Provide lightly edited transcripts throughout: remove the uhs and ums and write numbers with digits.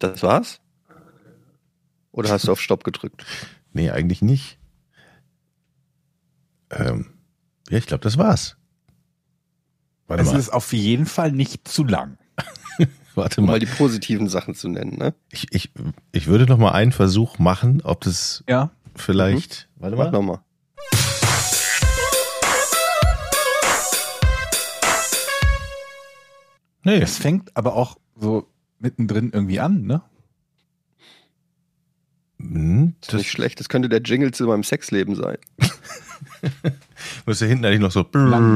Das war's? Oder hast du auf Stopp gedrückt? Nee, eigentlich nicht. Ja, ich glaube, das war's. Warte Es mal. ist auf jeden Fall nicht zu lang. Warte Um mal. mal die positiven Sachen zu nennen, ne? Ich würde noch mal einen Versuch machen, ob das Ja. vielleicht. Warte Mach mal. nochmal. Nee. Es fängt aber auch so mittendrin irgendwie an, ne? Das ist nicht schlecht. Das könnte der Jingle zu meinem Sexleben sein. Muss ja hinten eigentlich noch so.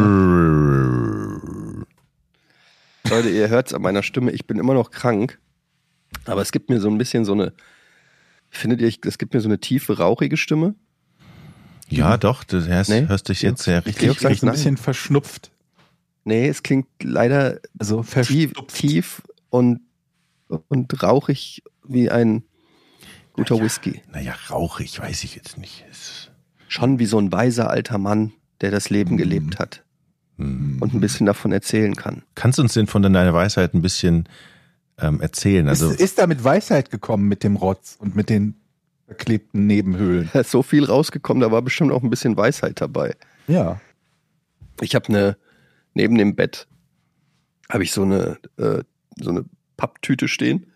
Leute, ihr hört es an meiner Stimme, ich bin immer noch krank. Aber es gibt mir so ein bisschen so eine, findet ihr, es gibt mir so eine tiefe, rauchige Stimme? Ja, doch, du hörst dich jetzt sehr Georg richtig. sagt Ich ein nein. bisschen verschnupft. Nee, es klingt leider Also tief und rauchig wie ein guter Whisky. Naja, rauchig, weiß ich jetzt nicht. Schon wie so ein weiser alter Mann, der das Leben gelebt hat und ein bisschen davon erzählen kann. Kannst du uns denn von deiner Weisheit ein bisschen erzählen? Also, Ist da mit Weisheit gekommen mit dem Rotz und mit den verklebten Nebenhöhlen? Da ist so viel rausgekommen, da war bestimmt auch ein bisschen Weisheit dabei. Ja. Ich habe neben dem Bett habe ich so eine Papptüte stehen.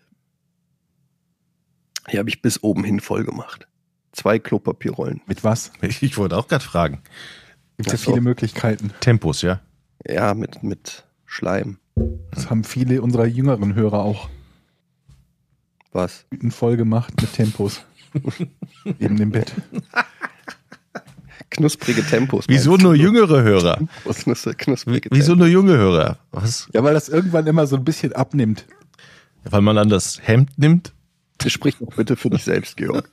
Die habe ich bis oben hin voll gemacht. 2 Klopapierrollen. Mit was? ich wollte auch gerade fragen. Gibt ja Ach so. viele Möglichkeiten. Tempos, ja? Ja, mit Schleim. Das haben viele unserer jüngeren Hörer auch Was? voll gemacht mit Tempos. Neben dem Bett. Knusprige Tempos. Wieso meinst nur du? jüngere Hörer? Knusprige Wieso Tempos. nur junge Hörer? Was? Ja, weil das irgendwann immer so ein bisschen abnimmt. Weil man dann das Hemd nimmt? Sprich doch bitte für dich selbst, Georg.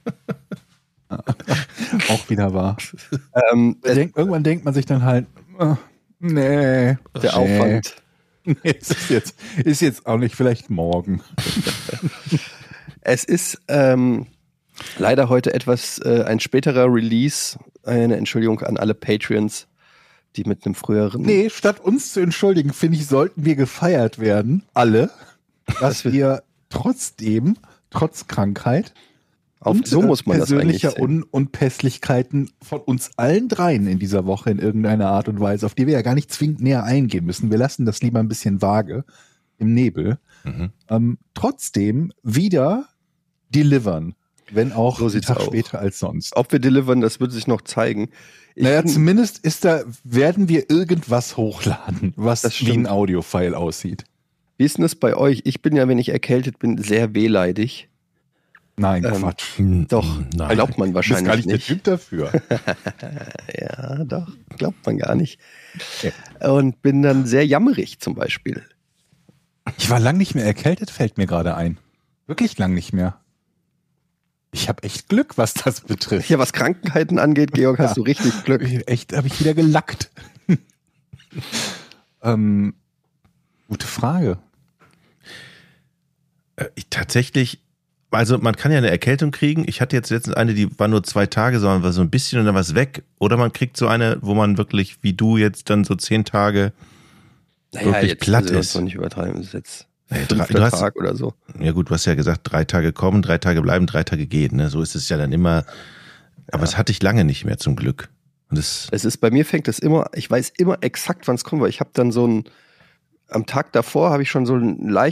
Auch wieder wahr. Es- Irgendwann denkt man sich dann halt, nee. Der Aufwand. Nee, es ist jetzt auch nicht, vielleicht morgen. Es ist leider heute etwas ein späterer Release. Eine Entschuldigung an alle Patreons, die mit einem früheren... Nee, statt uns zu entschuldigen, finde ich, sollten wir gefeiert werden, alle, dass wir trotzdem, trotz Krankheit so muss man das eigentlich persönlicher sehen. Unpässlichkeiten von uns allen dreien in dieser Woche in irgendeiner Art und Weise, auf die wir ja gar nicht zwingend näher eingehen müssen. Wir lassen das lieber ein bisschen vage im Nebel. Trotzdem wieder delivern, wenn auch So einen sieht's Tag aus. später als sonst. Ob wir delivern, das wird sich noch zeigen. Naja, zumindest werden wir irgendwas hochladen, was Das wie ein stimmt. Audio-File aussieht. Wie ist denn das bei euch? Ich bin ja, wenn ich erkältet bin, sehr wehleidig. Nein, Quatsch. Doch, Nein. glaubt man Du bist gar wahrscheinlich nicht der nicht. Typ dafür. Ja, doch, glaubt man gar nicht. Und bin dann sehr jammerig zum Beispiel. Ich war lang nicht mehr erkältet, fällt mir gerade ein. Wirklich lang nicht mehr. Ich habe echt Glück, was das betrifft. Ja, was Krankheiten angeht, Georg, hast du richtig Glück. Echt, habe ich wieder gelackt. Gute Frage. Tatsächlich, also man kann ja eine Erkältung kriegen. Ich hatte jetzt letztens eine, die war nur 2 Tage, sondern war so ein bisschen und dann war es weg. Oder man kriegt so eine, wo man wirklich, wie du jetzt, dann so 10 Tage wirklich jetzt platt also das ist. doch nicht übertreiben. Das ist jetzt Nee, fünfter Tag oder so. Ja gut, du hast ja gesagt, 3 Tage kommen, 3 Tage bleiben, 3 Tage gehen. Ne? So ist es ja dann immer. Aber es hatte ich lange nicht mehr zum Glück. Und das, Es ist, bei mir fängt es immer, ich weiß immer exakt, wann es kommt, weil ich habe dann am Tag davor habe ich schon so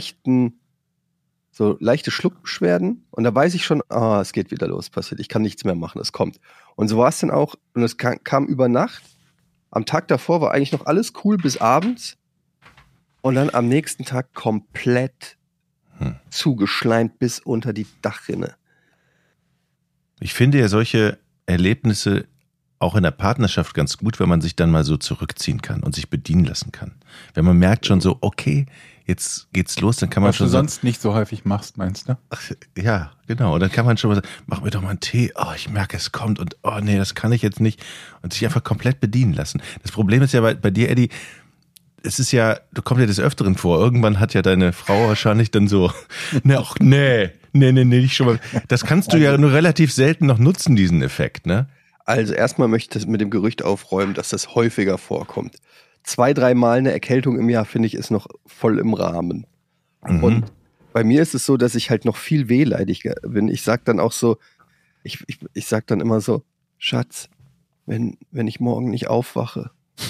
leichte Schluckbeschwerden und da weiß ich schon, es geht wieder los, passiert, ich kann nichts mehr machen, es kommt. Und so war es dann auch, und es kam über Nacht. Am Tag davor war eigentlich noch alles cool bis abends und dann am nächsten Tag komplett zugeschleimt bis unter die Dachrinne. ich finde ja solche Erlebnisse auch in der Partnerschaft ganz gut, wenn man sich dann mal so zurückziehen kann und sich bedienen lassen kann. Wenn man merkt schon so, okay, jetzt geht's los, dann kann man Was du schon sonst nicht so häufig machst, meinst du? Ach, ja, genau. Und dann kann man schon mal sagen, mach mir doch mal einen Tee. Oh, ich merke, es kommt und oh nee, das kann ich jetzt nicht. Und sich einfach komplett bedienen lassen. Das Problem ist ja bei dir, Eddie, es ist ja, du kommst ja des Öfteren vor. Irgendwann hat ja deine Frau wahrscheinlich dann so, nee, nicht schon mal. Das kannst du ja nur relativ selten noch nutzen, diesen Effekt, ne? Also erstmal möchte ich mit dem Gerücht aufräumen, dass das häufiger vorkommt. 2-3 Mal eine Erkältung im Jahr, finde ich, ist noch voll im Rahmen. Und bei mir ist es so, dass ich halt noch viel wehleidiger bin. Ich sag dann auch so, ich sag dann immer so, Schatz, wenn ich morgen nicht aufwache,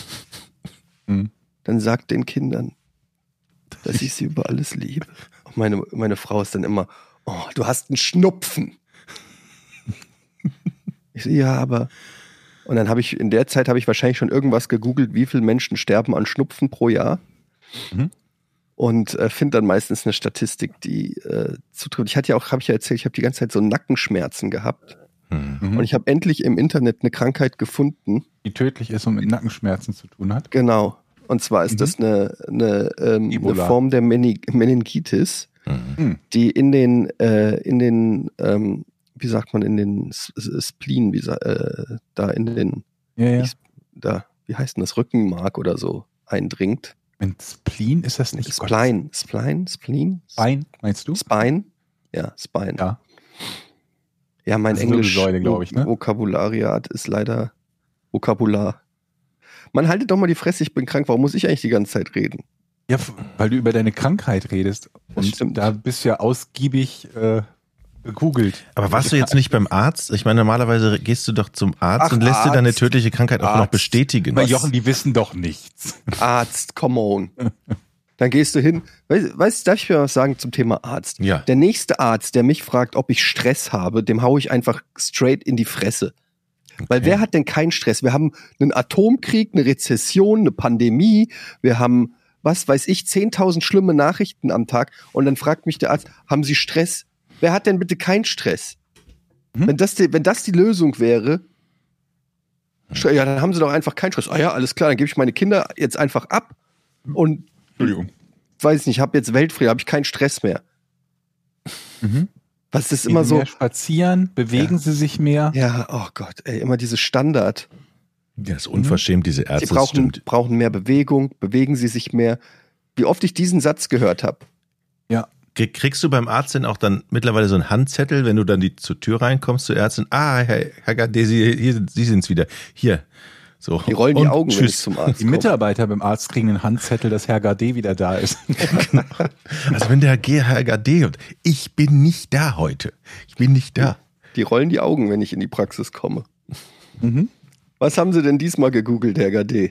dann sag den Kindern, dass ich sie über alles liebe. Und meine Frau ist dann immer, oh, du hast einen Schnupfen. Ich so, ja, aber... Und dann in der Zeit habe ich wahrscheinlich schon irgendwas gegoogelt, wie viele Menschen sterben an Schnupfen pro Jahr. Und finde dann meistens eine Statistik, die zutrifft. Habe ich ja erzählt, ich habe die ganze Zeit so Nackenschmerzen gehabt. Und ich habe endlich im Internet eine Krankheit gefunden. Die tödlich ist und mit Nackenschmerzen zu tun hat. Genau. Und zwar ist das eine Form der Meningitis, die in den wie sagt man, in den Spleen, da in den, wie heißt denn das, Rückenmark oder so eindringt. Ein Spleen ist das nicht? Spleen? Spine, meinst du? Spine? Ja, Spine. Ja. Ja, mein glaube ich, ne? Vokabulariat ist leider Vokabular. Man, haltet doch mal die Fresse, ich bin krank, warum muss ich eigentlich die ganze Zeit reden? Ja, weil du über deine Krankheit redest. Das stimmt. Da bist du ja ausgiebig gegoogelt. Aber warst du jetzt nicht beim Arzt? Ich meine, normalerweise gehst du doch zum Arzt und lässt dir deine tödliche Krankheit auch noch bestätigen. Weil Jochen, die wissen doch nichts. Arzt, come on. Dann gehst du hin. Weißt, darf ich mir was sagen zum Thema Arzt? Ja. Der nächste Arzt, der mich fragt, ob ich Stress habe, dem hau ich einfach straight in die Fresse. Okay. Weil wer hat denn keinen Stress? Wir haben einen Atomkrieg, eine Rezession, eine Pandemie. Wir haben, was weiß ich, 10.000 schlimme Nachrichten am Tag. Und dann fragt mich der Arzt, haben Sie Stress? Wer hat denn bitte keinen Stress? Wenn das die Lösung wäre, ja, dann haben sie doch einfach keinen Stress. Ah ja, alles klar, dann gebe ich meine Kinder jetzt einfach ab und Entschuldigung. Weiß nicht, habe jetzt Weltfrieden, habe ich keinen Stress mehr. Was ist immer so? Mehr spazieren, bewegen sie sich mehr. Ja, oh Gott, ey, immer diese Standard. Ja, das ist unverschämt, diese Ärzte. Sie brauchen mehr Bewegung, bewegen sie sich mehr. Wie oft ich diesen Satz gehört habe. Ja. Kriegst du beim Arzt denn auch dann mittlerweile so einen Handzettel, wenn du dann zur Tür reinkommst, zur Ärztin? Ah, Herr Gade, Sie sind's wieder. Hier. So. Die rollen die Augen, wenn ich zum Arzt Die Mitarbeiter beim Arzt kriegen einen Handzettel, dass Herr Gade wieder da ist. Also wenn der Herr Gade kommt, ich bin nicht da heute. Ich bin nicht da. Die rollen die Augen, wenn ich in die Praxis komme. Was haben Sie denn diesmal gegoogelt, Herr Gade?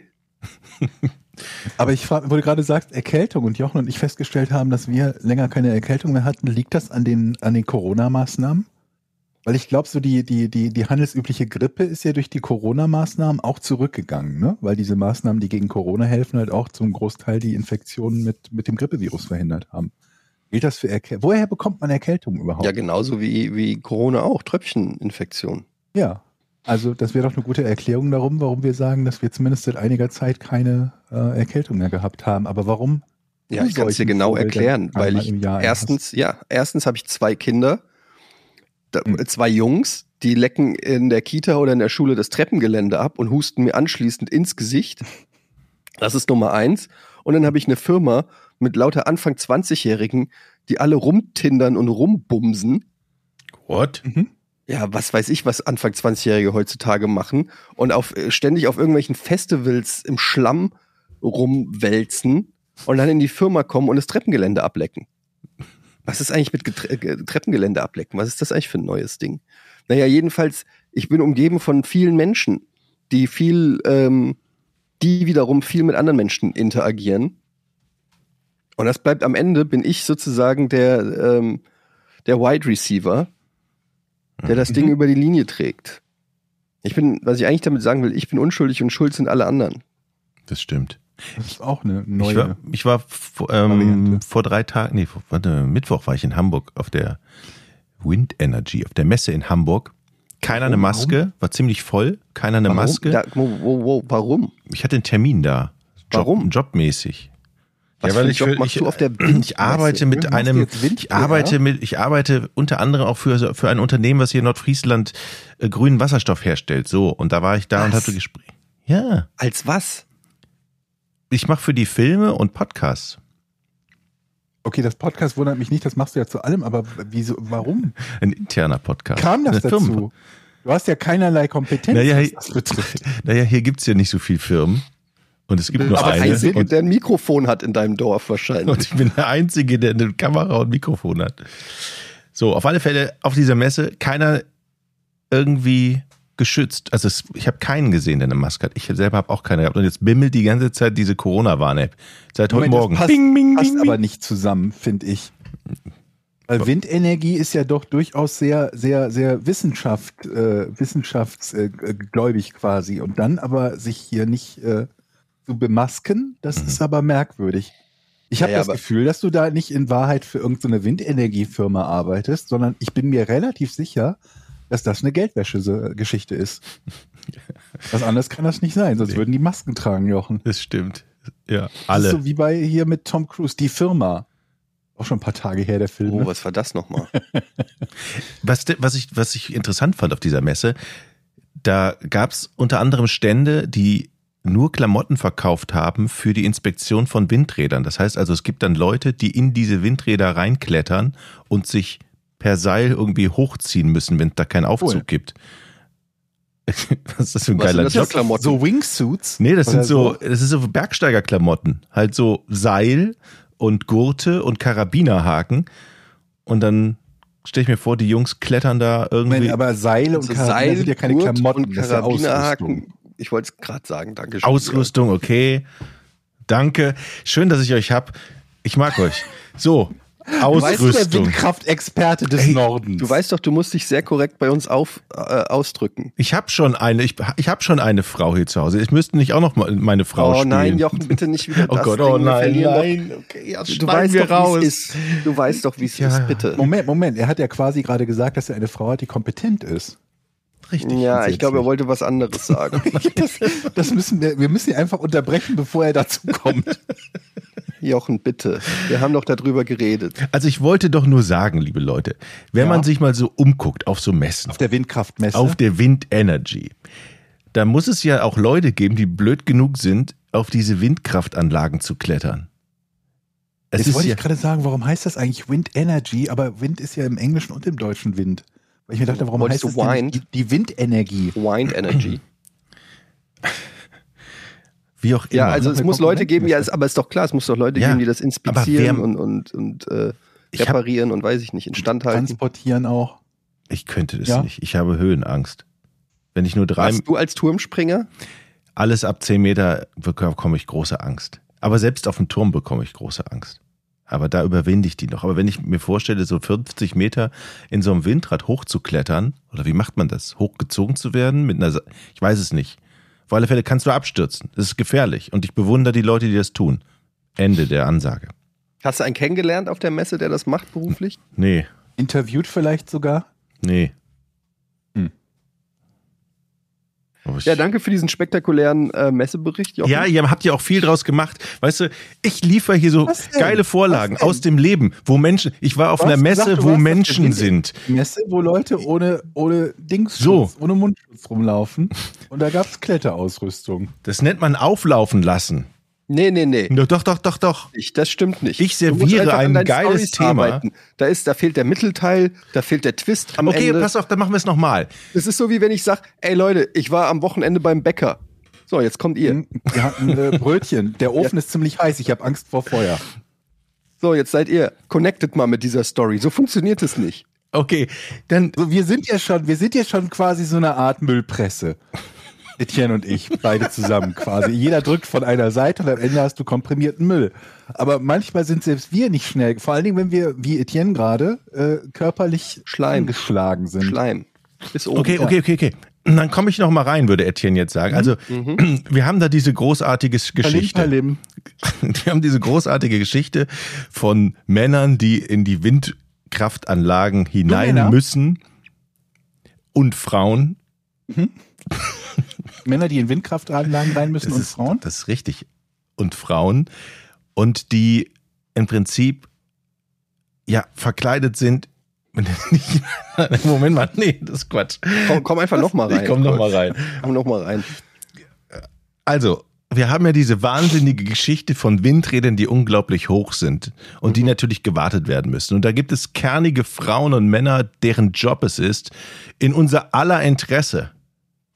Aber wo du gerade sagst, Erkältung und Jochen und ich festgestellt haben, dass wir länger keine Erkältung mehr hatten, liegt das an den Corona-Maßnahmen? Weil ich glaube, so die handelsübliche Grippe ist ja durch die Corona-Maßnahmen auch zurückgegangen, ne? Weil diese Maßnahmen, die gegen Corona helfen, halt auch zum Großteil die Infektionen mit dem Grippevirus verhindert haben. Gilt das für Erkältung? Woher bekommt man Erkältung überhaupt? Ja, genauso wie Corona auch, Tröpfcheninfektion. Ja, also das wäre doch eine gute Erklärung darum, warum wir sagen, dass wir zumindest seit einiger Zeit keine Erkältung mehr gehabt haben. Aber warum? Ja, ich kann es dir genau erklären, weil ich erstens habe ich 2 Kinder, 2 Jungs, die lecken in der Kita oder in der Schule das Treppengelände ab und husten mir anschließend ins Gesicht. Das ist Nummer 1. Und dann habe ich eine Firma mit lauter Anfang 20-Jährigen, die alle rumtindern und rumbumsen. What? Ja, was weiß ich, was Anfang 20-Jährige heutzutage machen und ständig auf irgendwelchen Festivals im Schlamm rumwälzen und dann in die Firma kommen und das Treppengelände ablecken. Was ist eigentlich mit Treppengelände ablecken? Was ist das eigentlich für ein neues Ding? Naja, jedenfalls, ich bin umgeben von vielen Menschen, die wiederum viel mit anderen Menschen interagieren. Und das bleibt am Ende, bin ich sozusagen der Wide Receiver, der das Ding über die Linie trägt. Was ich eigentlich damit sagen will, ich bin unschuldig und schuld sind alle anderen. Das stimmt. Das ist auch eine neue. Ich war vor 3 Tagen, Mittwoch war ich in Hamburg auf der Wind Energy, auf der Messe in Hamburg. Keiner eine Maske, war ziemlich voll, keiner eine Maske. Warum? Ich hatte einen Termin da. Warum? Jobmäßig. Was ja, weil für einen Job machst du auf der ich arbeite mit einem, ich arbeite unter anderem auch für ein Unternehmen, was hier in Nordfriesland grünen Wasserstoff herstellt. So, und da war ich da und hatte Gespräch. Ja. Als was? Ich mache für die Filme und Podcasts. Okay, das Podcast wundert mich nicht, das machst du ja zu allem, aber wieso, warum? Ein interner Podcast. Kam das dazu? Du hast ja keinerlei Kompetenz, was das betrifft. Naja, hier gibt's ja nicht so viel Firmen. Und es gibt nur Aber der eine. Einzige, der ein Mikrofon hat in deinem Dorf wahrscheinlich. Und ich bin der Einzige, der eine Kamera und Mikrofon hat. So, auf alle Fälle auf dieser Messe keiner irgendwie geschützt. Also ich habe keinen gesehen, der eine Maske hat. Ich selber habe auch keine gehabt. Und jetzt bimmelt die ganze Zeit diese Corona-Warn-App. Seit heute Morgen. Das passt aber nicht zusammen, finde ich. Weil Windenergie ist ja doch durchaus sehr, sehr, sehr wissenschaftsgläubig quasi. Und dann aber sich hier nicht zu bemasken, das ist aber merkwürdig. Ich habe das Gefühl, dass du da nicht in Wahrheit für irgendeine Windenergiefirma arbeitest, sondern ich bin mir relativ sicher, dass das eine Geldwäsche-Geschichte ist. Was anderes kann das nicht sein, sonst würden die Masken tragen, Jochen. Das stimmt. Ja, alle. Das ist so wie bei hier mit Tom Cruise, die Firma. Auch schon ein paar Tage her, der Film. Oh, was war das nochmal? Was ich interessant fand auf dieser Messe, da gab es unter anderem Stände, die nur Klamotten verkauft haben für die Inspektion von Windrädern. Das heißt also, es gibt dann Leute, die in diese Windräder reinklettern und sich per Seil irgendwie hochziehen müssen, wenn es da keinen Aufzug gibt. Was ist das für ein geiler Job? So Wingsuits? Nee, das ist so Bergsteigerklamotten. Halt so Seil und Gurte und Karabinerhaken. Und dann stelle ich mir vor, die Jungs klettern da irgendwie. Moment, aber Seil und Karabiner sind ja keine Gurt Klamotten, und Karabinerhaken. Ich wollte es gerade sagen, danke schön. Ausrüstung, okay. Danke. Schön, dass ich euch hab. Ich mag euch. So, Ausrüstung. Weißt du, der Windkraftexperte des Nordens. Du weißt doch, du musst dich sehr korrekt bei uns ausdrücken. Ich habe schon eine Frau hier zu Hause. Ich müsste nicht auch noch mal meine Frau spielen. Oh nein, Jochen, bitte nicht wieder das. Oh Gott, oh nein. Okay, jetzt du weißt doch, wie es ist. Du weißt doch, wie es ist, bitte. Moment. Er hat ja quasi gerade gesagt, dass er eine Frau hat, die kompetent ist. Richtig. Ja, ich glaube, er wollte was anderes sagen. Wir müssen ihn einfach unterbrechen, bevor er dazu kommt. Jochen, bitte. Wir haben doch darüber geredet. Also ich wollte doch nur sagen, liebe Leute, wenn man sich mal so umguckt auf so Messen. Auf der Windkraftmesse. Auf der Windenergy. Da muss es ja auch Leute geben, die blöd genug sind, auf diese Windkraftanlagen zu klettern. Jetzt wollte ich gerade sagen, warum heißt das eigentlich Windenergy? Aber Wind ist ja im Englischen und im Deutschen Wind. Weil ich mir dachte, warum heißt das denn die Windenergie? Windenergy. Wie auch immer. Ja, also es muss Leute geben, aber ist doch klar, es muss doch Leute geben, die das inspizieren und reparieren und weiß ich nicht, instand halten. Transportieren auch. Ich könnte das nicht. Ich habe Höhenangst. Wenn ich nur Warst du als Turmspringer? Alles ab 10 Meter bekomme ich große Angst. Aber selbst auf dem Turm bekomme ich große Angst. Aber da überwinde ich die noch. Aber wenn ich mir vorstelle, so 50 Meter in so einem Windrad hochzuklettern, oder wie macht man das? Hochgezogen zu werden? Ich weiß es nicht. Auf alle Fälle kannst du abstürzen. Das ist gefährlich. Und ich bewundere die Leute, die das tun. Ende der Ansage. Hast du einen kennengelernt auf der Messe, der das macht beruflich? Nee. Interviewt vielleicht sogar? Nee. Ja, danke für diesen spektakulären Messebericht, Jochen. Ja, ihr habt ja auch viel draus gemacht. Weißt du, ich liefere hier so geile Vorlagen aus dem Leben, wo Menschen, ich war auf einer Messe, wo Menschen sind. Messe, wo Leute ohne ohne Mundschutz rumlaufen. Und da gab es Kletterausrüstung. Das nennt man auflaufen lassen. Nee. Doch. Das stimmt nicht. Ich serviere ein geiles Thema. Da fehlt der Mittelteil, da fehlt der Twist am Ende. Okay, pass auf, dann machen wir es nochmal. Das ist so, wie wenn ich sage, ey Leute, ich war am Wochenende beim Bäcker. So, jetzt kommt ihr. Wir hatten Brötchen. Der Ofen ist ziemlich heiß, ich habe Angst vor Feuer. So, jetzt seid ihr. Connected mal mit dieser Story. So funktioniert es nicht. Okay, dann... Also wir sind ja schon quasi so eine Art Müllpresse. Etienne und ich, beide zusammen quasi. Jeder drückt von einer Seite und am Ende hast du komprimierten Müll. Aber manchmal sind selbst wir nicht schnell, vor allen Dingen, wenn wir, wie Etienne gerade, körperlich angeschlagen sind. Schleim. Bis oben. Okay. Dann komme ich noch mal rein, würde Etienne jetzt sagen. Also, wir haben da diese großartige Geschichte. Palim. Wir haben diese großartige Geschichte von Männern, die in die Windkraftanlagen hinein müssen und Frauen. Männer, die in Windkraftanlagen rein müssen und Frauen? Das ist richtig. Und Frauen. Und die im Prinzip verkleidet sind. Moment mal, nee, das ist Quatsch. Komm einfach noch mal rein. Ich komm noch mal rein. Also, wir haben ja diese wahnsinnige Geschichte von Windrädern, die unglaublich hoch sind und die natürlich gewartet werden müssen. Und da gibt es kernige Frauen und Männer, deren Job es ist, in unser aller Interesse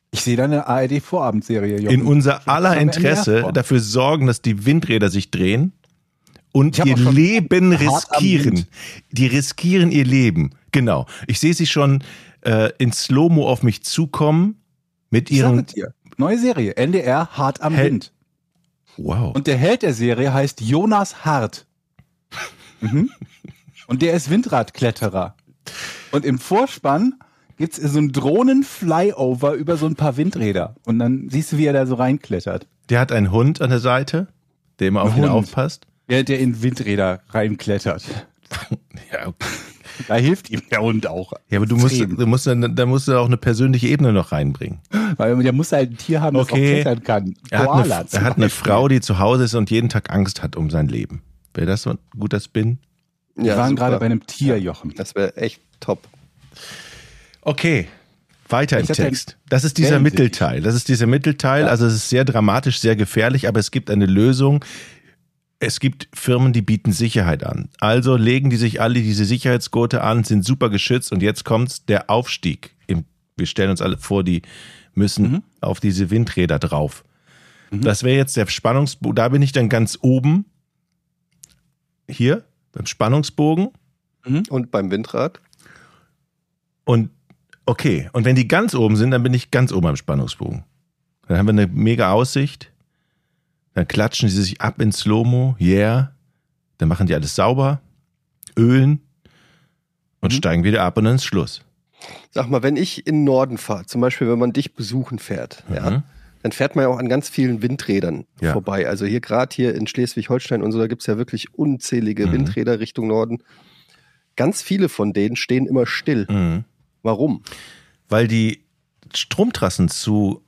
Ich sehe da eine ARD-Vorabendserie, In unser aller Interesse dafür sorgen, dass die Windräder sich drehen und ihr Leben riskieren. Die riskieren ihr Leben. Genau. Ich sehe sie schon in Slow-Mo auf mich zukommen mit ihren... Neue Serie, NDR, Hart am Wind. Wow. Und der Held der Serie heißt Jonas Hart. Und der ist Windradkletterer. Und im Vorspann gibt's so ein Drohnen-Flyover über so ein paar Windräder. Und dann siehst du, wie er da so reinklettert. Der hat einen Hund an der Seite, der immer auf ihn aufpasst. Der in Windräder reinklettert. Ja, okay. Da hilft ihm der Hund auch. Ja, aber da musst du auch eine persönliche Ebene noch reinbringen. Weil der muss halt ein Tier haben, das auch klettern kann. Er hat eine Frau, die zu Hause ist und jeden Tag Angst hat um sein Leben. Wäre das so ein guter Spin? Ja, wir waren gerade bei einem Tier, Jochen. Das wäre echt top. Okay, weiter im Text. Das ist dieser Mittelteil. Also es ist sehr dramatisch, sehr gefährlich, aber es gibt eine Lösung. Es gibt Firmen, die bieten Sicherheit an. Also legen die sich alle diese Sicherheitsgurte an, sind super geschützt und jetzt kommt's, der Aufstieg. Wir stellen uns alle vor, die müssen auf diese Windräder drauf. Das wäre jetzt der Spannungsbogen. Da bin ich dann ganz oben. Hier, beim Spannungsbogen. Und beim Windrad. Und okay, und wenn die ganz oben sind, dann bin ich ganz oben am Spannungsbogen. Dann haben wir eine mega Aussicht. Dann klatschen sie sich ab in Slow-Mo, Dann machen die alles sauber, ölen und steigen wieder ab und dann ist Schluss. Sag mal, wenn ich in den Norden fahre, zum Beispiel, wenn man dich besuchen fährt, dann fährt man ja auch an ganz vielen Windrädern vorbei. Also gerade hier in Schleswig-Holstein und so, da gibt es ja wirklich unzählige Windräder Richtung Norden. Ganz viele von denen stehen immer still. Warum? Weil die Stromtrassen zu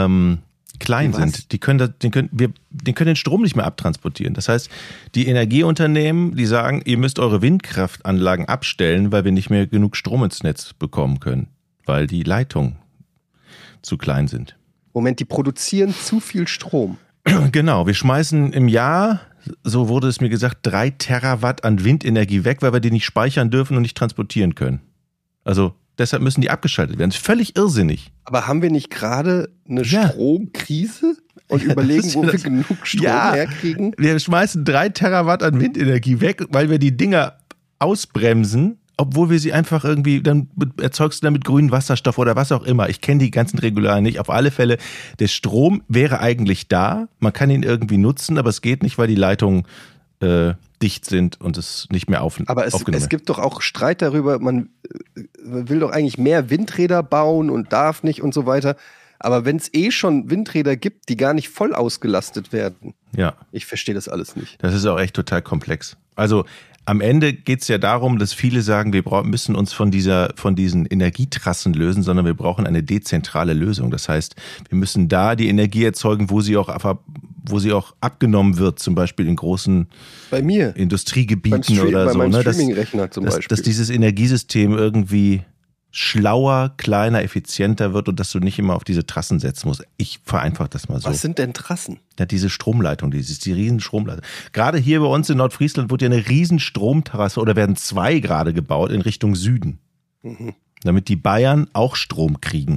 klein sind. Die können den Strom nicht mehr abtransportieren. Das heißt, die Energieunternehmen, die sagen, ihr müsst eure Windkraftanlagen abstellen, weil wir nicht mehr genug Strom ins Netz bekommen können, weil die Leitungen zu klein sind. Moment, die produzieren zu viel Strom. Genau, wir schmeißen im Jahr, so wurde es mir gesagt, 3 Terawatt an Windenergie weg, weil wir die nicht speichern dürfen und nicht transportieren können. Also deshalb müssen die abgeschaltet werden. Das ist völlig irrsinnig. Aber haben wir nicht gerade eine Stromkrise und überlegen, wo wir genug Strom herkriegen? Wir schmeißen 3 Terawatt an Windenergie weg, weil wir die Dinger ausbremsen, obwohl wir sie einfach irgendwie, dann erzeugst du damit grünen Wasserstoff oder was auch immer. Ich kenne die ganzen Regularien nicht. Auf alle Fälle, der Strom wäre eigentlich da. Man kann ihn irgendwie nutzen, aber es geht nicht, weil die Leitungen dicht sind und es nicht mehr aufgenommen wird. Aber es gibt doch auch Streit darüber, man will doch eigentlich mehr Windräder bauen und darf nicht und so weiter. Aber wenn es schon Windräder gibt, die gar nicht voll ausgelastet werden, ich verstehe das alles nicht. Das ist auch echt total komplex. Also am Ende geht es ja darum, dass viele sagen, wir müssen uns von diesen Energietrassen lösen, sondern wir brauchen eine dezentrale Lösung. Das heißt, wir müssen da die Energie erzeugen, wo sie auch abgenommen wird, zum Beispiel in großen Industriegebieten oder so. Bei meinem Streaming-Rechner zum Beispiel. Dass dieses Energiesystem irgendwie schlauer, kleiner, effizienter wird und dass du nicht immer auf diese Trassen setzen musst. Ich vereinfache das mal so. Was sind denn Trassen? Ja, diese Stromleitung, die riesen Stromleitung. Gerade hier bei uns in Nordfriesland wird ja eine riesen Stromtrasse oder werden 2 gerade gebaut in Richtung Süden. Damit die Bayern auch Strom kriegen.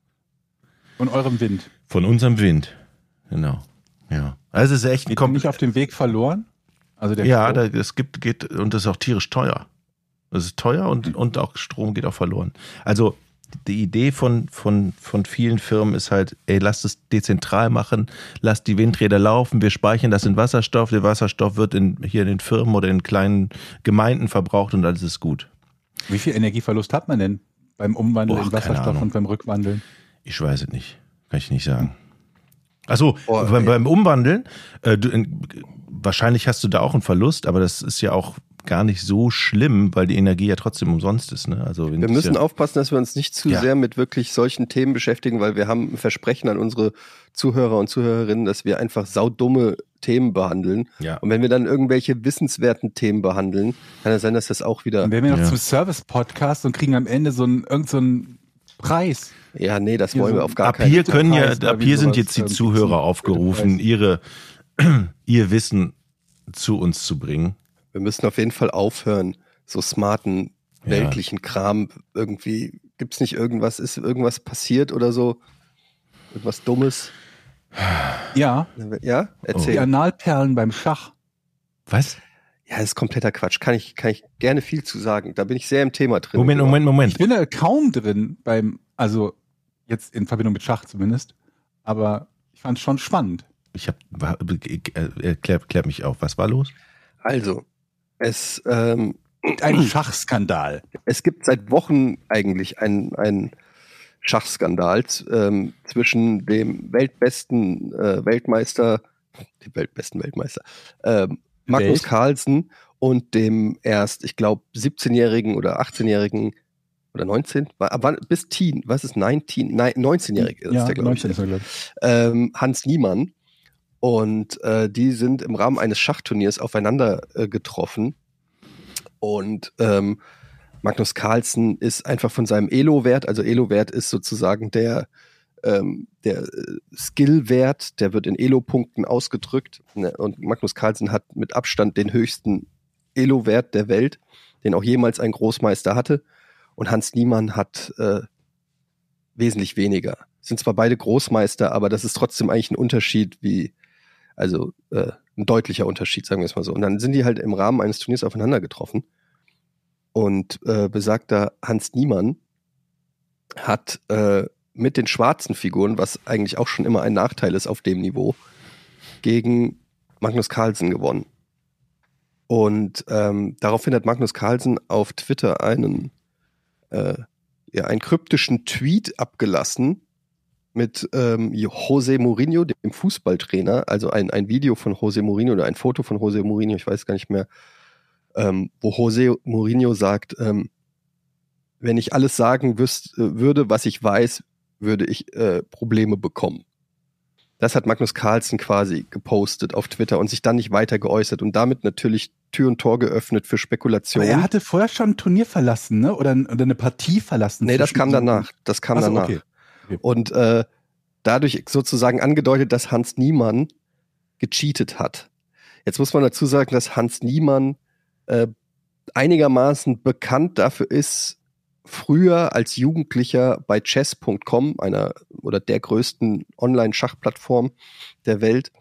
Von eurem Wind. Von unserem Wind. Genau. Ja. Also es ist echt Geht nicht auf dem Weg verloren? Also der geht und das ist auch tierisch teuer. Es ist teuer und auch Strom geht auch verloren. Also die Idee von vielen Firmen ist halt, lasst es dezentral machen, lasst die Windräder laufen, wir speichern das in Wasserstoff, der Wasserstoff wird hier in den Firmen oder in kleinen Gemeinden verbraucht und alles ist gut. Wie viel Energieverlust hat man denn beim Umwandeln in Wasserstoff und beim Rückwandeln? Ich weiß es nicht, kann ich nicht sagen. Achso, beim Umwandeln, wahrscheinlich hast du da auch einen Verlust, aber das ist ja auch gar nicht so schlimm, weil die Energie ja trotzdem umsonst ist. Ne? Also wir müssen aufpassen, dass wir uns nicht zu sehr mit wirklich solchen Themen beschäftigen, weil wir haben ein Versprechen an unsere Zuhörer und Zuhörerinnen, dass wir einfach saudumme Themen behandeln. Ja. Und wenn wir dann irgendwelche wissenswerten Themen behandeln, kann es sein, dass das auch wieder... Dann werden wir noch zum Service-Podcast und kriegen am Ende irgend so einen Preis. Ja, nee, das wollen wir auf gar keinen Fall. Ab hier sind jetzt die Zuhörer aufgerufen, ihr Wissen zu uns zu bringen. Wir müssen auf jeden Fall aufhören, so smarten, weltlichen Kram irgendwie. Gibt's nicht irgendwas, ist irgendwas passiert oder so? Irgendwas Dummes? Ja, Ja? Erzähl. die Analperlen beim Schach. Was? Ja, das ist kompletter Quatsch. Kann ich gerne viel zu sagen. Da bin ich sehr im Thema drin. Moment. Ich bin da kaum drin also jetzt in Verbindung mit Schach zumindest, aber ich fand es schon spannend. Klärt mich auf. Was war los? Also, es Ein Schachskandal. gibt seit Wochen eigentlich einen Schachskandal zwischen dem Weltmeister, Magnus Carlsen und dem erst, ich glaube, 17-jährigen oder 18-jährigen oder 19, bis Teen, was ist 19-jährig ist der, glaube ich. 19 ist er, glaube ich. Hans Niemann. Und die sind im Rahmen eines Schachturniers aufeinander getroffen. Und Magnus Carlsen ist einfach von seinem Elo-Wert, also Elo-Wert ist sozusagen der Skill-Wert, der wird in Elo-Punkten ausgedrückt. Ne? Und Magnus Carlsen hat mit Abstand den höchsten Elo-Wert der Welt, den auch jemals ein Großmeister hatte. Und Hans Niemann hat wesentlich weniger. Sind zwar beide Großmeister, aber das ist trotzdem eigentlich ein Unterschied ein deutlicher Unterschied, sagen wir es mal so. Und dann sind die halt im Rahmen eines Turniers aufeinander getroffen. Und besagter Hans Niemann hat mit den schwarzen Figuren, was eigentlich auch schon immer ein Nachteil ist auf dem Niveau, gegen Magnus Carlsen gewonnen. Und daraufhin hat Magnus Carlsen auf Twitter einen kryptischen Tweet abgelassen mit José Mourinho, dem Fußballtrainer, also ein Video von José Mourinho oder ein Foto von José Mourinho, ich weiß gar nicht mehr, wo José Mourinho sagt, wenn ich alles sagen würde, was ich weiß, würde ich Probleme bekommen. Das hat Magnus Carlsen quasi gepostet auf Twitter und sich dann nicht weiter geäußert und damit natürlich Tür und Tor geöffnet für Spekulationen. Aber er hatte vorher schon ein Turnier verlassen, ne? Oder eine Partie verlassen. Nee, das kam danach. Okay. Und dadurch sozusagen angedeutet, dass Hans Niemann gecheatet hat. Jetzt muss man dazu sagen, dass Hans Niemann einigermaßen bekannt dafür ist, früher als Jugendlicher bei chess.com, einer oder der größten Online-Schachplattform der Welt,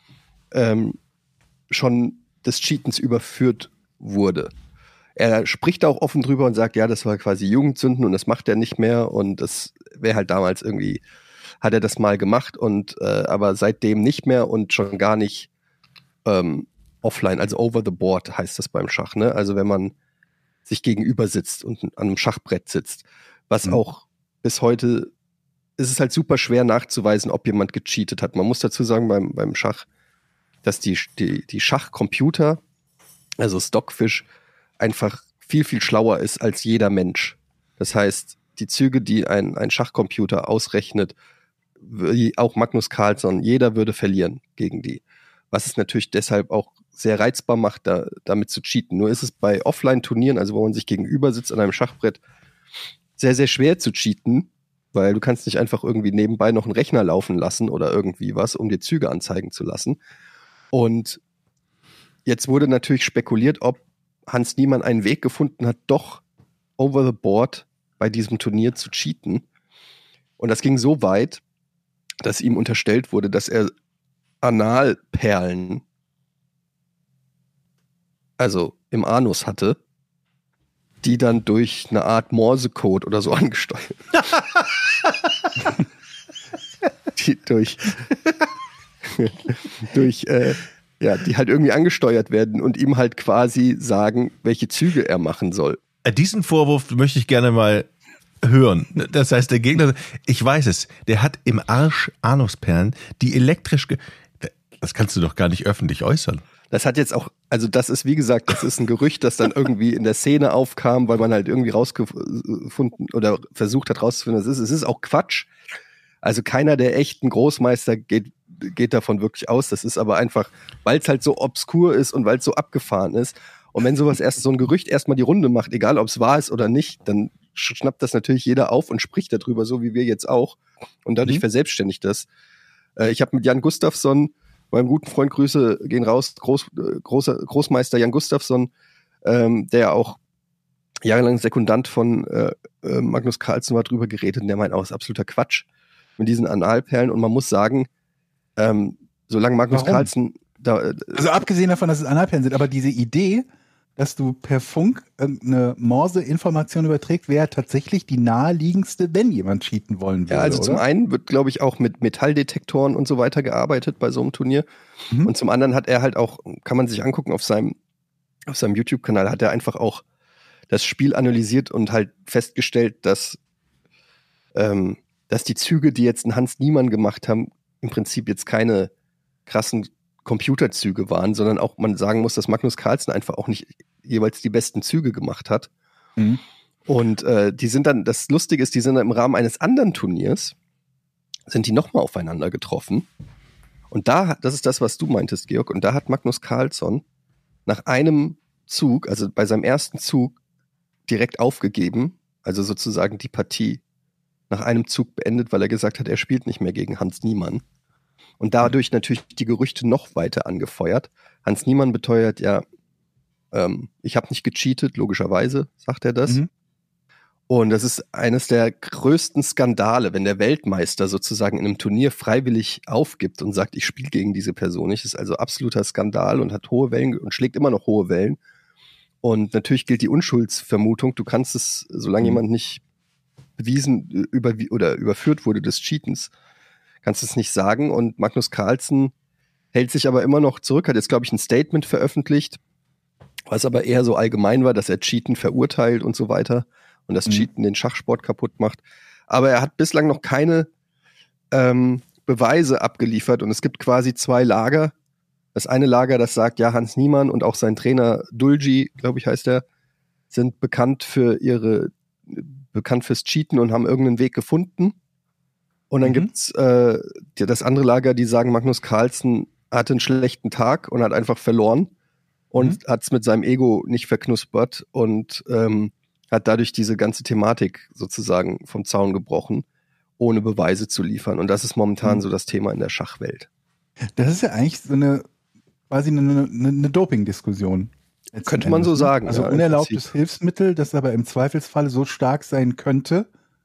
schon des Cheatens überführt wurde. Er spricht auch offen drüber und sagt, ja, das war quasi Jugendsünden und das macht er nicht mehr und das wäre halt damals irgendwie, hat er das mal gemacht und aber seitdem nicht mehr und schon gar nicht offline, also over the board heißt das beim Schach, ne? Also wenn man sich gegenüber sitzt und an einem Schachbrett sitzt, was auch bis heute ist es halt super schwer nachzuweisen, ob jemand gecheatet hat. Man muss dazu sagen beim Schach, dass die Schachcomputer, also Stockfish, einfach viel, viel schlauer ist als jeder Mensch. Das heißt, die Züge, die ein Schachcomputer ausrechnet, wie auch Magnus Carlsen, jeder würde verlieren gegen die. Was es natürlich deshalb auch sehr reizbar macht, damit zu cheaten. Nur ist es bei Offline-Turnieren, also wo man sich gegenüber sitzt an einem Schachbrett, sehr, sehr schwer zu cheaten, weil du kannst nicht einfach irgendwie nebenbei noch einen Rechner laufen lassen oder irgendwie was, um dir Züge anzeigen zu lassen. Und jetzt wurde natürlich spekuliert, ob Hans Niemann einen Weg gefunden hat, doch over the board bei diesem Turnier zu cheaten. Und das ging so weit, dass ihm unterstellt wurde, dass er Analperlen, also im Anus hatte, die dann durch eine Art Morsecode oder so angesteuert. Die halt irgendwie angesteuert werden und ihm halt quasi sagen, welche Züge er machen soll. Diesen Vorwurf möchte ich gerne mal hören. Das heißt, der Gegner, ich weiß es, der hat im Arsch Anusperlen, die elektrisch das kannst du doch gar nicht öffentlich äußern. Das hat jetzt auch, also das ist wie gesagt, das ist ein Gerücht, das dann irgendwie in der Szene aufkam, weil man halt irgendwie rausgefunden oder versucht hat rauszufinden, was es ist. Es ist auch Quatsch. Also keiner der echten Großmeister geht davon wirklich aus. Das ist aber einfach, weil es halt so obskur ist und weil es so abgefahren ist. Und wenn so ein Gerücht erstmal die Runde macht, egal ob es wahr ist oder nicht, dann schnappt das natürlich jeder auf und spricht darüber, so wie wir jetzt auch. Und dadurch verselbstständigt das. Ich habe mit Jan Gustafsson, meinem guten Freund, Grüße gehen raus, Großmeister Jan Gustafsson, der auch jahrelang Sekundant von Magnus Carlsen war, drüber geredet und der meint auch, ist absoluter Quatsch. mit diesen Analperlen. Und man muss sagen, solange Magnus Carlsen da. Also abgesehen davon, dass es Analperlen sind, aber diese Idee, dass du per Funk irgendeine Morse-Information überträgst, wäre tatsächlich die naheliegendste, wenn jemand cheaten wollen würde. Ja, also oder? Zum einen wird, glaube ich, auch mit Metalldetektoren und so weiter gearbeitet bei so einem Turnier. Und zum anderen hat er halt auch, kann man sich angucken, auf seinem YouTube-Kanal hat er einfach auch das Spiel analysiert und halt festgestellt, dass die Züge, die jetzt ein Hans Niemann gemacht haben, im Prinzip jetzt keine krassen Computerzüge waren, sondern auch man sagen muss, dass Magnus Carlsen einfach auch nicht jeweils die besten Züge gemacht hat. Mhm. Und die sind dann, das Lustige ist, die sind dann im Rahmen eines anderen Turniers, sind die nochmal aufeinander getroffen. Und das ist das, was du meintest, Georg, und da hat Magnus Carlsen nach einem Zug, also bei seinem ersten Zug, direkt aufgegeben, also sozusagen die Partie nach einem Zug beendet, weil er gesagt hat, er spielt nicht mehr gegen Hans Niemann. Und dadurch natürlich die Gerüchte noch weiter angefeuert. Hans Niemann beteuert ja, ich habe nicht gecheatet, logischerweise, sagt er das. Mhm. Und das ist eines der größten Skandale, wenn der Weltmeister sozusagen in einem Turnier freiwillig aufgibt und sagt, ich spiele gegen diese Person nicht. Das ist also absoluter Skandal und hat hohe Wellen und schlägt immer noch hohe Wellen. Und natürlich gilt die Unschuldsvermutung. Du kannst es, solange jemand nicht bewiesen oder überführt wurde des Cheatens, kannst du es nicht sagen. Und Magnus Carlsen hält sich aber immer noch zurück, hat jetzt, glaube ich, ein Statement veröffentlicht, was aber eher so allgemein war, dass er Cheaten verurteilt und so weiter und das Cheaten den Schachsport kaputt macht. Aber er hat bislang noch keine Beweise abgeliefert und es gibt quasi zwei Lager. Das eine Lager, das sagt, ja, Hans Niemann und auch sein Trainer Dulgi, glaube ich, heißt er, sind bekannt fürs Cheaten und haben irgendeinen Weg gefunden. Und dann gibt's das andere Lager, die sagen, Magnus Carlsen hatte einen schlechten Tag und hat einfach verloren und hat's mit seinem Ego nicht verknuspert und hat dadurch diese ganze Thematik sozusagen vom Zaun gebrochen, ohne Beweise zu liefern. Und das ist momentan so das Thema in der Schachwelt. Das ist ja eigentlich so quasi eine Doping-Diskussion. Könnte man so sagen. Also ja, unerlaubtes Hilfsmittel, das aber im Zweifelsfalle so stark sein könnte,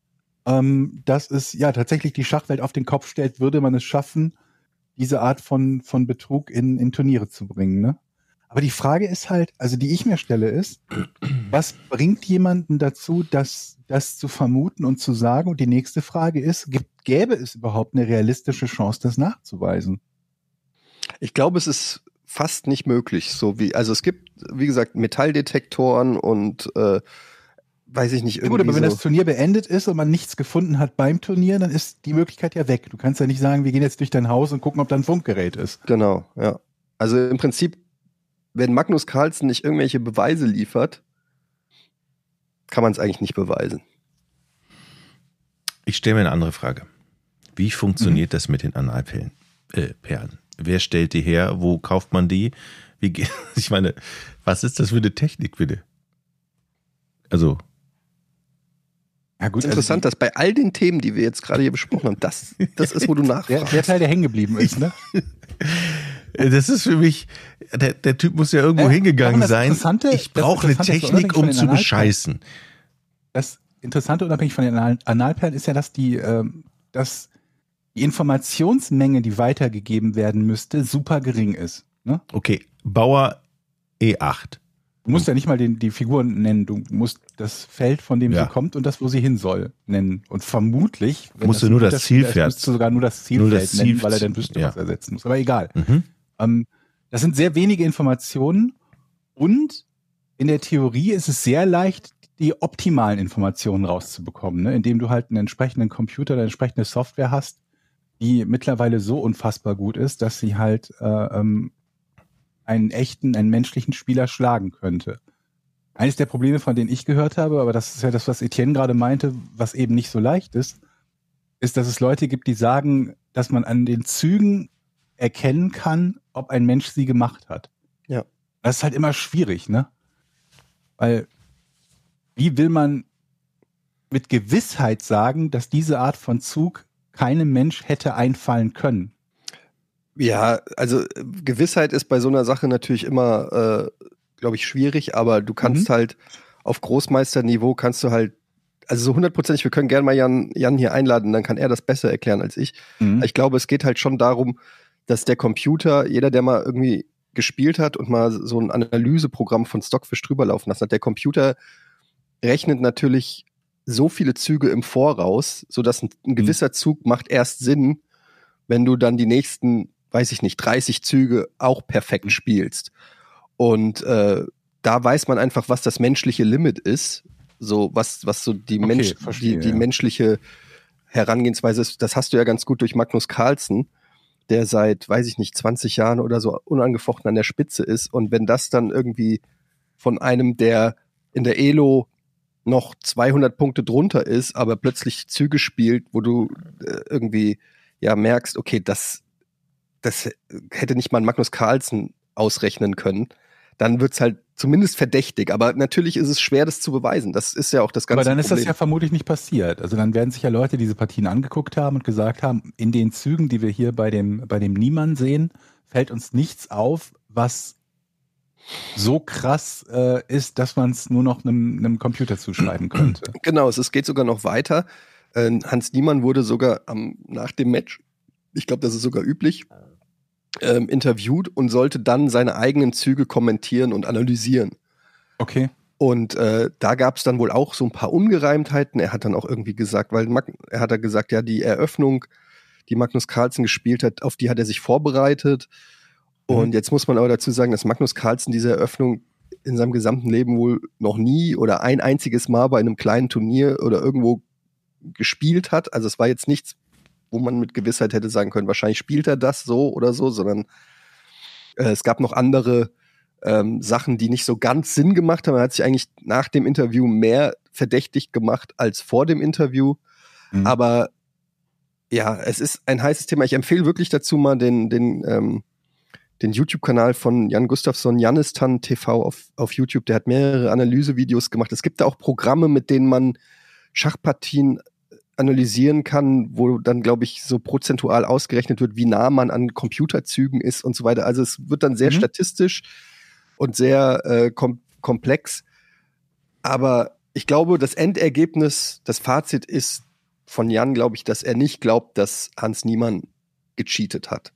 dass es ja tatsächlich die Schachwelt auf den Kopf stellt, würde man es schaffen, diese Art von Betrug in Turniere zu bringen, ne? Aber die Frage ist halt, also die ich mir stelle ist, was bringt jemanden dazu, das zu vermuten und zu sagen? Und die nächste Frage ist, gäbe es überhaupt eine realistische Chance, das nachzuweisen? Ich glaube, es ist fast nicht möglich. Also es gibt, wie gesagt, Metalldetektoren und weiß ich nicht, irgendwie. Gut, aber wenn das Turnier beendet ist und man nichts gefunden hat beim Turnier, dann ist die Möglichkeit ja weg. Du kannst ja nicht sagen, wir gehen jetzt durch dein Haus und gucken, ob da ein Funkgerät ist. Genau, ja. Also im Prinzip, wenn Magnus Carlsen nicht irgendwelche Beweise liefert, kann man es eigentlich nicht beweisen. Ich stelle mir eine andere Frage. Wie funktioniert das mit den Analperlen? Wer stellt die her? Wo kauft man die? Ich meine, was ist das für eine Technik, bitte? Also. Ja gut, es ist interessant, dass bei all den Themen, die wir jetzt gerade hier besprochen haben, das ist, wo du nachfragst. Der Teil, der hängen geblieben ist, ne? Das ist für mich, der Typ muss ja irgendwo hingegangen sein. Ich brauche eine Technik, um zu bescheißen. Das Interessante, unabhängig von den Analperlen, ist ja, dass die Informationsmenge, die weitergegeben werden müsste, super gering ist. Ne? Okay, Bauer E8. Du musst ja nicht mal die Figuren nennen, du musst das Feld, von dem sie kommt und das, wo sie hin soll, nennen. Und vermutlich musst du nur das Zielfeld. Musst du sogar nur das Zielfeld nennen, weil er dann wüsste, was er ersetzen muss. Aber egal. Das sind sehr wenige Informationen und in der Theorie ist es sehr leicht, die optimalen Informationen rauszubekommen, ne? Indem du halt einen entsprechenden Computer, eine entsprechende Software hast, die mittlerweile so unfassbar gut ist, dass sie halt einen menschlichen Spieler schlagen könnte. Eines der Probleme, von denen ich gehört habe, aber das ist ja das, was Etienne gerade meinte, was eben nicht so leicht ist, dass es Leute gibt, die sagen, dass man an den Zügen erkennen kann, ob ein Mensch sie gemacht hat. Ja. Das ist halt immer schwierig, ne? Weil, wie will man mit Gewissheit sagen, dass diese Art von Zug keinem Mensch hätte einfallen können? Ja, also Gewissheit ist bei so einer Sache natürlich immer, glaube ich, schwierig, aber du kannst halt auf Großmeisterniveau also so 100%, wir können gerne mal Jan hier einladen, dann kann er das besser erklären als ich. Ich glaube, es geht halt schon darum, dass der Computer, jeder, der mal irgendwie gespielt hat und mal so ein Analyseprogramm von Stockfish drüber laufen lassen hat, der Computer rechnet natürlich so viele Züge im Voraus, sodass ein gewisser Zug macht erst Sinn, wenn du dann die nächsten, weiß ich nicht, 30 Züge auch perfekt spielst. Und da weiß man einfach, was das menschliche Limit ist, so was so die menschliche Herangehensweise ist. Das hast du ja ganz gut durch Magnus Carlsen, der seit, weiß ich nicht, 20 Jahren oder so unangefochten an der Spitze ist. Und wenn das dann irgendwie von einem, der in der Elo noch 200 Punkte drunter ist, aber plötzlich Züge spielt, wo du irgendwie ja merkst, okay, das hätte nicht mal ein Magnus Carlsen ausrechnen können, dann wird's halt zumindest verdächtig. Aber natürlich ist es schwer, das zu beweisen. Das ist ja auch das ganze Aber dann ist Problem. das ja vermutlich nicht passiert. Also dann werden sich ja Leute diese Partien angeguckt haben und gesagt haben, in den Zügen, die wir hier bei dem Niemann sehen, fällt uns nichts auf, was so krass ist, dass man es nur noch einem Computer zuschreiben könnte. Genau, es geht sogar noch weiter. Hans Niemann wurde sogar nach dem Match, ich glaube, das ist sogar üblich, interviewt und sollte dann seine eigenen Züge kommentieren und analysieren. Okay. Und da gab es dann wohl auch so ein paar Ungereimtheiten. Er hat dann auch irgendwie gesagt, er hat gesagt, ja, die Eröffnung, die Magnus Carlsen gespielt hat, auf die hat er sich vorbereitet. Und jetzt muss man aber dazu sagen, dass Magnus Carlsen diese Eröffnung in seinem gesamten Leben wohl noch nie oder ein einziges Mal bei einem kleinen Turnier oder irgendwo gespielt hat. Also es war jetzt nichts, wo man mit Gewissheit hätte sagen können, wahrscheinlich spielt er das so oder so, sondern es gab noch andere Sachen, die nicht so ganz Sinn gemacht haben. Er hat sich eigentlich nach dem Interview mehr verdächtig gemacht als vor dem Interview. Aber ja, es ist ein heißes Thema. Ich empfehle wirklich dazu mal den YouTube-Kanal von Jan Gustafsson, Jannistan TV auf YouTube. Der hat mehrere Analysevideos gemacht. Es gibt da auch Programme, mit denen man Schachpartien analysieren kann, wo dann, glaube ich, so prozentual ausgerechnet wird, wie nah man an Computerzügen ist und so weiter. Also es wird dann sehr statistisch und sehr komplex. Aber ich glaube, das Endergebnis, das Fazit ist von Jan, glaube ich, dass er nicht glaubt, dass Hans Niemann gecheatet hat.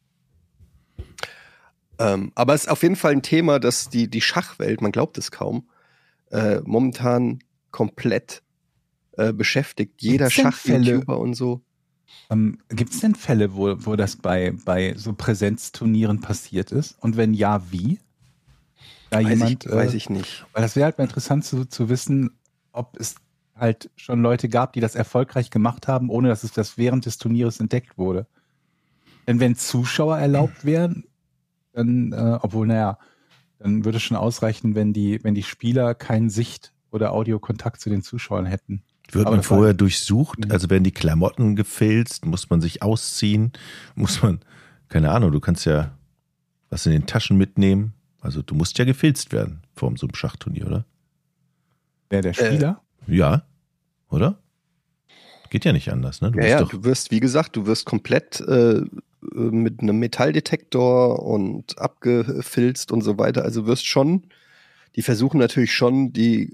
Aber es ist auf jeden Fall ein Thema, dass die Schachwelt, man glaubt es kaum, momentan komplett beschäftigt. Jeder Schach-YouTuber und so. Gibt es denn Fälle, wo das bei so Präsenzturnieren passiert ist? Und wenn ja, wie? Weiß ich nicht. Weil das wäre halt mal interessant zu wissen, ob es halt schon Leute gab, die das erfolgreich gemacht haben, ohne dass es das während des Turnieres entdeckt wurde. Denn wenn Zuschauer erlaubt wären, dann, dann würde es schon ausreichen, wenn die Spieler keinen Sicht- oder Audiokontakt zu den Zuschauern hätten. Wird man vorher durchsucht? Also werden die Klamotten gefilzt? Muss man sich ausziehen? Keine Ahnung, du kannst ja was in den Taschen mitnehmen. Also du musst ja gefilzt werden vor so einem Schachturnier, oder? Der Spieler? Ja, oder? Geht ja nicht anders, ne? Du wirst, wie gesagt, komplett mit einem Metalldetektor und abgefilzt und so weiter. Also die versuchen natürlich schon, die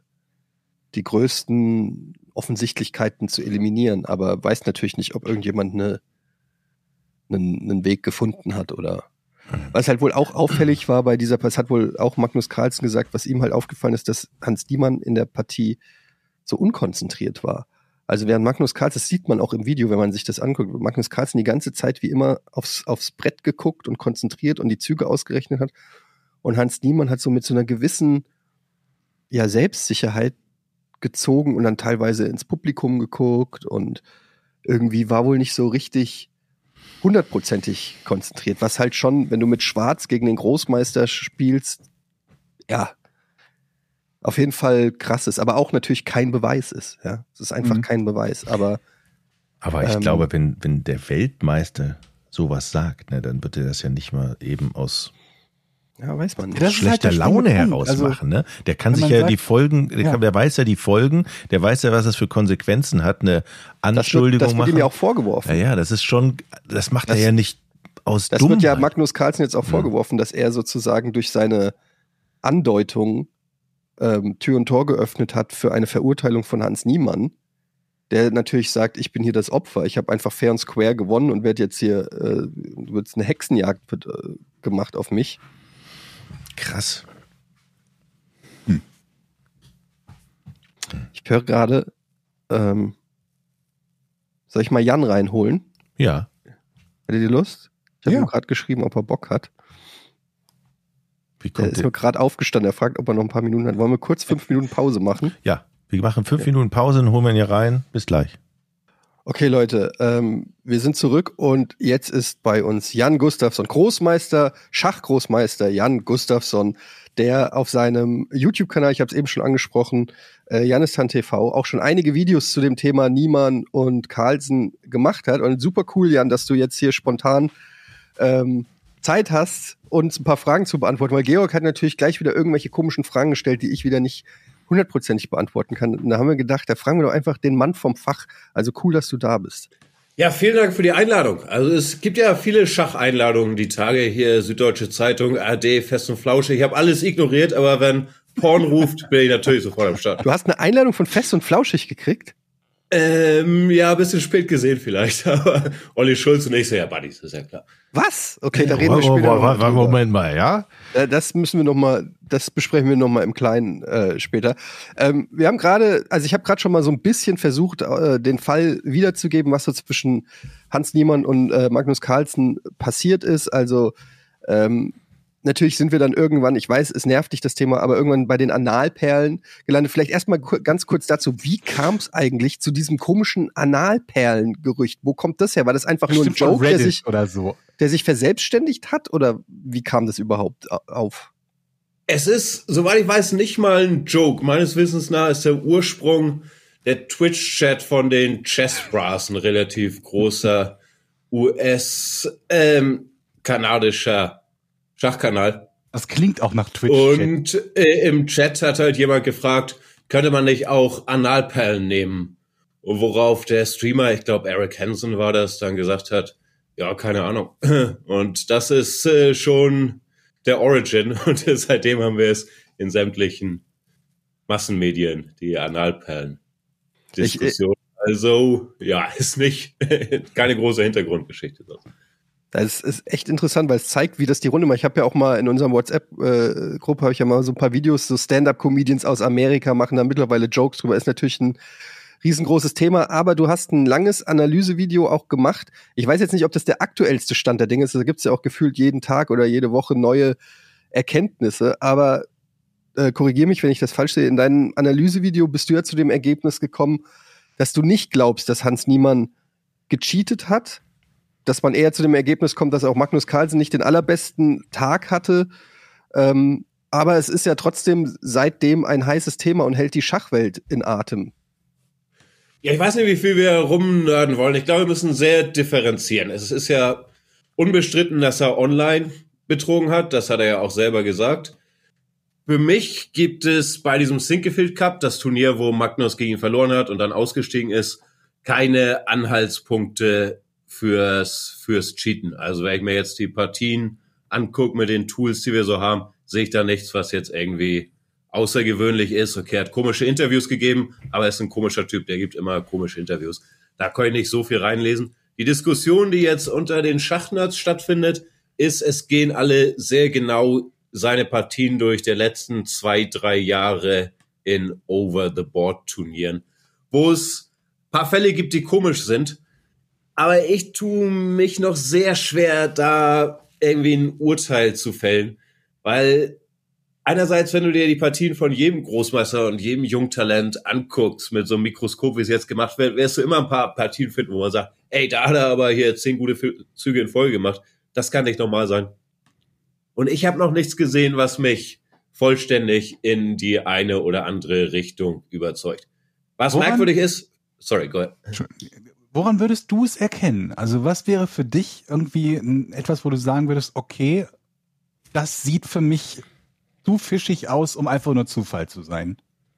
größten Offensichtlichkeiten zu eliminieren, aber weiß natürlich nicht, ob irgendjemand einen Weg gefunden hat oder. Was halt wohl auch auffällig war bei dieser Partie, hat wohl auch Magnus Carlsen gesagt, was ihm halt aufgefallen ist, dass Hans Niemann in der Partie so unkonzentriert war. Also während Magnus Carlsen, das sieht man auch im Video, wenn man sich das anguckt, Magnus Carlsen die ganze Zeit wie immer aufs Brett geguckt und konzentriert und die Züge ausgerechnet hat. Und Hans Niemann hat so mit so einer gewissen Selbstsicherheit gezogen und dann teilweise ins Publikum geguckt und irgendwie war wohl nicht so richtig 100%ig konzentriert, was halt schon, wenn du mit Schwarz gegen den Großmeister spielst, ja, auf jeden Fall krass ist, aber auch natürlich kein Beweis ist. Ja, es ist einfach kein Beweis. Aber ich glaube, wenn der Weltmeister sowas sagt, ne, dann wird er das ja nicht mal eben aus weiß man nicht. Schlechter halt Laune heraus machen. Ne? Der kann sich ja die Folgen, der weiß ja die Folgen, der weiß ja, was das für Konsequenzen hat, eine Anschuldigung machen. Das wird ihm ja auch vorgeworfen. Ja, das ist schon, das macht er ja nicht aus Dummheit. Das wird ja Magnus Carlsen jetzt auch vorgeworfen, dass er sozusagen durch seine Andeutung Tür und Tor geöffnet hat für eine Verurteilung von Hans Niemann, der natürlich sagt, ich bin hier das Opfer, ich habe einfach fair und square gewonnen und werde jetzt hier, wird eine Hexenjagd gemacht auf mich. Krass. Ich höre gerade, soll ich mal Jan reinholen? Ja. Hättet ihr Lust? Ich habe Ja. ihm gerade geschrieben, ob er Bock hat. Wie Der kommt ist der? nur gerade aufgestanden, er fragt, ob er noch ein paar Minuten hat. Wollen wir kurz 5 Minuten Pause machen? Ja, wir machen 5 Minuten Pause und holen wir ihn hier rein. Bis gleich. Okay, Leute, wir sind zurück und jetzt ist bei uns Jan Gustafsson, Schachgroßmeister Jan Gustafsson, der auf seinem YouTube-Kanal, ich habe es eben schon angesprochen, Janistan TV, auch schon einige Videos zu dem Thema Niemann und Carlsen gemacht hat. Und super cool, Jan, dass du jetzt hier spontan Zeit hast, uns ein paar Fragen zu beantworten, weil Georg hat natürlich gleich wieder irgendwelche komischen Fragen gestellt, die ich wieder nicht 100%ig beantworten kann. Und da haben wir gedacht, da fragen wir doch einfach den Mann vom Fach. Also cool, dass du da bist. Ja, vielen Dank für die Einladung. Also es gibt ja viele Schacheinladungen die Tage hier, Süddeutsche Zeitung, ARD, Fest und Flauschig. Ich habe alles ignoriert, aber wenn Porn ruft, bin ich natürlich sofort am Start. Du hast eine Einladung von Fest und Flauschig gekriegt? Ja, ein bisschen spät gesehen vielleicht, aber Olli Schulz und ich so, ja, Buddies, ist ja klar. Was? Okay, da reden wir später noch mal drüber. Moment mal, ja? Das besprechen wir noch mal im Kleinen später. Wir haben gerade, also ich habe gerade schon mal so ein bisschen versucht, den Fall wiederzugeben, was so zwischen Hans Niemann und Magnus Carlsen passiert ist. Also natürlich sind wir dann irgendwann, ich weiß, es nervt dich das Thema, aber irgendwann bei den Analperlen gelandet. Vielleicht erstmal ganz kurz dazu, wie kam es eigentlich zu diesem komischen Analperlen-Gerücht? Wo kommt das her? War das einfach nur ein Bestimmt von Joke, Reddit oder so. der sich verselbstständigt hat? Oder wie kam das überhaupt auf? Es ist, soweit ich weiß, nicht mal ein Joke. Meines Wissens nach ist der Ursprung der Twitch-Chat von den Chess Bras, ein relativ großer US-kanadischer Schachkanal. Das klingt auch nach Twitch. Und im Chat hat halt jemand gefragt, könnte man nicht auch Analperlen nehmen? Und worauf der Streamer, ich glaube Eric Hansen war das, dann gesagt hat, ja, keine Ahnung. Und das ist schon der Origin. Und seitdem haben wir es in sämtlichen Massenmedien, die Analperlen-Diskussion. Also, ja, ist nicht keine große Hintergrundgeschichte. Das ist echt interessant, weil es zeigt, wie das die Runde macht. Ich habe ja auch mal in unserem WhatsApp-Gruppe habe ich ja mal so ein paar Videos, so Stand-Up-Comedians aus Amerika machen da mittlerweile Jokes drüber. Ist natürlich ein riesengroßes Thema, aber du hast ein langes Analysevideo auch gemacht. Ich weiß jetzt nicht, ob das der aktuellste Stand der Dinge ist. Da gibt's ja auch gefühlt jeden Tag oder jede Woche neue Erkenntnisse. Aber korrigier mich, wenn ich das falsch sehe. In deinem Analysevideo bist du ja zu dem Ergebnis gekommen, dass du nicht glaubst, dass Hans Niemann gecheatet hat, dass man eher zu dem Ergebnis kommt, dass auch Magnus Carlsen nicht den allerbesten Tag hatte. Aber es ist ja trotzdem seitdem ein heißes Thema und hält die Schachwelt in Atem. Ja, ich weiß nicht, wie viel wir rumnörden wollen. Ich glaube, wir müssen sehr differenzieren. Es ist ja unbestritten, dass er online betrogen hat. Das hat er ja auch selber gesagt. Für mich gibt es bei diesem Sinquefield Cup, das Turnier, wo Magnus gegen ihn verloren hat und dann ausgestiegen ist, keine Anhaltspunkte fürs Cheaten. Also wenn ich mir jetzt die Partien angucke mit den Tools, die wir so haben, sehe ich da nichts, was jetzt irgendwie außergewöhnlich ist. Okay, er hat komische Interviews gegeben, aber er ist ein komischer Typ, der gibt immer komische Interviews. Da kann ich nicht so viel reinlesen. Die Diskussion, die jetzt unter den Schachnerds stattfindet, ist, es gehen alle sehr genau seine Partien durch der letzten 2-3 Jahre in Over-the-Board-Turnieren, wo es ein paar Fälle gibt, die komisch sind. Aber ich tue mich noch sehr schwer, da irgendwie ein Urteil zu fällen, weil einerseits, wenn du dir die Partien von jedem Großmeister und jedem Jungtalent anguckst, mit so einem Mikroskop, wie es jetzt gemacht wird, wirst du immer ein paar Partien finden, wo man sagt, ey, da hat er aber hier 10 gute Züge in Folge gemacht. Das kann nicht normal sein. Und ich habe noch nichts gesehen, was mich vollständig in die eine oder andere Richtung überzeugt. Was merkwürdig ist, sorry, go ahead. Woran würdest du es erkennen? Also was wäre für dich irgendwie etwas, wo du sagen würdest, okay, das sieht für mich zu fischig aus, um einfach nur Zufall zu sein?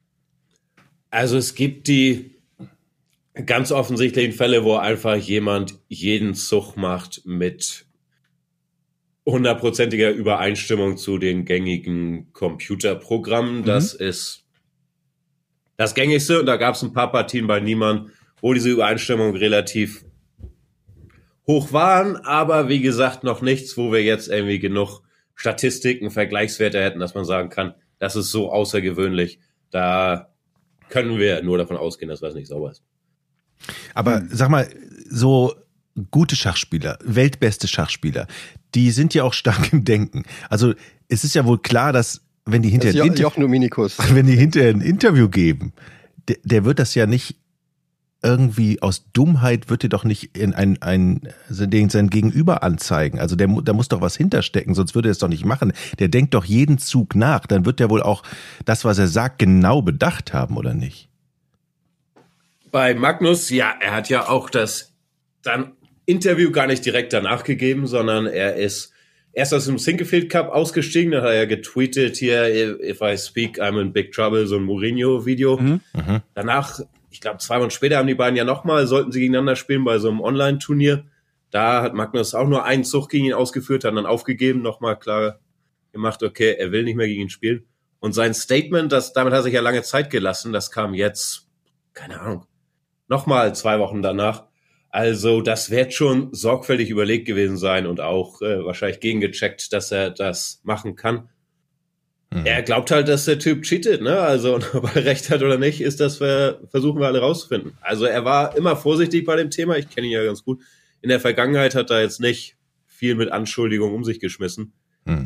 Also es gibt die ganz offensichtlichen Fälle, wo einfach jemand jeden Zug macht mit hundertprozentiger Übereinstimmung zu den gängigen Computerprogrammen. Das ist das Gängigste. Und da gab es ein paar Partien bei Niemann, wo diese Übereinstimmung relativ hoch waren. Aber wie gesagt, noch nichts, wo wir jetzt irgendwie genug Statistiken, Vergleichswerte hätten, dass man sagen kann, das ist so außergewöhnlich. Da können wir nur davon ausgehen, dass was nicht sauber ist. Aber sag mal, so gute Schachspieler, weltbeste Schachspieler, die sind ja auch stark im Denken. Also es ist ja wohl klar, dass wenn die hinterher ein Interview geben, der wird das ja nicht irgendwie aus Dummheit, wird er doch nicht in sein Gegenüber anzeigen. Also da muss doch was hinterstecken, sonst würde er es doch nicht machen. Der denkt doch jeden Zug nach, dann wird er wohl auch das, was er sagt, genau bedacht haben, oder nicht? Bei Magnus, ja, er hat ja auch das dann Interview gar nicht direkt danach gegeben, sondern er ist erst aus dem Sinquefield Cup ausgestiegen, dann hat er ja getweetet hier, if I speak, I'm in big trouble, so ein Mourinho-Video. Danach, ich glaube 2 Wochen später haben die beiden ja sollten sie gegeneinander spielen bei so einem Online-Turnier. Da hat Magnus auch nur einen Zug gegen ihn ausgeführt, hat dann aufgegeben, nochmal klar gemacht, okay, er will nicht mehr gegen ihn spielen. Und sein Statement, damit hat er sich ja lange Zeit gelassen, das kam jetzt, keine Ahnung, nochmal 2 Wochen danach. Also das wird schon sorgfältig überlegt gewesen sein und auch wahrscheinlich gegengecheckt, dass er das machen kann. Er glaubt halt, dass der Typ cheatet, ne? Also ob er recht hat oder nicht, versuchen wir alle rauszufinden. Also er war immer vorsichtig bei dem Thema. Ich kenne ihn ja ganz gut. In der Vergangenheit hat er jetzt nicht viel mit Anschuldigungen um sich geschmissen.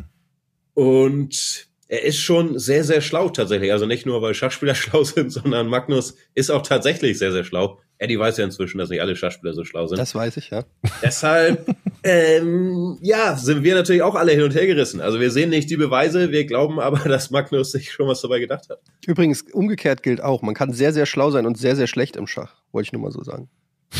Und er ist schon sehr, sehr schlau tatsächlich. Also nicht nur, weil Schachspieler schlau sind, sondern Magnus ist auch tatsächlich sehr, sehr schlau. Eddie weiß ja inzwischen, dass nicht alle Schachspieler so schlau sind. Das weiß ich, ja. Deshalb, sind wir natürlich auch alle hin und her gerissen. Also wir sehen nicht die Beweise, wir glauben aber, dass Magnus sich schon was dabei gedacht hat. Übrigens, umgekehrt gilt auch, man kann sehr, sehr schlau sein und sehr, sehr schlecht im Schach. Wollte ich nur mal so sagen.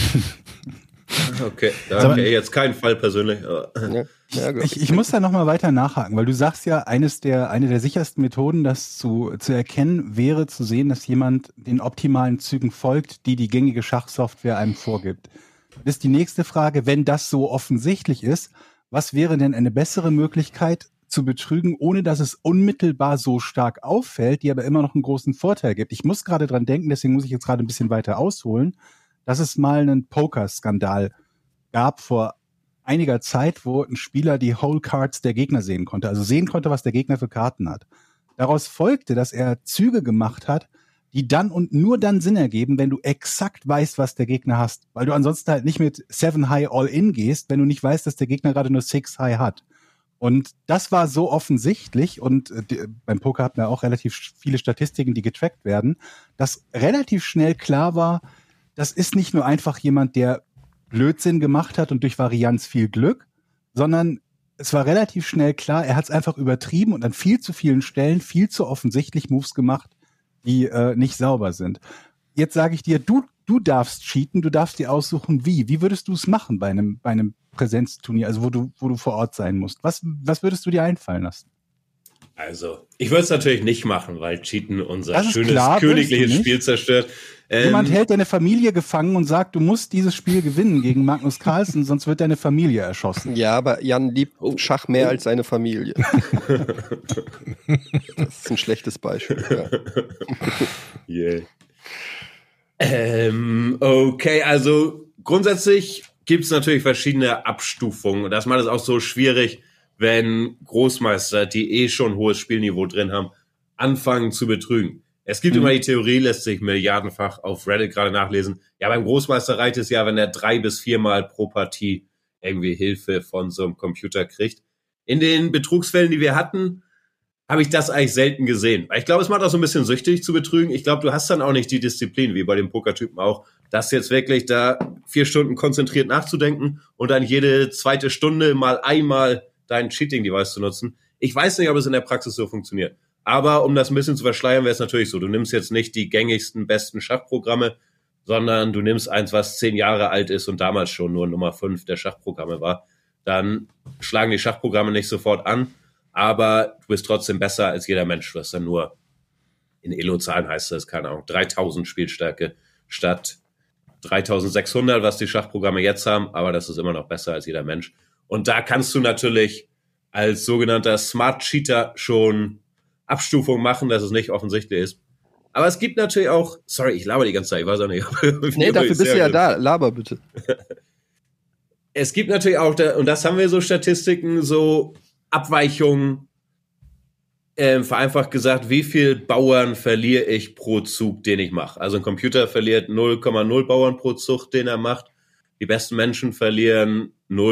Okay, okay, jetzt kein Fall persönlich. Ja, ich muss da nochmal weiter nachhaken, weil du sagst ja, eine der sichersten Methoden, das zu erkennen, wäre zu sehen, dass jemand den optimalen Zügen folgt, die gängige Schachsoftware einem vorgibt. Das ist die nächste Frage, wenn das so offensichtlich ist, was wäre denn eine bessere Möglichkeit zu betrügen, ohne dass es unmittelbar so stark auffällt, die aber immer noch einen großen Vorteil gibt? Ich muss gerade dran denken, deswegen muss ich jetzt gerade ein bisschen weiter ausholen, dass es mal einen Pokerskandal gab vor einiger Zeit, wo ein Spieler die Whole Cards der Gegner sehen konnte, also sehen konnte, was der Gegner für Karten hat. Daraus folgte, dass er Züge gemacht hat, die dann und nur dann Sinn ergeben, wenn du exakt weißt, was der Gegner hast. Weil du ansonsten halt nicht mit 7 High All-In gehst, wenn du nicht weißt, dass der Gegner gerade nur 6 High hat. Und das war so offensichtlich, und beim Poker hat man auch relativ viele Statistiken, die getrackt werden, dass relativ schnell klar war, das ist nicht nur einfach jemand, der Blödsinn gemacht hat und durch Varianz viel Glück, sondern es war relativ schnell klar, er hat es einfach übertrieben und an viel zu vielen Stellen viel zu offensichtlich Moves gemacht, die nicht sauber sind. Jetzt sage ich dir, du darfst cheaten, du darfst dir aussuchen, wie. Wie würdest du es machen bei einem Präsenzturnier, also wo du vor Ort sein musst? Was würdest du dir einfallen lassen? Also, ich würde es natürlich nicht machen, weil Cheaten unser schönes klar, königliches Spiel zerstört. Jemand hält deine Familie gefangen und sagt, du musst dieses Spiel gewinnen gegen Magnus Carlsen, sonst wird deine Familie erschossen. Ja, aber Jan liebt Schach mehr als seine Familie. Das ist ein schlechtes Beispiel. Ja. Okay, also grundsätzlich gibt es natürlich verschiedene Abstufungen. Und das macht es auch so schwierig, wenn Großmeister, die schon hohes Spielniveau drin haben, anfangen zu betrügen. Es gibt immer die Theorie, lässt sich milliardenfach auf Reddit gerade nachlesen. Ja, beim Großmeister reicht es ja, wenn er 3 bis 4 Mal pro Partie irgendwie Hilfe von so einem Computer kriegt. In den Betrugsfällen, die wir hatten, habe ich das eigentlich selten gesehen. Ich glaube, es macht auch so ein bisschen süchtig zu betrügen. Ich glaube, du hast dann auch nicht die Disziplin, wie bei dem Pokertypen auch, das jetzt wirklich da 4 Stunden konzentriert nachzudenken und dann jede zweite Stunde mal einmal dein Cheating-Device zu nutzen. Ich weiß nicht, ob es in der Praxis so funktioniert. Aber um das ein bisschen zu verschleiern, wäre es natürlich so. Du nimmst jetzt nicht die gängigsten, besten Schachprogramme, sondern du nimmst eins, was 10 Jahre alt ist und damals schon nur Nummer 5 der Schachprogramme war. Dann schlagen die Schachprogramme nicht sofort an, aber du bist trotzdem besser als jeder Mensch. Du hast dann nur, in Elo-Zahlen heißt das, keine Ahnung, 3000 Spielstärke statt 3600, was die Schachprogramme jetzt haben, aber das ist immer noch besser als jeder Mensch. Und da kannst du natürlich als sogenannter Smart Cheater schon Abstufung machen, dass es nicht offensichtlich ist. Aber es gibt natürlich auch, sorry, ich laber die ganze Zeit, ich weiß auch nicht. Nee, dafür bist du ja da, laber bitte. Es gibt natürlich auch, und das haben wir so Statistiken, so Abweichungen, vereinfacht gesagt, wie viel Bauern verliere ich pro Zug, den ich mache. Also ein Computer verliert 0,0 Bauern pro Zug, den er macht. Die besten Menschen verlieren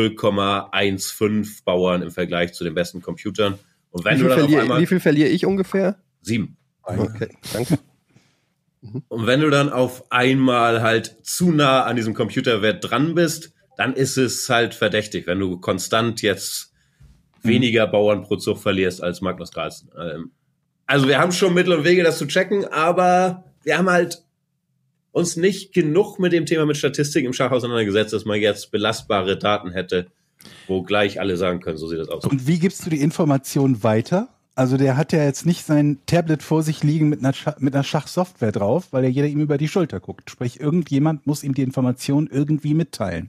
0,15 Bauern im Vergleich zu den besten Computern. Und wenn wie viel verliere ich ungefähr? 7. Okay, danke. Und wenn du dann auf einmal halt zu nah an diesem Computerwert dran bist, dann ist es halt verdächtig, wenn du konstant jetzt weniger Bauern pro Zug verlierst als Magnus Carlsen. Also wir haben schon Mittel und Wege, das zu checken, aber wir haben halt uns nicht genug mit dem Thema mit Statistik im Schach auseinandergesetzt, dass man jetzt belastbare Daten hätte, wo gleich alle sagen können, so sieht das aus. Und wie gibst du die Information weiter? Also der hat ja jetzt nicht sein Tablet vor sich liegen mit einer Schachsoftware drauf, weil ja jeder ihm über die Schulter guckt. Sprich, irgendjemand muss ihm die Information irgendwie mitteilen.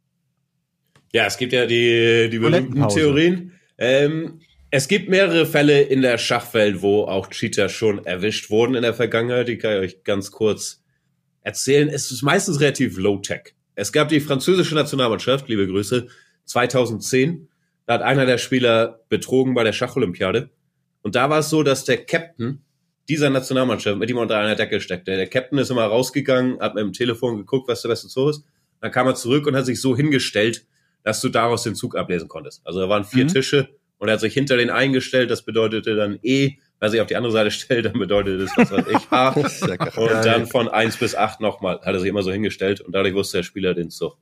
Ja, es gibt ja die berühmten Theorien. Es gibt mehrere Fälle in der Schachwelt, wo auch Cheater schon erwischt wurden in der Vergangenheit. Die kann ich euch ganz kurz erzählen. Es ist meistens relativ low-tech. Es gab die französische Nationalmannschaft, liebe Grüße, 2010. Da hat einer der Spieler betrogen bei der Schacholympiade. Und da war es so, dass der Captain dieser Nationalmannschaft mit ihm unter einer Decke steckte. Der Captain ist immer rausgegangen, hat mit dem Telefon geguckt, was der beste Zug ist. Dann kam er zurück und hat sich so hingestellt, dass du daraus den Zug ablesen konntest. Also da waren 4 Tische und er hat sich hinter den eingestellt. Das bedeutete dann E. Wenn er sich auf die andere Seite stellt, dann bedeutet das, was weiß ich, H. Und dann von 1 bis 8 nochmal hat er sich immer so hingestellt und dadurch wusste der Spieler den Zug.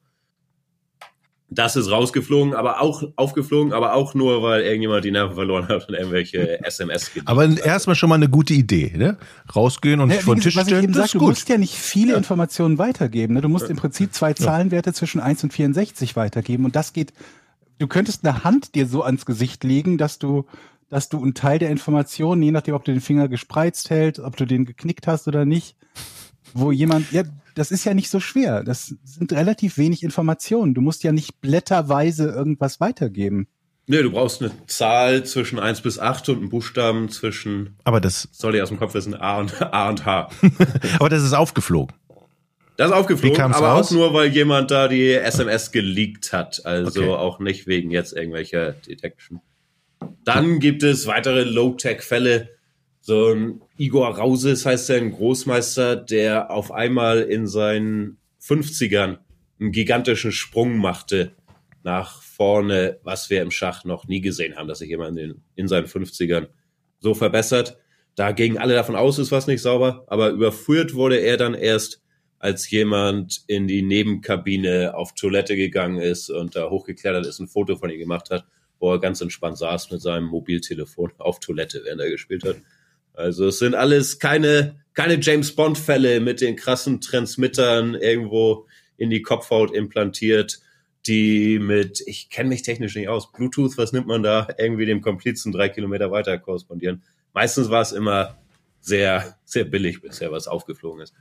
Das ist aufgeflogen, aber auch nur, weil irgendjemand die Nerven verloren hat und irgendwelche SMS gibt. Aber erstmal schon mal eine gute Idee, ne? Rausgehen und von Tisch stellen, das ist gut. Du musst ja nicht viele Informationen weitergeben, ne? Du musst im Prinzip 2 Zahlenwerte zwischen 1 und 64 weitergeben und das geht, du könntest eine Hand dir so ans Gesicht legen, dass du einen Teil der Informationen, je nachdem, ob du den Finger gespreizt hältst, ob du den geknickt hast oder nicht, wo jemand, ja, das ist ja nicht so schwer. Das sind relativ wenig Informationen. Du musst ja nicht blätterweise irgendwas weitergeben. Nee, du brauchst eine Zahl zwischen 1 bis 8 und einen Buchstaben zwischen, aber das soll ich aus dem Kopf wissen, A und H. Aber das ist aufgeflogen. Das ist aufgeflogen, aber raus? auch nur, weil jemand da die SMS geleakt hat. Also auch nicht wegen jetzt irgendwelcher Detection. Dann gibt es weitere Low-Tech-Fälle. So ein Igor Rauses heißt er, ein Großmeister, der auf einmal in seinen 50ern einen gigantischen Sprung machte nach vorne, was wir im Schach noch nie gesehen haben, dass sich jemand in seinen 50ern so verbessert. Da gingen alle davon aus, es war nicht sauber, aber überführt wurde er dann erst, als jemand in die Nebenkabine auf Toilette gegangen ist und da hochgeklettert ist, ein Foto von ihm gemacht hat, wo er ganz entspannt saß mit seinem Mobiltelefon auf Toilette, während er gespielt hat. Also es sind alles keine James-Bond-Fälle mit den krassen Transmittern irgendwo in die Kopfhaut implantiert, die mit, ich kenne mich technisch nicht aus, Bluetooth, was nimmt man da, irgendwie dem Komplizen 3 Kilometer weiter korrespondieren. Meistens war es immer sehr, sehr billig bisher, was aufgeflogen ist.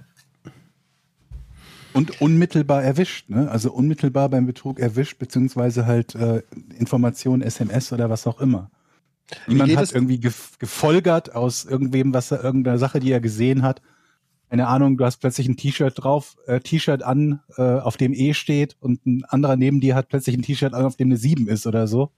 Und unmittelbar erwischt, ne? Also unmittelbar beim Betrug erwischt, beziehungsweise halt Informationen, SMS oder was auch immer. Niemand hat irgendwie gefolgert aus irgendeiner Sache, die er gesehen hat. Keine Ahnung, du hast plötzlich ein T-Shirt an, auf dem E steht und ein anderer neben dir hat plötzlich ein T-Shirt an, auf dem eine 7 ist oder so.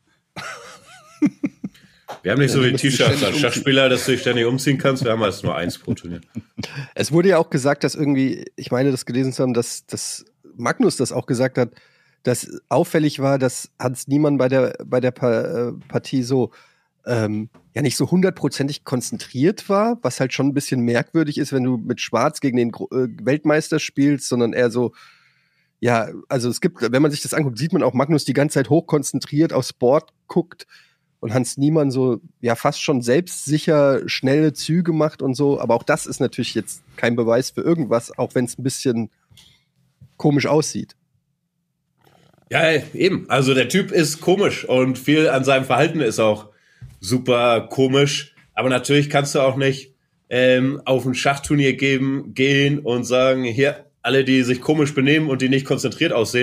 Wir haben nicht so viele T-Shirts als Schachspieler, dass du dich ständig umziehen kannst. Wir haben erst nur 1 pro Turnier. Es wurde ja auch gesagt, dass irgendwie, ich meine, das gelesen zu haben, dass Magnus das auch gesagt hat, dass auffällig war, dass Hans Niemann bei der Partie so ja nicht so 100%ig konzentriert war, was halt schon ein bisschen merkwürdig ist, wenn du mit Schwarz gegen den Weltmeister spielst, sondern eher so, ja, also es gibt, wenn man sich das anguckt, sieht man auch Magnus die ganze Zeit hochkonzentriert aufs Board guckt und Hans Niemann so, ja, fast schon selbstsicher schnelle Züge macht und so, aber auch das ist natürlich jetzt kein Beweis für irgendwas, auch wenn es ein bisschen komisch aussieht. Ja, eben. Also der Typ ist komisch und viel an seinem Verhalten ist auch super komisch. Aber natürlich kannst du auch nicht auf ein Schachturnier gehen und sagen, hier, alle, die sich komisch benehmen und die nicht konzentriert aussehen,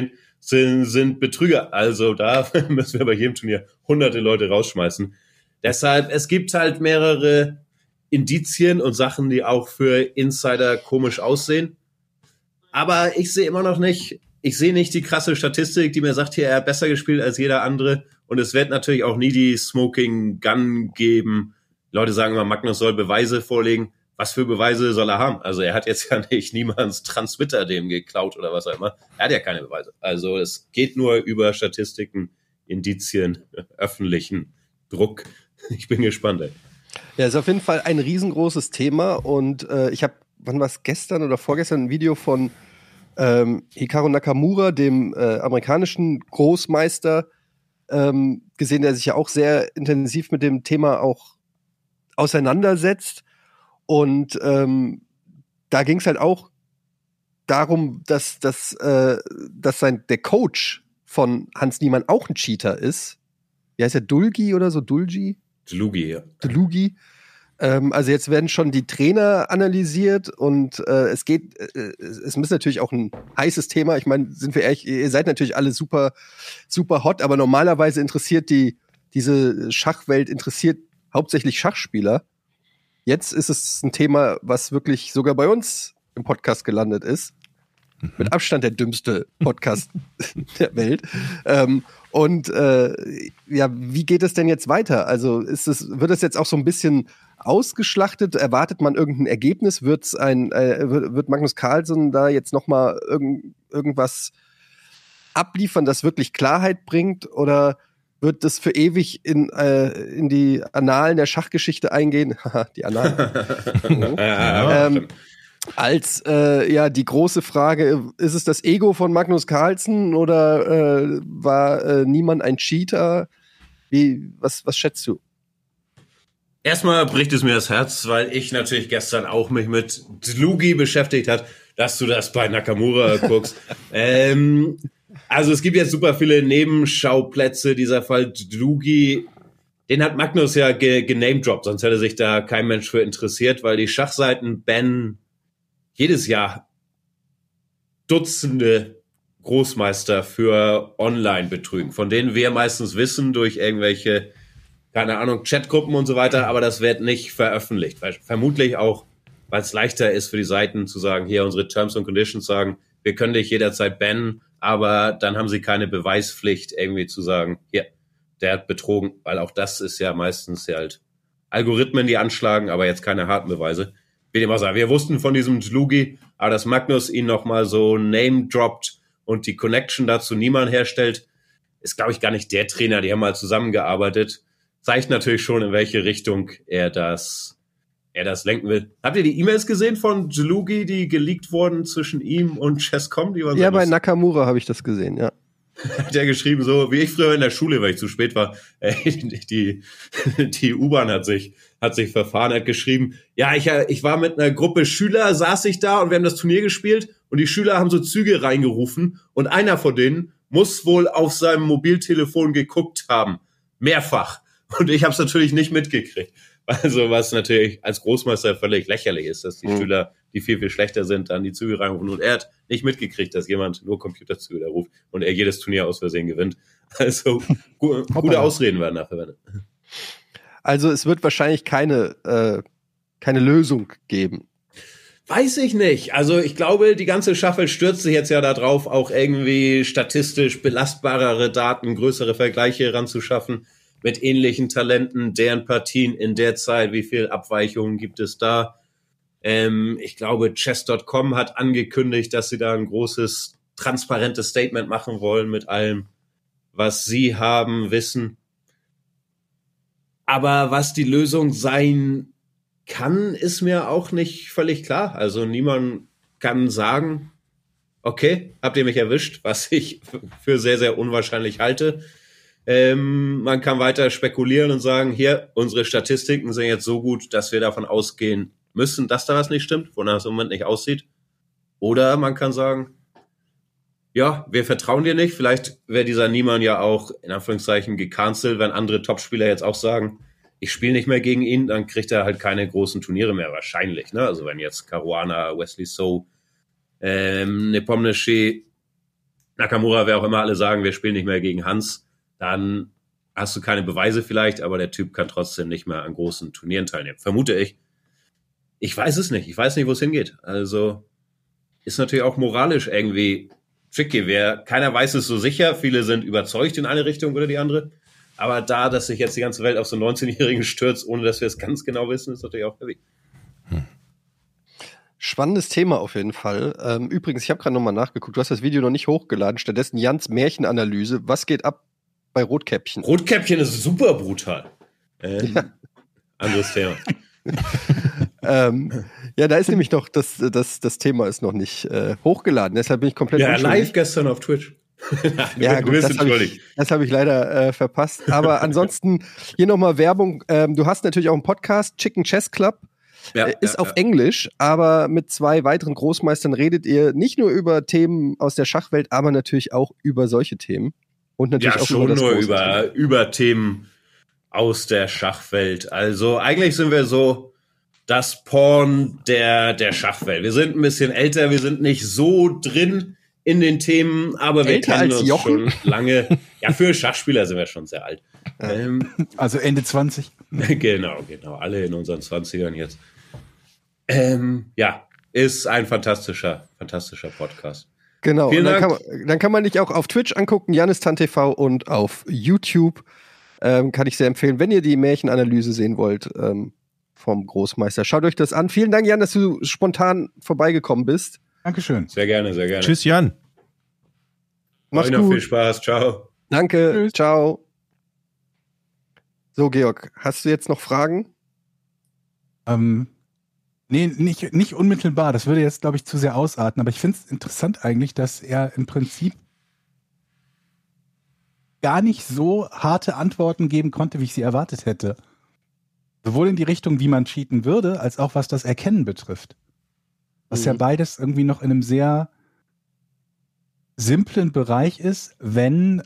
sind Betrüger. Also da müssen wir bei jedem Turnier hunderte Leute rausschmeißen. Deshalb, es gibt halt mehrere Indizien und Sachen, die auch für Insider komisch aussehen. Aber ich sehe immer noch nicht, die krasse Statistik, die mir sagt, hier, er hat besser gespielt als jeder andere. Und es wird natürlich auch nie die Smoking Gun geben. Leute sagen immer, Magnus soll Beweise vorlegen. Was für Beweise soll er haben? Also er hat jetzt ja nicht niemands Transmitter dem geklaut oder was auch immer. Er hat ja keine Beweise. Also es geht nur über Statistiken, Indizien, öffentlichen Druck. Ich bin gespannt, ey. Ja, ist auf jeden Fall ein riesengroßes Thema und ich habe, wann war es, gestern oder vorgestern ein Video von Hikaru Nakamura, dem amerikanischen Großmeister, gesehen, der sich ja auch sehr intensiv mit dem Thema auch auseinandersetzt. Und da ging es halt auch darum, dass der Coach von Hans Niemann auch ein Cheater ist. Wie heißt der? Dulgi oder so? Dulgi, ja. Dlugi. Also jetzt werden schon die Trainer analysiert und es ist natürlich auch ein heißes Thema. Ich meine, sind wir ehrlich, ihr seid natürlich alle super, super hot, aber normalerweise interessiert diese Schachwelt interessiert hauptsächlich Schachspieler. Jetzt ist es ein Thema, was wirklich sogar bei uns im Podcast gelandet ist. Mit Abstand der dümmste Podcast der Welt. Wie geht es denn jetzt weiter? Also wird es jetzt auch so ein bisschen ausgeschlachtet? Erwartet man irgendein Ergebnis? Wird Magnus Carlsen da jetzt noch mal irgendwas abliefern, das wirklich Klarheit bringt? Oder wird das für ewig in die Annalen der Schachgeschichte eingehen? Die Annalen. Als die große Frage, ist es das Ego von Magnus Carlsen oder war niemand ein Cheater? Was schätzt du? Erstmal bricht es mir das Herz, weil ich natürlich gestern auch mich mit Dlugi beschäftigt hat, dass du das bei Nakamura guckst. Also es gibt jetzt super viele Nebenschauplätze. Dieser Fall Dlugi, den hat Magnus ja genamedroppt, sonst hätte sich da kein Mensch für interessiert, weil die Schachseiten bannen jedes Jahr Dutzende Großmeister für Online-Betrügen, von denen wir meistens wissen durch irgendwelche, keine Ahnung, Chatgruppen und so weiter, aber das wird nicht veröffentlicht. Vermutlich auch, weil es leichter ist für die Seiten zu sagen, hier unsere Terms and Conditions sagen, wir können dich jederzeit bannen, aber dann haben sie keine Beweispflicht, irgendwie zu sagen, hier, der hat betrogen, weil auch das ist ja meistens ja halt Algorithmen, die anschlagen, aber jetzt keine harten Beweise. Wie dem auch sei, wir wussten von diesem Dlugi, aber dass Magnus ihn nochmal so name-droppt und die Connection dazu niemand herstellt, ist, glaube ich, gar nicht der Trainer, die haben mal zusammengearbeitet. Zeigt natürlich schon, in welche Richtung er das lenken will. Habt ihr die E-Mails gesehen von Dlugi, die geleakt wurden zwischen ihm und Chess.com? Ja, bei Nakamura habe ich das gesehen, ja. Hat er geschrieben, so wie ich früher in der Schule, weil ich zu spät war, die U-Bahn hat sich verfahren, hat geschrieben, ja, ich war mit einer Gruppe Schüler, saß ich da und wir haben das Turnier gespielt und die Schüler haben so Züge reingerufen und einer von denen muss wohl auf seinem Mobiltelefon geguckt haben, mehrfach. Und ich habe es natürlich nicht mitgekriegt. Also was natürlich als Großmeister völlig lächerlich ist, dass die Schüler, die viel, viel schlechter sind, dann die Züge reinrufen. Und er hat nicht mitgekriegt, dass jemand nur Computerzüge da ruft und er jedes Turnier aus Versehen gewinnt. Also gute Ausreden werden da verwendet. Also es wird wahrscheinlich keine Lösung geben. Weiß ich nicht. Also ich glaube, die ganze Staffel stürzt sich jetzt ja darauf, auch irgendwie statistisch belastbarere Daten, größere Vergleiche ranzuschaffen mit ähnlichen Talenten, deren Partien in der Zeit, wie viel Abweichungen gibt es da. Ich glaube, Chess.com hat angekündigt, dass sie da ein großes, transparentes Statement machen wollen mit allem, was sie haben, wissen. Aber was die Lösung sein kann, ist mir auch nicht völlig klar. Also niemand kann sagen, okay, habt ihr mich erwischt, was ich für sehr, sehr unwahrscheinlich halte. Man kann weiter spekulieren und sagen, hier, unsere Statistiken sind jetzt so gut, dass wir davon ausgehen müssen, dass da was nicht stimmt, wonach es im Moment nicht aussieht. Oder man kann sagen, ja, wir vertrauen dir nicht. Vielleicht wäre dieser Niemann ja auch, in Anführungszeichen, gecancelt, wenn andere Topspieler jetzt auch sagen, ich spiele nicht mehr gegen ihn, dann kriegt er halt keine großen Turniere mehr, wahrscheinlich. Ne? Also wenn jetzt Caruana, Wesley So, Nepomniachtchi Nakamura, wer auch immer alle sagen, wir spielen nicht mehr gegen Hans, dann hast du keine Beweise vielleicht, aber der Typ kann trotzdem nicht mehr an großen Turnieren teilnehmen. Vermute ich. Ich weiß es nicht. Ich weiß nicht, wo es hingeht. Also ist natürlich auch moralisch irgendwie tricky. Keiner weiß es so sicher. Viele sind überzeugt in eine Richtung oder die andere. Aber dass sich jetzt die ganze Welt auf so einen 19-Jährigen stürzt, ohne dass wir es ganz genau wissen, ist natürlich auch heavy. Spannendes Thema auf jeden Fall. Übrigens, ich habe gerade nochmal nachgeguckt. Du hast das Video noch nicht hochgeladen. Stattdessen Jans Märchenanalyse. Was geht ab bei Rotkäppchen? Rotkäppchen ist super brutal. Anderes Thema. Ja, da ist nämlich noch, das Thema ist noch nicht hochgeladen. Deshalb bin ich komplett live gestern auf Twitch. Ja, gut, das habe ich leider verpasst. Aber ansonsten hier nochmal Werbung. Du hast natürlich auch einen Podcast, Chicken Chess Club. Ist auf Englisch, aber mit 2 weiteren Großmeistern redet ihr nicht nur über Themen aus der Schachwelt, aber natürlich auch über solche Themen. Und natürlich auch schon nur über Themen aus der Schachwelt. Also eigentlich sind wir so das Porn der Schachwelt. Wir sind ein bisschen älter, wir sind nicht so drin in den Themen, aber wir kennen uns schon lange. Ja, für Schachspieler sind wir schon sehr alt. Also Ende 20. Genau. Alle in unseren 20ern jetzt. Ist ein fantastischer Podcast. Genau, und dann kann man dich auch auf Twitch angucken, JanisTan.tv, und auf YouTube. Kann ich sehr empfehlen, wenn ihr die Märchenanalyse sehen wollt vom Großmeister. Schaut euch das an. Vielen Dank, Jan, dass du spontan vorbeigekommen bist. Dankeschön. Sehr gerne. Tschüss, Jan. Mach's gut. Noch viel Spaß. Ciao. Danke. Tschüss. Ciao. So, Georg, hast du jetzt noch Fragen? Nee, nicht unmittelbar. Das würde jetzt, glaube ich, zu sehr ausarten. Aber ich finde es interessant eigentlich, dass er im Prinzip gar nicht so harte Antworten geben konnte, wie ich sie erwartet hätte. Sowohl in die Richtung, wie man cheaten würde, als auch was das Erkennen betrifft. Was ja beides irgendwie noch in einem sehr simplen Bereich ist, wenn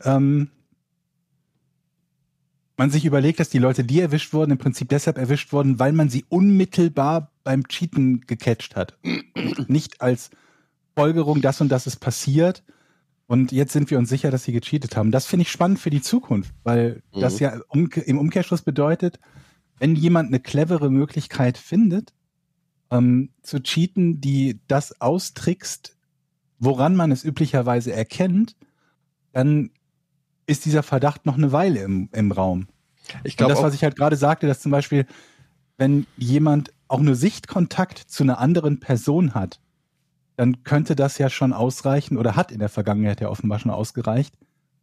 man sich überlegt, dass die Leute, die erwischt wurden, im Prinzip deshalb erwischt wurden, weil man sie unmittelbar beim Cheaten gecatcht hat. Nicht als Folgerung, das und das ist passiert und jetzt sind wir uns sicher, dass sie gecheatet haben. Das finde ich spannend für die Zukunft, weil das ja im Umkehrschluss bedeutet, wenn jemand eine clevere Möglichkeit findet, zu cheaten, die das austrickst, woran man es üblicherweise erkennt, dann ist dieser Verdacht noch eine Weile im Raum. Ich glaube, was ich halt gerade sagte, dass zum Beispiel, wenn jemand auch nur Sichtkontakt zu einer anderen Person hat, dann könnte das ja schon ausreichen oder hat in der Vergangenheit ja offenbar schon ausgereicht,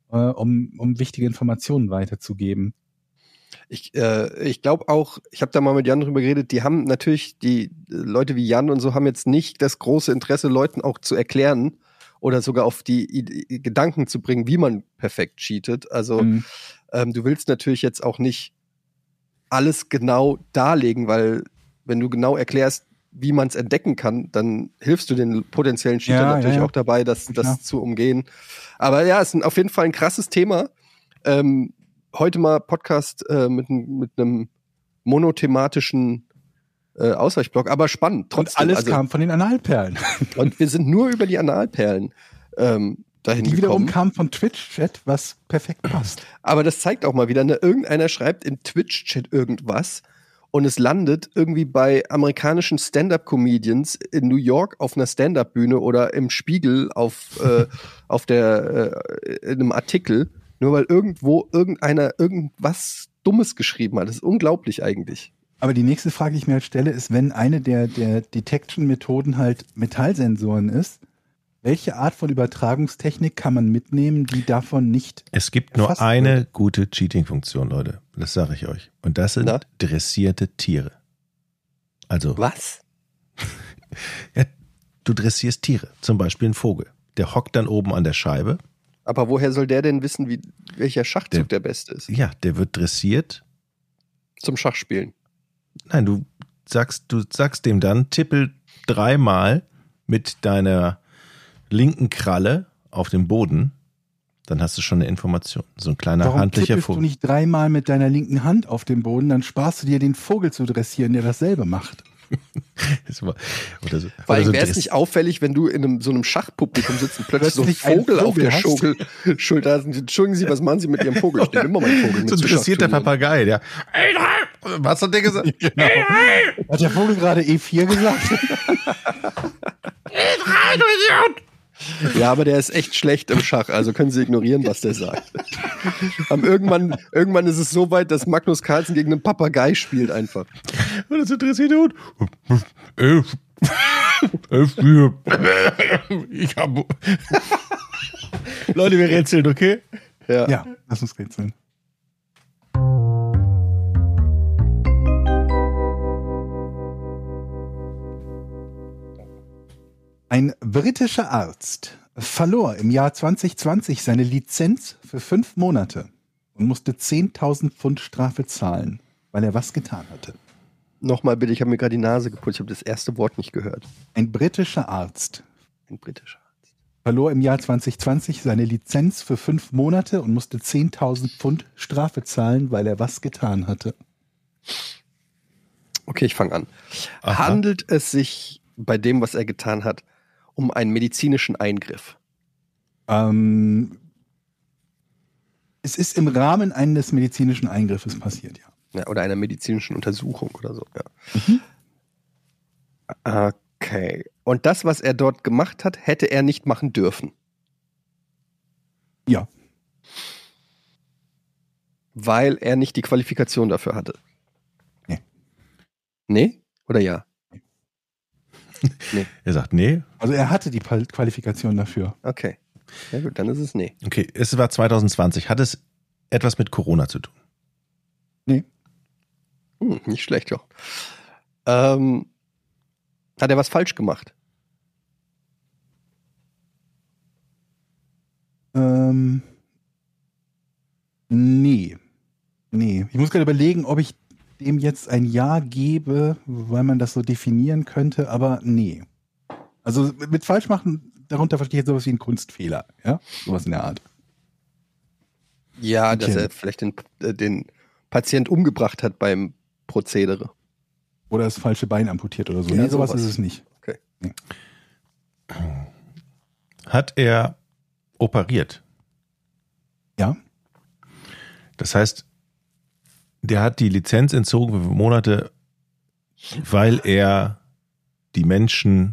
um wichtige Informationen weiterzugeben. Ich glaube auch, ich habe da mal mit Jan drüber geredet, die haben natürlich, die Leute wie Jan und so haben jetzt nicht das große Interesse, Leuten auch zu erklären oder sogar auf die Gedanken zu bringen, wie man perfekt cheatet. Also du willst natürlich jetzt auch nicht alles genau darlegen, weil wenn du genau erklärst, wie man es entdecken kann, dann hilfst du den potenziellen Cheater natürlich auch dabei, das zu umgehen. Aber ja, es ist auf jeden Fall ein krasses Thema. Heute mal Podcast mit einem monothematischen Ausweichblock, aber spannend trotzdem. Und alles kam von den Analperlen. Und wir sind nur über die Analperlen dahin die wiederum kamen von Twitch-Chat, was perfekt passt. Aber das zeigt auch mal wieder, ne? Irgendeiner schreibt im Twitch-Chat irgendwas und es landet irgendwie bei amerikanischen Stand-Up-Comedians in New York auf einer Stand-Up-Bühne oder im Spiegel in einem Artikel, nur weil irgendwo irgendeiner irgendwas Dummes geschrieben hat. Das ist unglaublich eigentlich. Aber die nächste Frage, die ich mir halt stelle, ist, wenn eine der Detection-Methoden halt Metallsensoren ist, welche Art von Übertragungstechnik kann man mitnehmen, die davon nicht Es gibt nur eine gute Cheating-Funktion, Leute. Das sage ich euch. Und das sind dressierte Tiere. Also. Was? Ja, du dressierst Tiere. Zum Beispiel einen Vogel. Der hockt dann oben an der Scheibe. Aber woher soll der denn wissen, welcher Schachzug der beste ist? Ja, der wird dressiert. Zum Schachspielen. Nein, du sagst dem dann, tippel 3-mal mit deiner linken Kralle auf den Boden, dann hast du schon eine Information. So ein kleiner handlicher Vogel. Warum tippelst du nicht 3-mal mit deiner linken Hand auf den Boden, dann sparst du dir den Vogel zu dressieren, der das selber macht. Oder so. Vor allem wäre es nicht auffällig, wenn du in so einem Schachpublikum sitzt und plötzlich so ein Vogel auf der Schulter hast. Entschuldigen Sie, was machen Sie mit Ihrem Vogel? Ich nehme immer meinen Vogel mit. So interessiert der Papagei, ja. Was hat der gesagt? Genau. Hat der Vogel gerade E4 gesagt? E3, du Idiot! Ja, aber der ist echt schlecht im Schach, also können Sie ignorieren, was der sagt. Irgendwann ist es so weit, dass Magnus Carlsen gegen einen Papagei spielt einfach. Und das interessiert ihn. 11, ich habe. Leute, wir rätseln, okay? Ja, lass uns rätseln. Ein britischer Arzt verlor im Jahr 2020 seine Lizenz für 5 Monate und musste 10.000 Pfund Strafe zahlen, weil er was getan hatte. Nochmal bitte, ich habe mir gerade die Nase geputzt, ich habe das erste Wort nicht gehört. Ein britischer Arzt Verlor im Jahr 2020 seine Lizenz für 5 Monate und musste 10.000 Pfund Strafe zahlen, weil er was getan hatte. Okay, ich fange an. Aha. Handelt es sich bei dem, was er getan hat, um einen medizinischen Eingriff? Es ist im Rahmen eines medizinischen Eingriffes passiert, ja. Ja, oder einer medizinischen Untersuchung oder so, ja. Okay. Und das, was er dort gemacht hat, hätte er nicht machen dürfen? Ja. Weil er nicht die Qualifikation dafür hatte? Nee. Nee? Oder ja? Nee. Er sagt nee. Also er hatte die Qualifikation dafür. Okay. Ja gut, dann ist es nee. Okay, es war 2020. Hat es etwas mit Corona zu tun? Nee. Nicht schlecht, doch. Hat er was falsch gemacht? Nee. Ich muss gerade überlegen, ob ich dem jetzt ein Ja gebe, weil man das so definieren könnte, aber nee. Also mit falsch machen, darunter verstehe ich jetzt sowas wie einen Kunstfehler, ja? Sowas in der Art. Ja, dass Okay. er vielleicht den Patient umgebracht hat beim Prozedere. Oder das falsche Bein amputiert oder so. Ja, Nee, sowas sowas. ist es nicht. Okay. Nee. Hat er operiert? Ja? Das heißt, der hat die Lizenz entzogen für 5 Monate, weil er die Menschen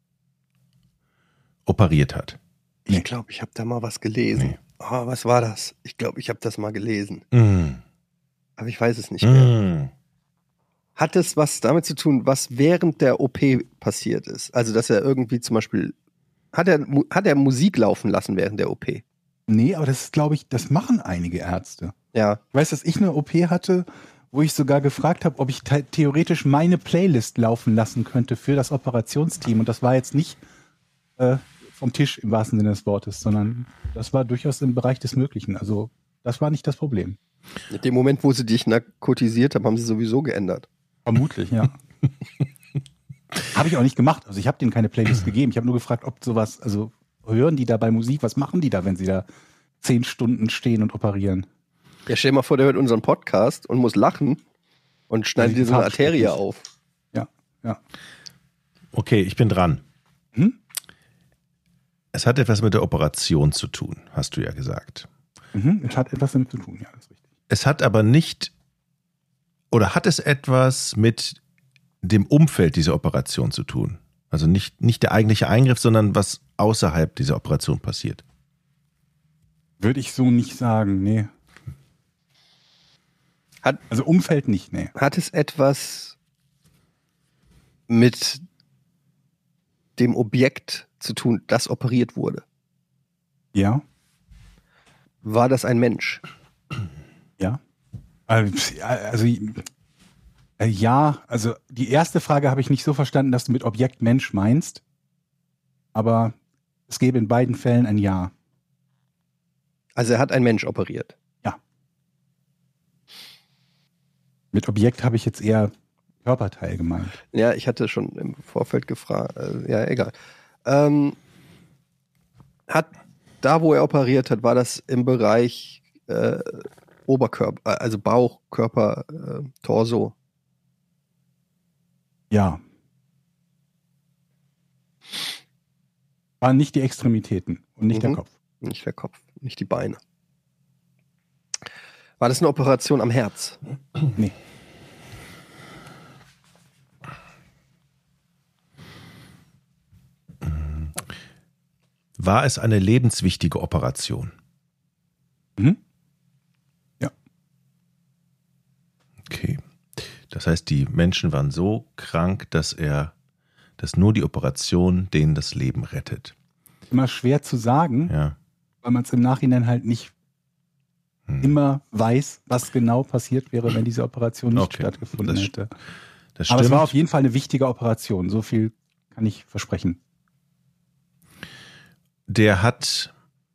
operiert hat. Ich glaube, ich habe da mal was gelesen. Nee. Oh, was war das? Ich glaube, ich habe das mal gelesen. Mm. Aber ich weiß es nicht mehr. Mm. Hat es was damit zu tun, was während der OP passiert ist? Also, dass er irgendwie zum Beispiel, hat er Musik laufen lassen während der OP? Nee, aber das ist, glaube ich, das machen einige Ärzte. Ja. Ich weiß, dass ich eine OP hatte, wo ich sogar gefragt habe, ob ich theoretisch meine Playlist laufen lassen könnte für das Operationsteam. Und das war jetzt nicht vom Tisch im wahrsten Sinne des Wortes, sondern das war durchaus im Bereich des Möglichen. Also das war nicht das Problem. In dem Moment, wo sie dich narkotisiert haben, haben sie sowieso geändert. Vermutlich, ja. Habe ich auch nicht gemacht. Also ich habe denen keine Playlist gegeben. Ich habe nur gefragt, ob sowas, also hören die da bei Musik, was machen die da, wenn sie da 10 Stunden stehen und operieren? Ja, stell dir mal vor, der hört unseren Podcast und muss lachen und schneidet dir so eine Arterie auf. Ja. Okay, ich bin dran. Hm? Es hat etwas mit der Operation zu tun, hast du ja gesagt. Es hat etwas damit zu tun, ja, das ist richtig. Es hat aber nicht, oder hat es etwas mit dem Umfeld dieser Operation zu tun? Also nicht der eigentliche Eingriff, sondern was außerhalb dieser Operation passiert. Würde ich so nicht sagen, nee. Also Umfeld nicht, nee. Hat es etwas mit dem Objekt zu tun, das operiert wurde? Ja. War das ein Mensch? Ja. Also ja, also die erste Frage habe ich nicht so verstanden, dass du mit Objekt Mensch meinst. Aber es gäbe in beiden Fällen ein Ja. Also er hat ein Mensch operiert. Ja. Mit Objekt habe ich jetzt eher Körperteil gemeint. Ja, ich hatte schon im Vorfeld gefragt. Ja, egal. Hat da, wo er operiert hat, war das im Bereich Oberkörper, also Bauch, Körper, Torso? Ja. Waren nicht die Extremitäten und nicht der Kopf. Nicht der Kopf, nicht die Beine. War das eine Operation am Herz? Nee. War es eine lebenswichtige Operation? Ja. Okay. Das heißt, die Menschen waren so krank, dass nur die Operation denen das Leben rettet. Immer schwer zu sagen, Ja. weil man es im Nachhinein halt nicht immer weiß, was genau passiert wäre, wenn diese Operation nicht stattgefunden hätte. Das Aber es stimmt. war auf jeden Fall eine wichtige Operation. So viel kann ich versprechen. Der hat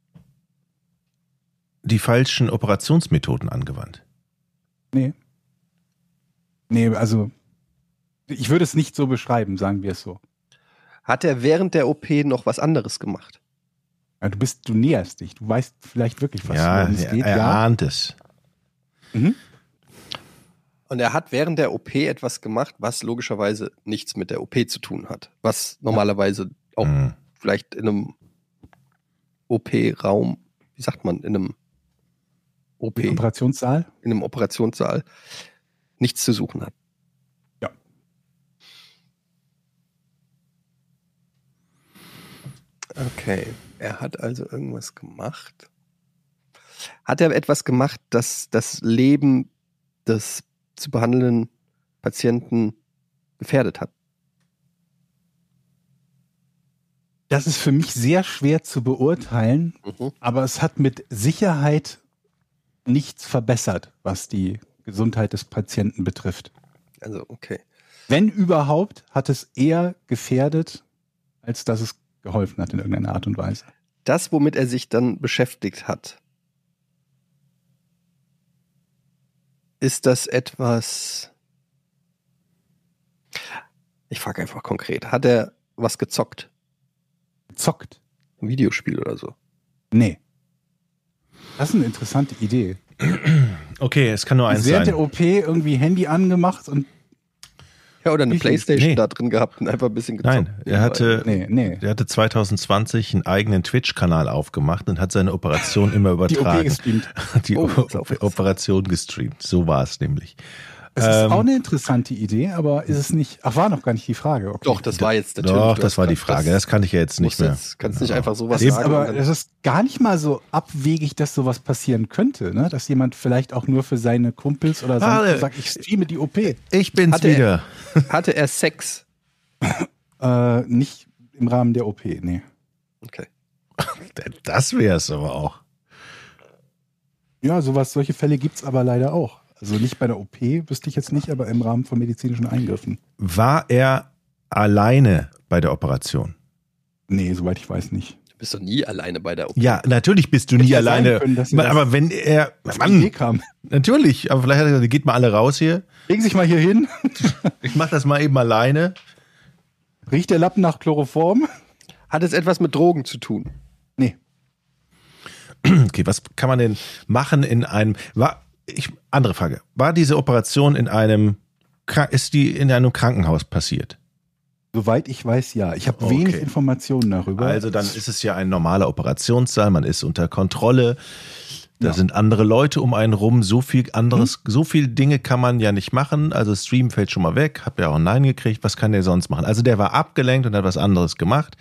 die falschen Operationsmethoden angewandt. Nee. Nee, also ich würde es nicht so beschreiben, sagen wir es so. Hat er während der OP noch was anderes gemacht? Ja, du näherst dich. Du weißt vielleicht wirklich, was Ja, worum es geht. er ahnt es. Mhm. Und er hat während der OP etwas gemacht, was logischerweise nichts mit der OP zu tun hat. Was normalerweise auch vielleicht in einem OP-Raum, wie sagt man, in einem Operationssaal? In einem Operationssaal nichts zu suchen hat. Ja. Okay, er hat also irgendwas gemacht. Hat er etwas gemacht, das das Leben des zu behandelnden Patienten gefährdet hat? Das ist für mich sehr schwer zu beurteilen, aber es hat mit Sicherheit nichts verbessert, was die Gesundheit des Patienten betrifft. Also, okay. Wenn überhaupt, hat es eher gefährdet, als dass es geholfen hat in irgendeiner Art und Weise. Das, womit er sich dann beschäftigt hat, ist das etwas... Ich frage einfach konkret. Hat er was gezockt? Gezockt? Ein Videospiel oder so? Nee. Das ist eine interessante Idee. Okay, es kann nur eins sein. Während der OP irgendwie Handy angemacht und Ja, oder eine Playstation Nee. da drin gehabt und einfach ein bisschen gezockt. Nein, er hatte Nee. 2020 einen eigenen Twitch-Kanal aufgemacht und hat seine Operation immer Die OP übertragen. gestreamt. Die Oh, ist auch jetzt. Operation gestreamt. So war es nämlich. Das ist auch eine interessante Idee, aber ist es nicht. Ach, war noch gar nicht die Frage. Okay. Doch, das war jetzt natürlich. Doch, du das hast war die grad- Frage. Das kann ich ja jetzt nicht mehr. Kannst nicht einfach sowas Das ist sagen. aber und das ist gar nicht mal so abwegig, dass sowas passieren könnte, ne? Dass jemand vielleicht auch nur für seine Kumpels oder sagt, ich streame die OP. Ich bin's Hatte er- wieder. hatte er Sex? Nicht im Rahmen der OP, nee. Okay. Das wär's aber auch. Ja, solche Fälle gibt's aber leider auch. Also nicht bei der OP, wüsste ich jetzt nicht, aber im Rahmen von medizinischen Eingriffen. War er alleine bei der Operation? Nee, soweit ich weiß nicht. Du bist doch nie alleine bei der OP. Ja, natürlich bist du Hätte nie ja sein alleine. können, dass ihm das Aber wenn er. auf die Idee kam. Natürlich, aber vielleicht hat er gesagt, geht mal alle raus hier. Legen Sie sich mal hier hin. Ich mach das mal eben alleine. Riecht der Lappen nach Chloroform? Hat es etwas mit Drogen zu tun? Nee. Okay, was kann man denn machen in einem. Andere Frage. War diese Operation ist die in einem Krankenhaus passiert? Soweit ich weiß, ja. Ich habe Okay. wenig Informationen darüber. Also dann ist es ja ein normaler Operationssaal, man ist unter Kontrolle, da sind andere Leute um einen rum, so viel Dinge kann man ja nicht machen, also Stream fällt schon mal weg, hab ja auch ein Nein gekriegt, was kann der sonst machen? Also der war abgelenkt und hat was anderes gemacht.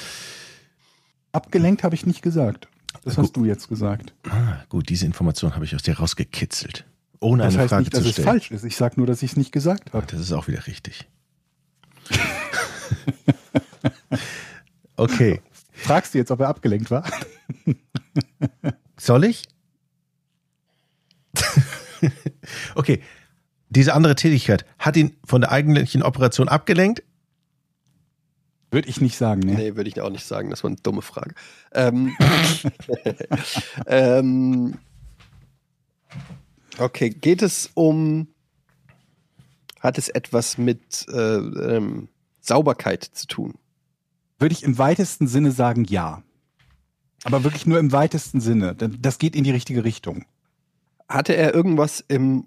Abgelenkt habe ich nicht gesagt. Das hast du jetzt gesagt. Gut, diese Information habe ich aus dir rausgekitzelt, ohne Das eine heißt Frage nicht, dass zu es stellen. falsch ist. Ich sage nur, dass ich es nicht gesagt habe. Das ist auch wieder richtig. Okay, Fragst du jetzt, ob er abgelenkt war? soll ich? Okay, diese andere Tätigkeit hat ihn von der eigentlichen Operation abgelenkt? Würde ich nicht sagen, ne? Nee, würde ich auch nicht sagen. Das war eine dumme Frage. Okay, hat es etwas mit Sauberkeit zu tun? Würde ich im weitesten Sinne sagen, ja. Aber wirklich nur im weitesten Sinne. Das geht in die richtige Richtung. Hatte er irgendwas im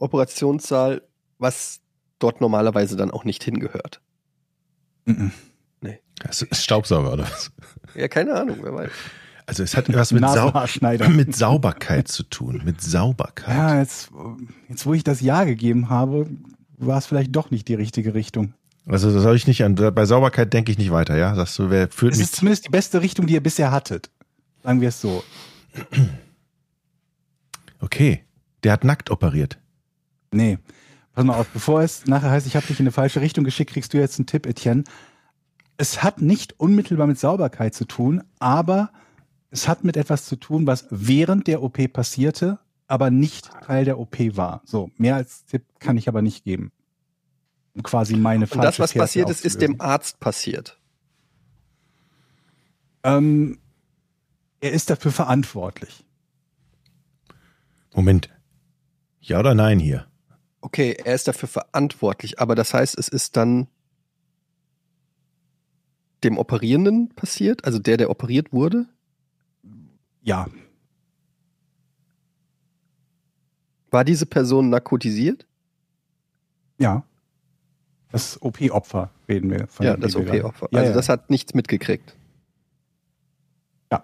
Operationssaal, was dort normalerweise dann auch nicht hingehört? Mhm. Das ist Staubsauger oder was? Ja, keine Ahnung, wer weiß. Also es hat was mit, mit Sauberkeit zu tun. Mit Sauberkeit. Ja, jetzt wo ich das Ja gegeben habe, war es vielleicht doch nicht die richtige Richtung. Also das soll ich nicht an. Bei Sauberkeit denke ich nicht weiter, ja? Sagst du, wer führt mich? Es ist zumindest die beste Richtung, die ihr bisher hattet. Sagen wir es so. Okay. Der hat nackt operiert. Nee. Pass mal auf, bevor es nachher heißt, ich habe dich in eine falsche Richtung geschickt, kriegst du jetzt einen Tipp, Etienne. Es hat nicht unmittelbar mit Sauberkeit zu tun, aber es hat mit etwas zu tun, was während der OP passierte, aber nicht Teil der OP war. So, mehr als Tipp kann ich aber nicht geben. Um quasi meine falsche Und das, was These passiert ist aufzulösen. dem Arzt passiert. Er ist dafür verantwortlich. Moment. Ja oder nein hier? Okay, er ist dafür verantwortlich, aber das heißt, es ist dann dem Operierenden passiert, also der operiert wurde? Ja. War diese Person narkotisiert? Ja. Das OP-Opfer reden wir von. Ja, das OP-Opfer. Ja, also ja. das hat nichts mitgekriegt. Ja.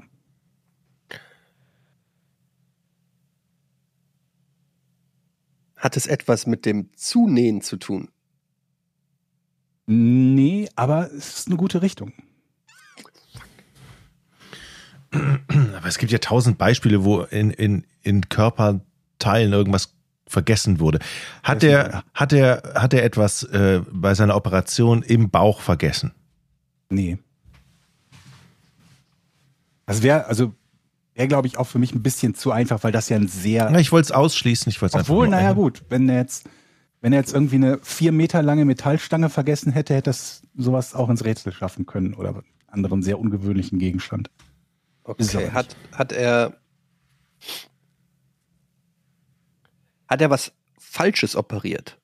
Hat es etwas mit dem Zunähen zu tun? Nee, aber es ist eine gute Richtung. Aber es gibt ja 1000 Beispiele, wo in Körperteilen irgendwas vergessen wurde. Hat er etwas bei seiner Operation im Bauch vergessen? Nee. Das wäre, glaube ich, auch für mich ein bisschen zu einfach, weil das ja ein sehr... Na, ich wollte es ausschließen. Obwohl, naja gut, wenn er jetzt irgendwie eine 4 Meter lange Metallstange vergessen hätte das sowas auch ins Rätsel schaffen können oder einen anderen sehr ungewöhnlichen Gegenstand. Okay, hat er was Falsches operiert?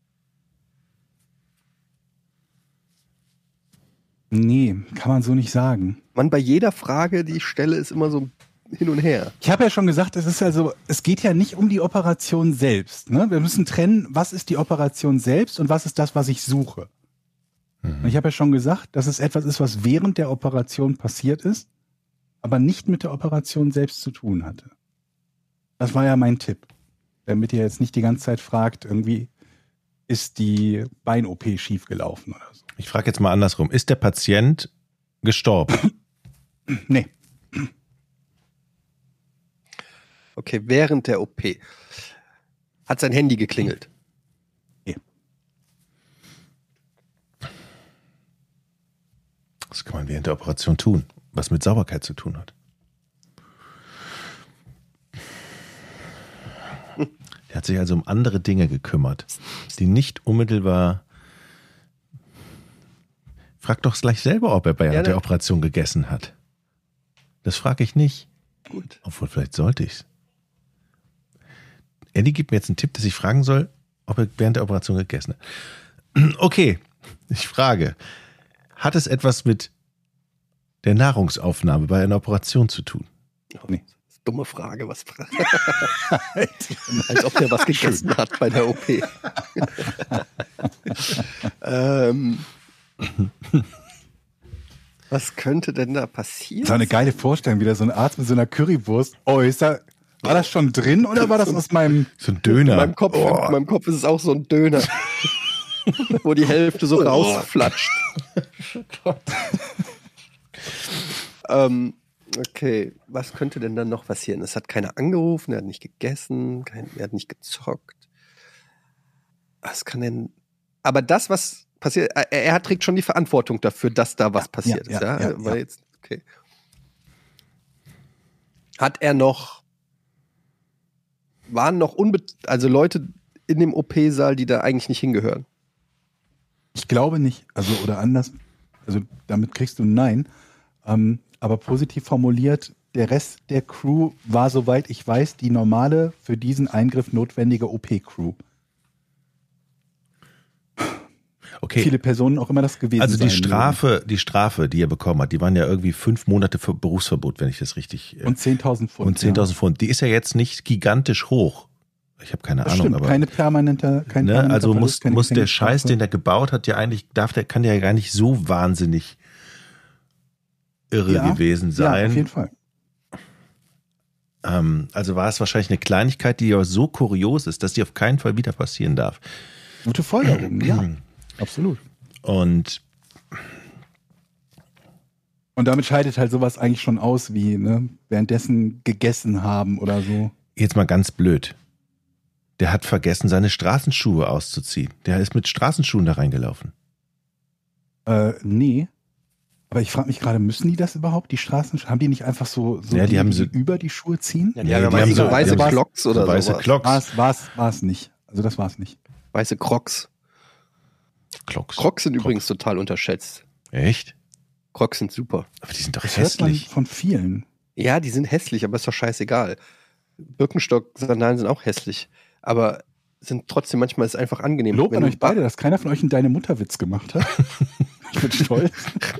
Nee, kann man so nicht sagen. Man, bei jeder Frage, die ich stelle, ist immer so hin und her. Ich habe ja schon gesagt, es geht ja nicht um die Operation selbst. Ne? Wir müssen trennen, was ist die Operation selbst und was ist das, was ich suche. Und ich habe ja schon gesagt, dass es etwas ist, was während der Operation passiert ist, aber nicht mit der Operation selbst zu tun hatte. Das war ja mein Tipp. Damit ihr jetzt nicht die ganze Zeit fragt, irgendwie ist die Bein-OP schiefgelaufen oder so. Ich frage jetzt mal andersrum. Ist der Patient gestorben? Nee. Okay, während der OP. Hat sein Handy geklingelt? Nee. Was kann man während der Operation tun, was mit Sauberkeit zu tun hat? Er hat sich also um andere Dinge gekümmert, die nicht unmittelbar... Frag doch gleich selber, ob er bei der Operation gegessen hat. Das frage ich nicht. Gut. Obwohl, vielleicht sollte ich's. Eddie gibt mir jetzt einen Tipp, dass ich fragen soll, ob er während der Operation gegessen hat. Okay, ich frage. Hat es etwas mit der Nahrungsaufnahme bei einer Operation zu tun? Nee. Dumme Frage, was als ob der was gegessen hat bei der OP. Was könnte denn da passieren? Das war eine geile Vorstellung, wieder so ein Arzt mit so einer Currywurst. Oh, war das schon drin oder war das aus meinem... So ein Döner. In meinem Kopf ist es auch so ein Döner, wo die Hälfte so rausflatscht. Okay, was könnte denn dann noch passieren? Es hat keiner angerufen, er hat nicht gegessen, er hat nicht gezockt. Was kann denn... Aber das, was passiert, trägt schon die Verantwortung dafür, dass da was passiert ist. Ja. Jetzt, okay. Hat er noch... Waren noch also Leute in dem OP-Saal, die da eigentlich nicht hingehören? Ich glaube nicht. Also, oder anders. Also, damit kriegst du ein Nein. Aber positiv formuliert, der Rest der Crew war, soweit ich weiß, die normale, für diesen Eingriff notwendige OP-Crew. Okay. Viele Personen auch immer das gewesen Also sein die Strafe, die er bekommen hat, die waren ja irgendwie 5 Monate für Berufsverbot, wenn ich das richtig... Und 10.000 Pfund. Und 10.000 Pfund. Die ist ja jetzt nicht gigantisch hoch. Ich habe keine Ahnung. Stimmt, aber keine permanente... Also muss der Scheiß, den er gebaut hat, ja eigentlich, kann der ja gar nicht so wahnsinnig irre gewesen sein. Ja, auf jeden Fall. Also war es wahrscheinlich eine Kleinigkeit, die aber so kurios ist, dass die auf keinen Fall wieder passieren darf. Gute Folgerung, ja. Absolut. Und damit scheidet halt sowas eigentlich schon aus, wie währenddessen gegessen haben oder so. Jetzt mal ganz blöd. Der hat vergessen, seine Straßenschuhe auszuziehen. Der ist mit Straßenschuhen da reingelaufen. Nee. Aber ich frage mich gerade, müssen die das überhaupt, die Straßenschuhe? Haben die nicht einfach so ja, die haben so über die Schuhe ziehen? Ja, die haben so weiße Crocs oder so. Weiße Crocs. War es nicht. Also das war es nicht. Weiße Crocs. Crocs sind übrigens total unterschätzt. Echt? Crocs sind super. Aber die sind doch Das hört man hässlich. von vielen. Ja, die sind hässlich, aber ist doch scheißegal. Birkenstock-Sandalen sind auch hässlich. Aber sind trotzdem, manchmal ist es einfach angenehm. Lob an euch beide, dass keiner von euch einen Deine-Mutter-Witz gemacht hat. Ich bin stolz.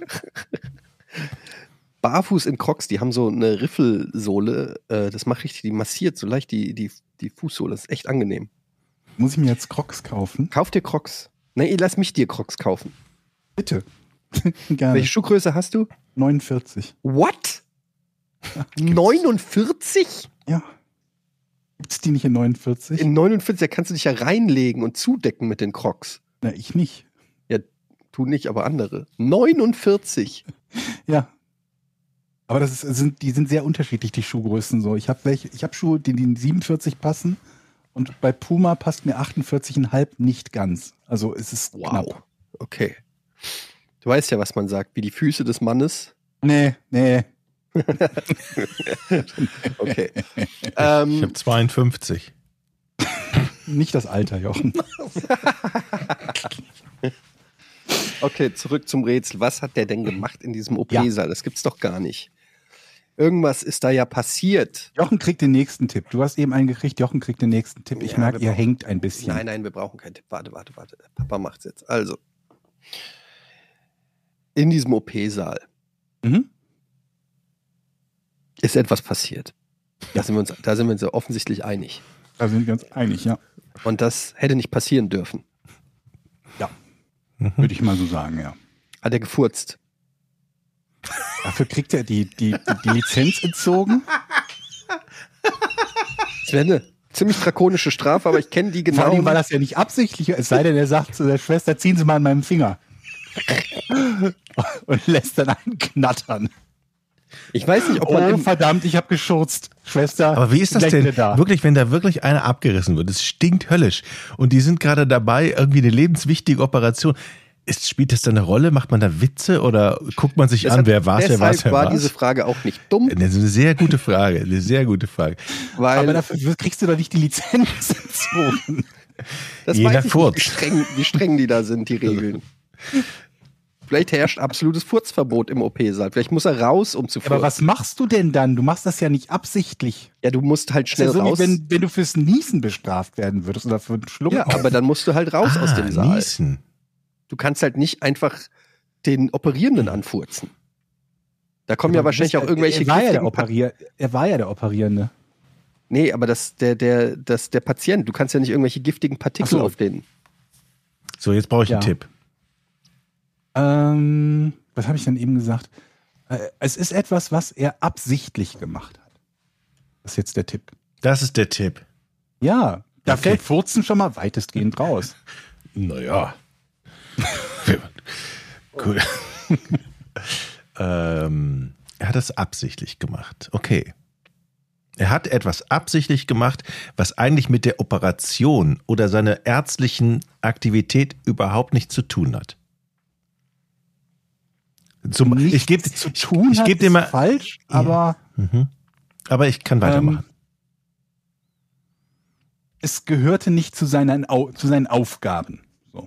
Barfuß in Crocs, die haben so eine Riffelsohle, das macht richtig, die massiert so leicht die Fußsohle, das ist echt angenehm. Muss ich mir jetzt Crocs kaufen? Kauf dir Crocs. Nee, lass mich dir Crocs kaufen. Bitte. Gerne. Welche Schuhgröße hast du? 49. What? 49? Ja. Gibt's die nicht in 49? In 49, da kannst du dich ja reinlegen und zudecken mit den Crocs. Na, ich nicht. Ja, tu nicht, aber andere. 49. Ja. Aber die sind sehr unterschiedlich, die Schuhgrößen so. Ich habe Schuhe, die in 47 passen und bei Puma passt mir 48,5 nicht ganz. Also es ist knapp. Okay. Du weißt ja, was man sagt, wie die Füße des Mannes. Nee. Okay. Ich habe 52. Nicht das Alter, Jochen. Okay, zurück zum Rätsel. Was hat der denn gemacht in diesem OP-Saal? Das gibt's doch gar nicht. Irgendwas ist da ja passiert. Jochen kriegt den nächsten Tipp. Du hast eben einen gekriegt, Jochen kriegt den nächsten Tipp. Ich merke, ihr hängt ein bisschen. Nein, wir brauchen keinen Tipp. Warte. Papa macht's jetzt. Also. In diesem OP-Saal ist etwas passiert. Da sind wir uns ja offensichtlich einig. Da sind wir uns einig, ja. Und das hätte nicht passieren dürfen. Ja. Würde ich mal so sagen, ja. Hat er gefurzt? Dafür kriegt er die Lizenz entzogen. Das wäre eine ziemlich drakonische Strafe, aber ich kenne die genau. Vor allem war das ja nicht absichtlich, es sei denn, er sagt zu der Schwester, ziehen Sie mal an meinem Finger. Und lässt dann einen knattern. Ich weiß nicht, ob man verdammt, ich habe geschurzt, Schwester. Aber wie ist das denn wirklich, wenn da wirklich einer abgerissen wird? Es stinkt höllisch. Und die sind gerade dabei, irgendwie eine lebenswichtige Operation. Spielt das da eine Rolle? Macht man da Witze oder guckt man sich an, wer war's, wer war's? Deshalb war diese Frage auch nicht dumm. Das ist eine sehr gute Frage, Aber dafür kriegst du doch nicht die Lizenz entzogen. Das Je weiß nach ich Furz. nicht, wie streng die da sind, die Regeln. Vielleicht herrscht absolutes Furzverbot im OP-Saal. Vielleicht muss er raus, um zu furzen. Aber was machst du denn dann? Du machst das ja nicht absichtlich. Ja, du musst halt schnell das ist ja so, raus. wie wenn du fürs Niesen bestraft werden würdest oder für einen Schluck. Ja, aber dann musst du halt raus aus dem Saal. Niesen. Du kannst halt nicht einfach den Operierenden anfurzen. Da kommen ja wahrscheinlich auch irgendwelche Er war ja der Operierende. Nee, aber der Patient. Du kannst ja nicht irgendwelche giftigen Partikel auf den. So, jetzt brauche ich einen Tipp. Was habe ich denn eben gesagt? Es ist etwas, was er absichtlich gemacht hat. Das ist jetzt der Tipp. Das ist der Tipp. Ja, da fällt Furzen schon mal weitestgehend raus. Naja. Cool. Er hat das absichtlich gemacht. Okay. Er hat etwas absichtlich gemacht, was eigentlich mit der Operation oder seiner ärztlichen Aktivität überhaupt nichts zu tun hat. Ich gebe dir mal falsch, aber aber ich kann weitermachen. Es gehörte nicht zu seinen Aufgaben. So.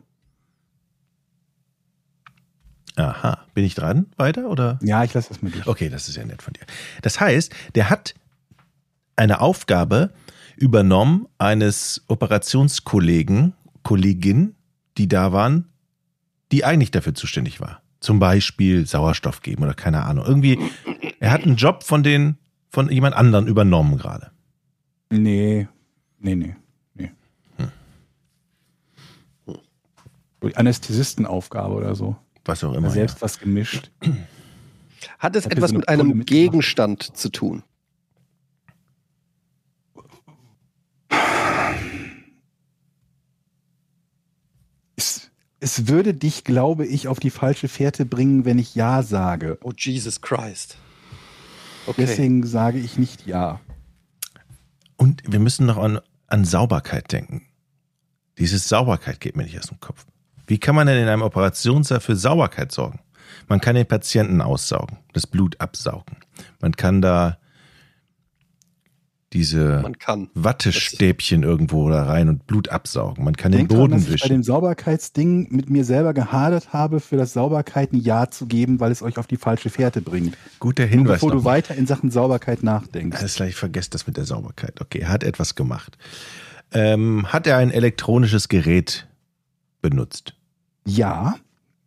Aha, bin ich dran? Weiter oder? Ja, ich lasse das mit dir. Okay, das ist ja nett von dir. Das heißt, der hat eine Aufgabe übernommen eines Kollegin, die da waren, die eigentlich dafür zuständig war. Zum Beispiel Sauerstoff geben oder keine Ahnung. Irgendwie, er hat einen Job von jemand anderen übernommen gerade. Nee. Anästhesistenaufgabe oder so. Was auch immer. Selbst was gemischt. Hat es etwas mit einem Gegenstand zu tun? Es würde dich, glaube ich, auf die falsche Fährte bringen, wenn ich Ja sage. Oh, Jesus Christ. Okay. Deswegen sage ich nicht Ja. Und wir müssen noch an Sauberkeit denken. Diese Sauberkeit geht mir nicht aus dem Kopf. Wie kann man denn in einem Operationssaal für Sauberkeit sorgen? Man kann den Patienten aussaugen, das Blut absaugen. Man kann da diese Wattestäbchen irgendwo da rein und Blut absaugen. Man kann den Boden wischen. Ich bei dem Sauberkeitsding mit mir selber gehadert habe, für das Sauberkeit ein Ja zu geben, weil es euch auf die falsche Fährte bringt. Guter Hinweis. Nur bevor du weiter in Sachen Sauberkeit nachdenkst. Alles klar, ich vergesse das mit der Sauberkeit. Okay, er hat etwas gemacht. Hat er ein elektronisches Gerät benutzt? Ja.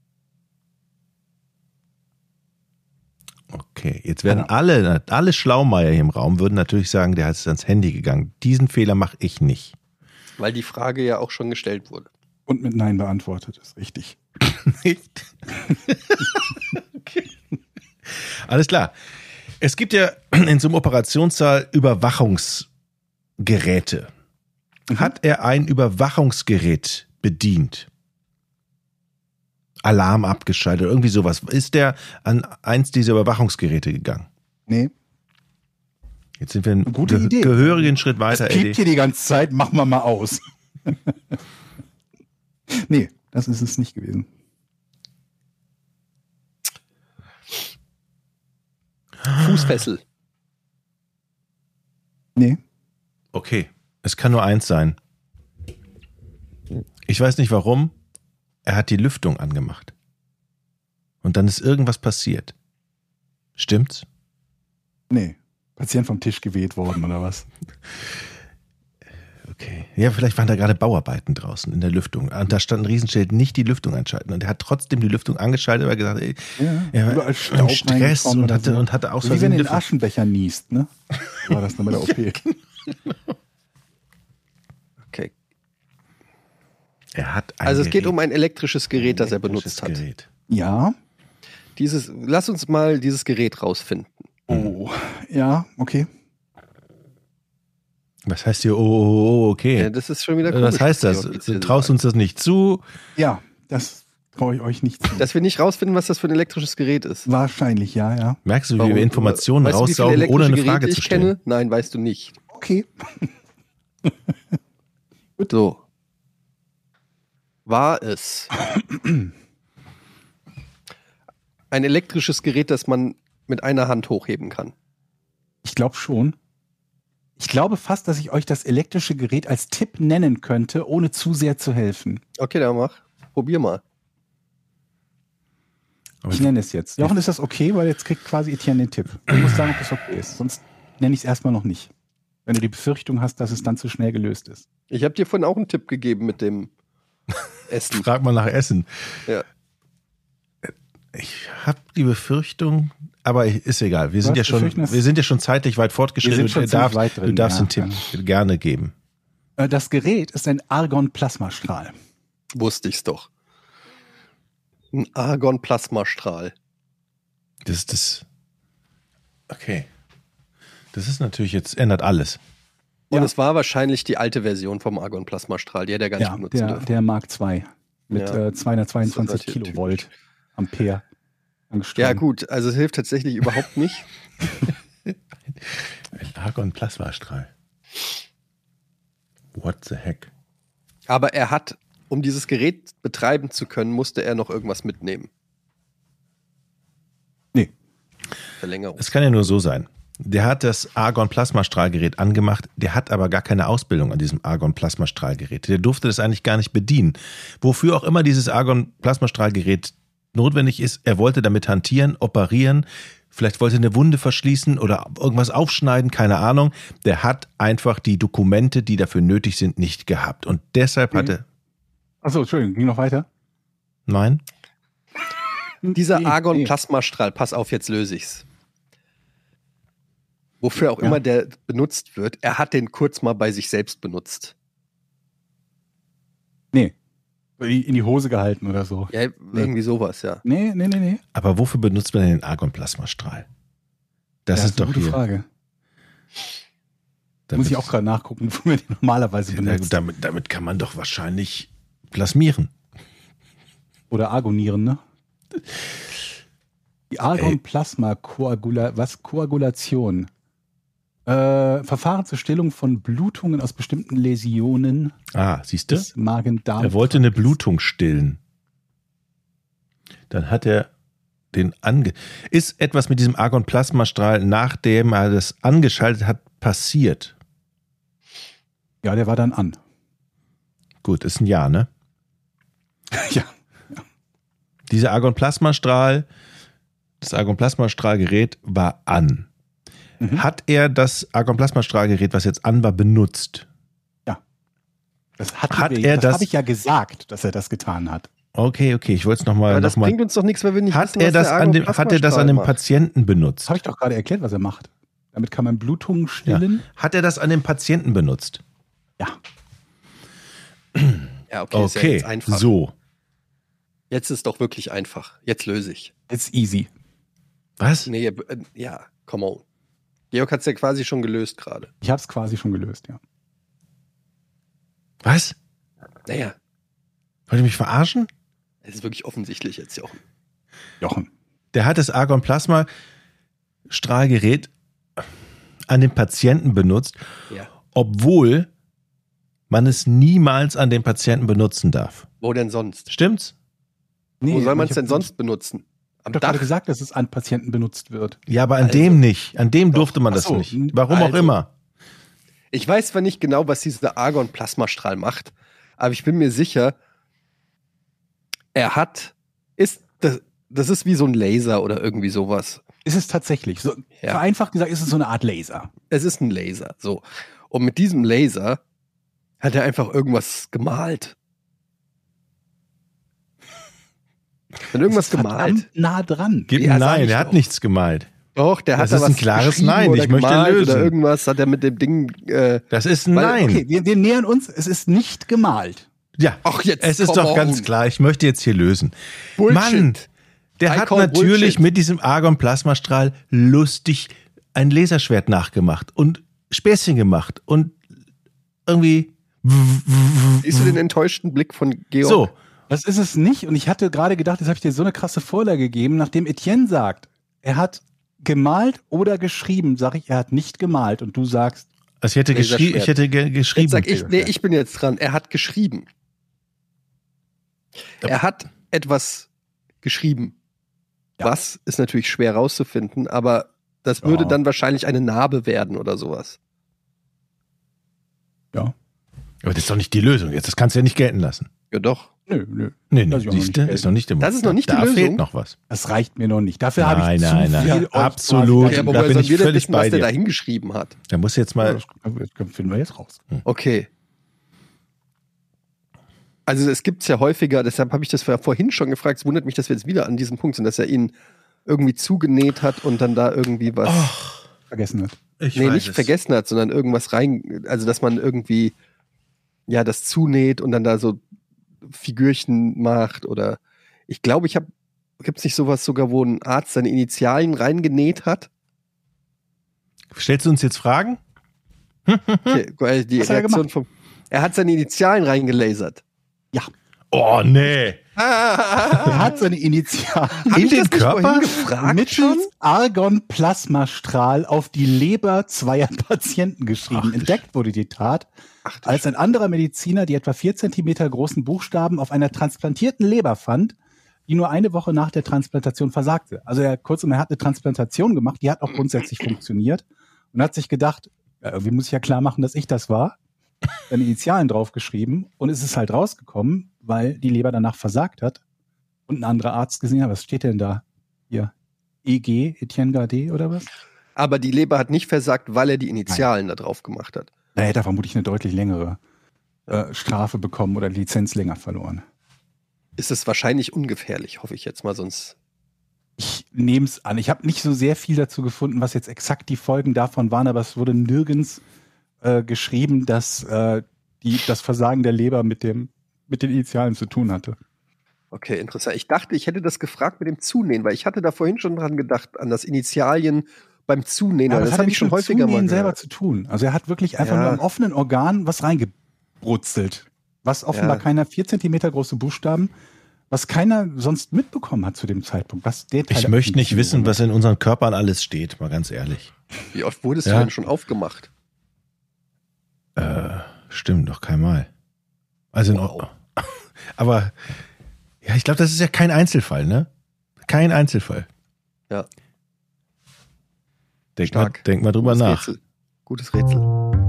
Okay, jetzt werden alle Schlaumeier hier im Raum würden natürlich sagen, der ist ans Handy gegangen. Diesen Fehler mache ich nicht. Weil die Frage ja auch schon gestellt wurde. Und mit Nein beantwortet, ist richtig. Nicht? Okay. Alles klar. Es gibt ja in so einem Operationssaal Überwachungsgeräte. Hat er ein Überwachungsgerät bedient? Alarm abgeschaltet, irgendwie sowas. Ist der an eins dieser Überwachungsgeräte gegangen? Nee. Jetzt sind wir einen gehörigen Schritt weiter. Das piept hier die ganze Zeit, machen wir mal aus. Nee, das ist es nicht gewesen. Fußfessel. Nee. Okay, es kann nur eins sein. Ich weiß nicht warum. Er hat die Lüftung angemacht. Und dann ist irgendwas passiert. Stimmt's? Nee. Patient vom Tisch geweht worden oder was? Okay. Ja, vielleicht waren da gerade Bauarbeiten draußen in der Lüftung. Und da stand ein Riesenschild, nicht die Lüftung einschalten. Und er hat trotzdem die Lüftung angeschaltet, weil er gesagt hat, er war im Stress und hatte auch so. Wie wenn du in den Aschenbecher niest, ne? War das dann bei der OP? Okay. Er hat also es geht um ein elektrisches Gerät, das er benutzt hat. Ja. Lass uns mal dieses Gerät rausfinden. Oh, ja, okay. Was heißt hier, okay? Ja, das ist schon wieder komisch. Was heißt das? Du traust uns das nicht zu? Ja, das traue ich euch nicht zu. Dass wir nicht rausfinden, was das für ein elektrisches Gerät ist. Wahrscheinlich, ja. Merkst du, wie wir Informationen raussaugen, ohne eine Frage zu stellen? Kenne? Nein, weißt du nicht. Okay. So. War es ein elektrisches Gerät, das man mit einer Hand hochheben kann? Ich glaube schon. Ich glaube fast, dass ich euch das elektrische Gerät als Tipp nennen könnte, ohne zu sehr zu helfen. Okay, dann mach. Probier mal. Ich nenne es jetzt. Jochen, ist das okay? Weil jetzt kriegt quasi Etienne den Tipp. Du musst sagen, ob das okay ist. Sonst nenne ich es erstmal noch nicht. Wenn du die Befürchtung hast, dass es dann zu schnell gelöst ist. Ich habe dir vorhin auch einen Tipp gegeben mit dem Essen. Frag mal nach Essen. Ja. Ich habe die Befürchtung, aber ist egal. Wir sind ja schon zeitlich weit fortgeschritten. Du darfst den Tipp gerne geben. Das Gerät ist ein Argon-Plasmastrahl. Wusste ich's doch. Ein Argon-Plasmastrahl. Das ist das. Okay. Das ist natürlich jetzt, ändert alles. Und es war wahrscheinlich die alte Version vom Argon-Plasmastrahl, die hätte er gar nicht benutzen dürfen. Der Mark II mit 222 Kilovolt Ampere angestrahlt. Ja gut, also es hilft tatsächlich überhaupt nicht. Ein Argon-Plasmastrahl. What the heck? Aber er hat, um dieses Gerät betreiben zu können, musste er noch irgendwas mitnehmen. Nee. Verlängerung. Es kann ja nur so sein. Der hat das Argon-Plasmastrahlgerät angemacht, der hat aber gar keine Ausbildung an diesem Argon-Plasmastrahlgerät. Der durfte das eigentlich gar nicht bedienen. Wofür auch immer dieses Argon-Plasmastrahlgerät notwendig ist, er wollte damit hantieren, operieren, vielleicht wollte eine Wunde verschließen oder irgendwas aufschneiden, keine Ahnung. Der hat einfach die Dokumente, die dafür nötig sind, nicht gehabt. Und deshalb hatte... Achso, Entschuldigung, ging noch weiter? Nein? Dieser Argon-Plasmastrahl, pass auf, jetzt löse ich's. Wofür auch immer der benutzt wird, er hat den kurz mal bei sich selbst benutzt. Nee. In die Hose gehalten oder so. Ja, irgendwie sowas, ja. Nee. Aber wofür benutzt man denn den Argon-Plasmastrahl? Das ist doch eine gute hier. Frage. Muss ich auch gerade nachgucken, wofür wir den normalerweise benutzen. Damit kann man doch wahrscheinlich plasmieren. Oder argonieren, ne? Die Argon-Plasma-Koagulation. Verfahren zur Stillung von Blutungen aus bestimmten Läsionen. Siehst du? Des Magen-Darm. Er wollte eine Blutung stillen. Dann hat er den Ist etwas mit diesem Argon-Plasmastrahl, nachdem er das angeschaltet hat, passiert? Ja, der war dann an. Gut, ist ein Ja, ne? Ja. Dieser Argon-Plasmastrahl, das Argon-Plasmastrahlgerät war an. Hat er das Argon-Plasmastrahlgerät, was jetzt an war, benutzt? Ja. Das habe ich ja gesagt, dass er das getan hat. Okay, ich wollte es nochmal. Aber das bringt uns doch nichts, weil wir nicht wissen, Hat er das an dem Patienten benutzt? Habe ich doch gerade erklärt, was er macht. Damit kann man Blutungen stillen. Ja. Hat er das an dem Patienten benutzt? Ja. Ja, okay. Ist ja jetzt einfach. So. Jetzt ist doch wirklich einfach. Jetzt löse ich. It's easy. Was? Nee, ja, come on. Georg hat es ja quasi schon gelöst gerade. Ich habe es quasi schon gelöst, ja. Was? Naja. Wollt ihr mich verarschen? Es ist wirklich offensichtlich jetzt, Jochen. Der hat das Argon-Plasma-Strahlgerät an den Patienten benutzt, obwohl man es niemals an den Patienten benutzen darf. Wo denn sonst? Stimmt's? Nee, wo soll man es denn sonst benutzen? Ich habe doch gerade gesagt, dass es an Patienten benutzt wird. Ja, aber an dem nicht. An dem durfte man das nicht. Warum auch immer. Ich weiß zwar nicht genau, was dieser Argon-Plasmastrahl macht, aber ich bin mir sicher, das ist wie so ein Laser oder irgendwie sowas. Ist es tatsächlich. So, vereinfacht gesagt, ist es so eine Art Laser. Es ist ein Laser, so. Und mit diesem Laser hat er einfach irgendwas gemalt. Hat irgendwas gemalt. Nah dran. Nein, er hat nichts gemalt. Doch, der hat da was. Das ist ein klares Nein. Ich möchte lösen. Oder irgendwas hat er mit dem Ding. Das ist ein Nein. Okay, wir nähern uns. Es ist nicht gemalt. Ja. Ach, jetzt. Es ist doch ganz klar. Ich möchte jetzt hier lösen. Bullshit. Mann, der hat natürlich mit diesem Argon-Plasmastrahl lustig ein Laserschwert nachgemacht und Späßchen gemacht und irgendwie. Siehst du den enttäuschten Blick von Georg? So. Das ist es nicht. Und ich hatte gerade gedacht, jetzt habe ich dir so eine krasse Vorlage gegeben, nachdem Etienne sagt, er hat gemalt oder geschrieben, sage ich, er hat nicht gemalt. Und du sagst, ich hätte geschrieben. Jetzt sag ich, nee, ich bin jetzt dran. Er hat geschrieben. Er hat etwas geschrieben. Ja. Was ist natürlich schwer rauszufinden, aber das würde dann wahrscheinlich eine Narbe werden oder sowas. Ja. Aber das ist doch nicht die Lösung jetzt. Das kannst du ja nicht gelten lassen. Ja, doch. Nö. Nee, siehst du, ist noch nicht das ist noch nicht die Lösung. Da fehlt noch was. Das reicht mir noch nicht. Dafür habe ich nein. viel Absolut. Ja, aber da bin ich wir völlig wissen, bei was dir. der da hingeschrieben hat. Da muss jetzt mal. Das finden wir jetzt raus. Okay. Also es gibt es ja häufiger, deshalb habe ich das vorhin schon gefragt, es wundert mich, dass wir jetzt wieder an diesem Punkt sind, dass er ihn irgendwie zugenäht hat und dann da irgendwie was vergessen hat. Vergessen hat, sondern irgendwas also dass man irgendwie das zunäht und dann da so Figürchen macht oder ich glaube, gibt es nicht sowas sogar, wo ein Arzt seine Initialien reingenäht hat? Stellst du uns jetzt Fragen? Okay, die Reaktion er hat seine Initialien reingelasert. Ja. Oh, nee. Er hat seine Initialien in den Körper mittels Argon-Plasmastrahl auf die Leber zweier Patienten geschrieben. Entdeckt wurde die Tat, als ein anderer Mediziner die etwa 4 Zentimeter großen Buchstaben auf einer transplantierten Leber fand, die nur eine Woche nach der Transplantation versagte. Also er hat eine Transplantation gemacht, die hat auch grundsätzlich funktioniert und hat sich gedacht, irgendwie muss ich ja klar machen, dass ich das war. Seine Initialen draufgeschrieben und es ist halt rausgekommen, weil die Leber danach versagt hat und ein anderer Arzt gesehen hat, was steht denn da? Hier, EG, Etienne Gardet oder was? Aber die Leber hat nicht versagt, weil er die Initialen da drauf gemacht hat. Da hätte er vermutlich eine deutlich längere Strafe bekommen oder die Lizenz länger verloren. Ist es wahrscheinlich ungefährlich, hoffe ich jetzt mal, sonst. Ich nehme es an. Ich habe nicht so sehr viel dazu gefunden, was jetzt exakt die Folgen davon waren, aber es wurde nirgends geschrieben, dass das Versagen der Leber mit dem mit den Initialen zu tun hatte. Okay, interessant. Ich dachte, ich hätte das gefragt mit dem Zunähen, weil ich hatte da vorhin schon dran gedacht, an das Initialien beim Zunähen. Ja, das habe ich schon häufiger mal gehört. selber zu tun. Also er hat wirklich einfach nur am offenen Organ was reingebrutzelt. Was offenbar keiner 4 Zentimeter große Buchstaben, was keiner sonst mitbekommen hat zu dem Zeitpunkt. Ich möchte nicht wissen, was in unseren Körpern alles steht, mal ganz ehrlich. Wie oft wurdest du denn schon aufgemacht? Stimmt, noch keinmal. Also wow. Aber ja, ich glaube, das ist ja kein Einzelfall, ne? Kein Einzelfall. Ja. Denk mal drüber nach. Gutes Rätsel.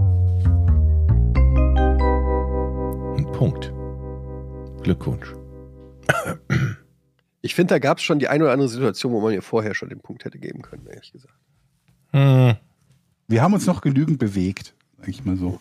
Ein Punkt. Glückwunsch. Ich finde, da gab es schon die eine oder andere Situation, wo man mir vorher schon den Punkt hätte geben können, ehrlich gesagt. Wir haben uns noch genügend bewegt, sag ich mal so.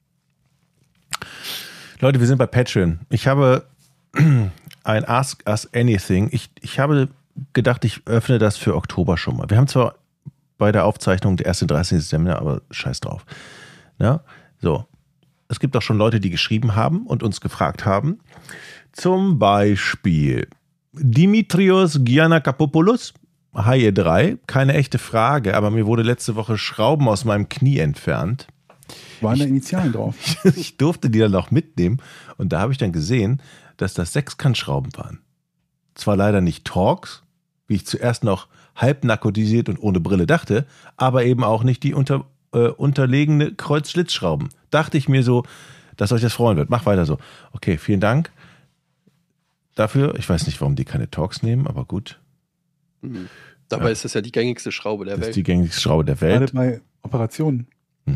Leute, wir sind bei Patreon. Ich habe ein Ask Us Anything. Ich habe gedacht, ich öffne das für Oktober schon mal. Wir haben zwar bei der Aufzeichnung der erste 30. September, aber scheiß drauf. Ja, so. Es gibt auch schon Leute, die geschrieben haben und uns gefragt haben. Zum Beispiel Dimitrios Giannakopoulos. Hi ihr 3. Keine echte Frage, aber mir wurde letzte Woche Schrauben aus meinem Knie entfernt. Waren da Initialen drauf? Ich durfte die dann auch mitnehmen und da habe ich dann gesehen, dass das Sechskantschrauben waren. Zwar leider nicht Torx, wie ich zuerst noch halb narkotisiert und ohne Brille dachte, aber eben auch nicht die unterlegene Kreuzschlitzschrauben. Dachte ich mir so, dass euch das freuen wird. Mach weiter so. Okay, vielen Dank dafür. Ich weiß nicht, warum die keine Torx nehmen, aber gut. Dabei ist das ja die gängigste Schraube der Welt. Das ist die gängigste Schraube der Welt. Gerade bei Operationen.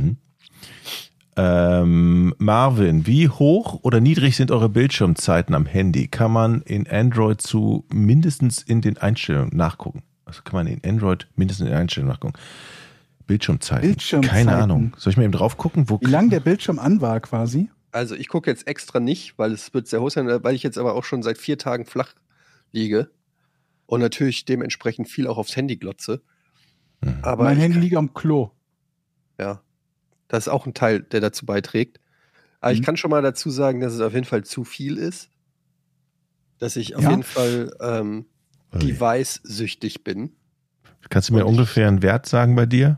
Marvin, wie hoch oder niedrig sind eure Bildschirmzeiten am Handy? Kann man in Android mindestens in den Einstellungen nachgucken? Also kann man in Android mindestens in den Einstellungen nachgucken. Bildschirmzeiten. Keine Ahnung. Soll ich mal eben drauf gucken? Wie lang der Bildschirm an war quasi? Also ich gucke jetzt extra nicht, weil es wird sehr hoch sein, weil ich jetzt aber auch schon seit 4 Tagen flach liege und natürlich dementsprechend viel auch aufs Handy glotze. Aber mein Handy liegt am Klo. Ja, das ist auch ein Teil, der dazu beiträgt. Aber ich kann schon mal dazu sagen, dass es auf jeden Fall zu viel ist. Dass ich auf jeden Fall device-süchtig bin. Kannst du mir ungefähr einen Wert sagen bei dir?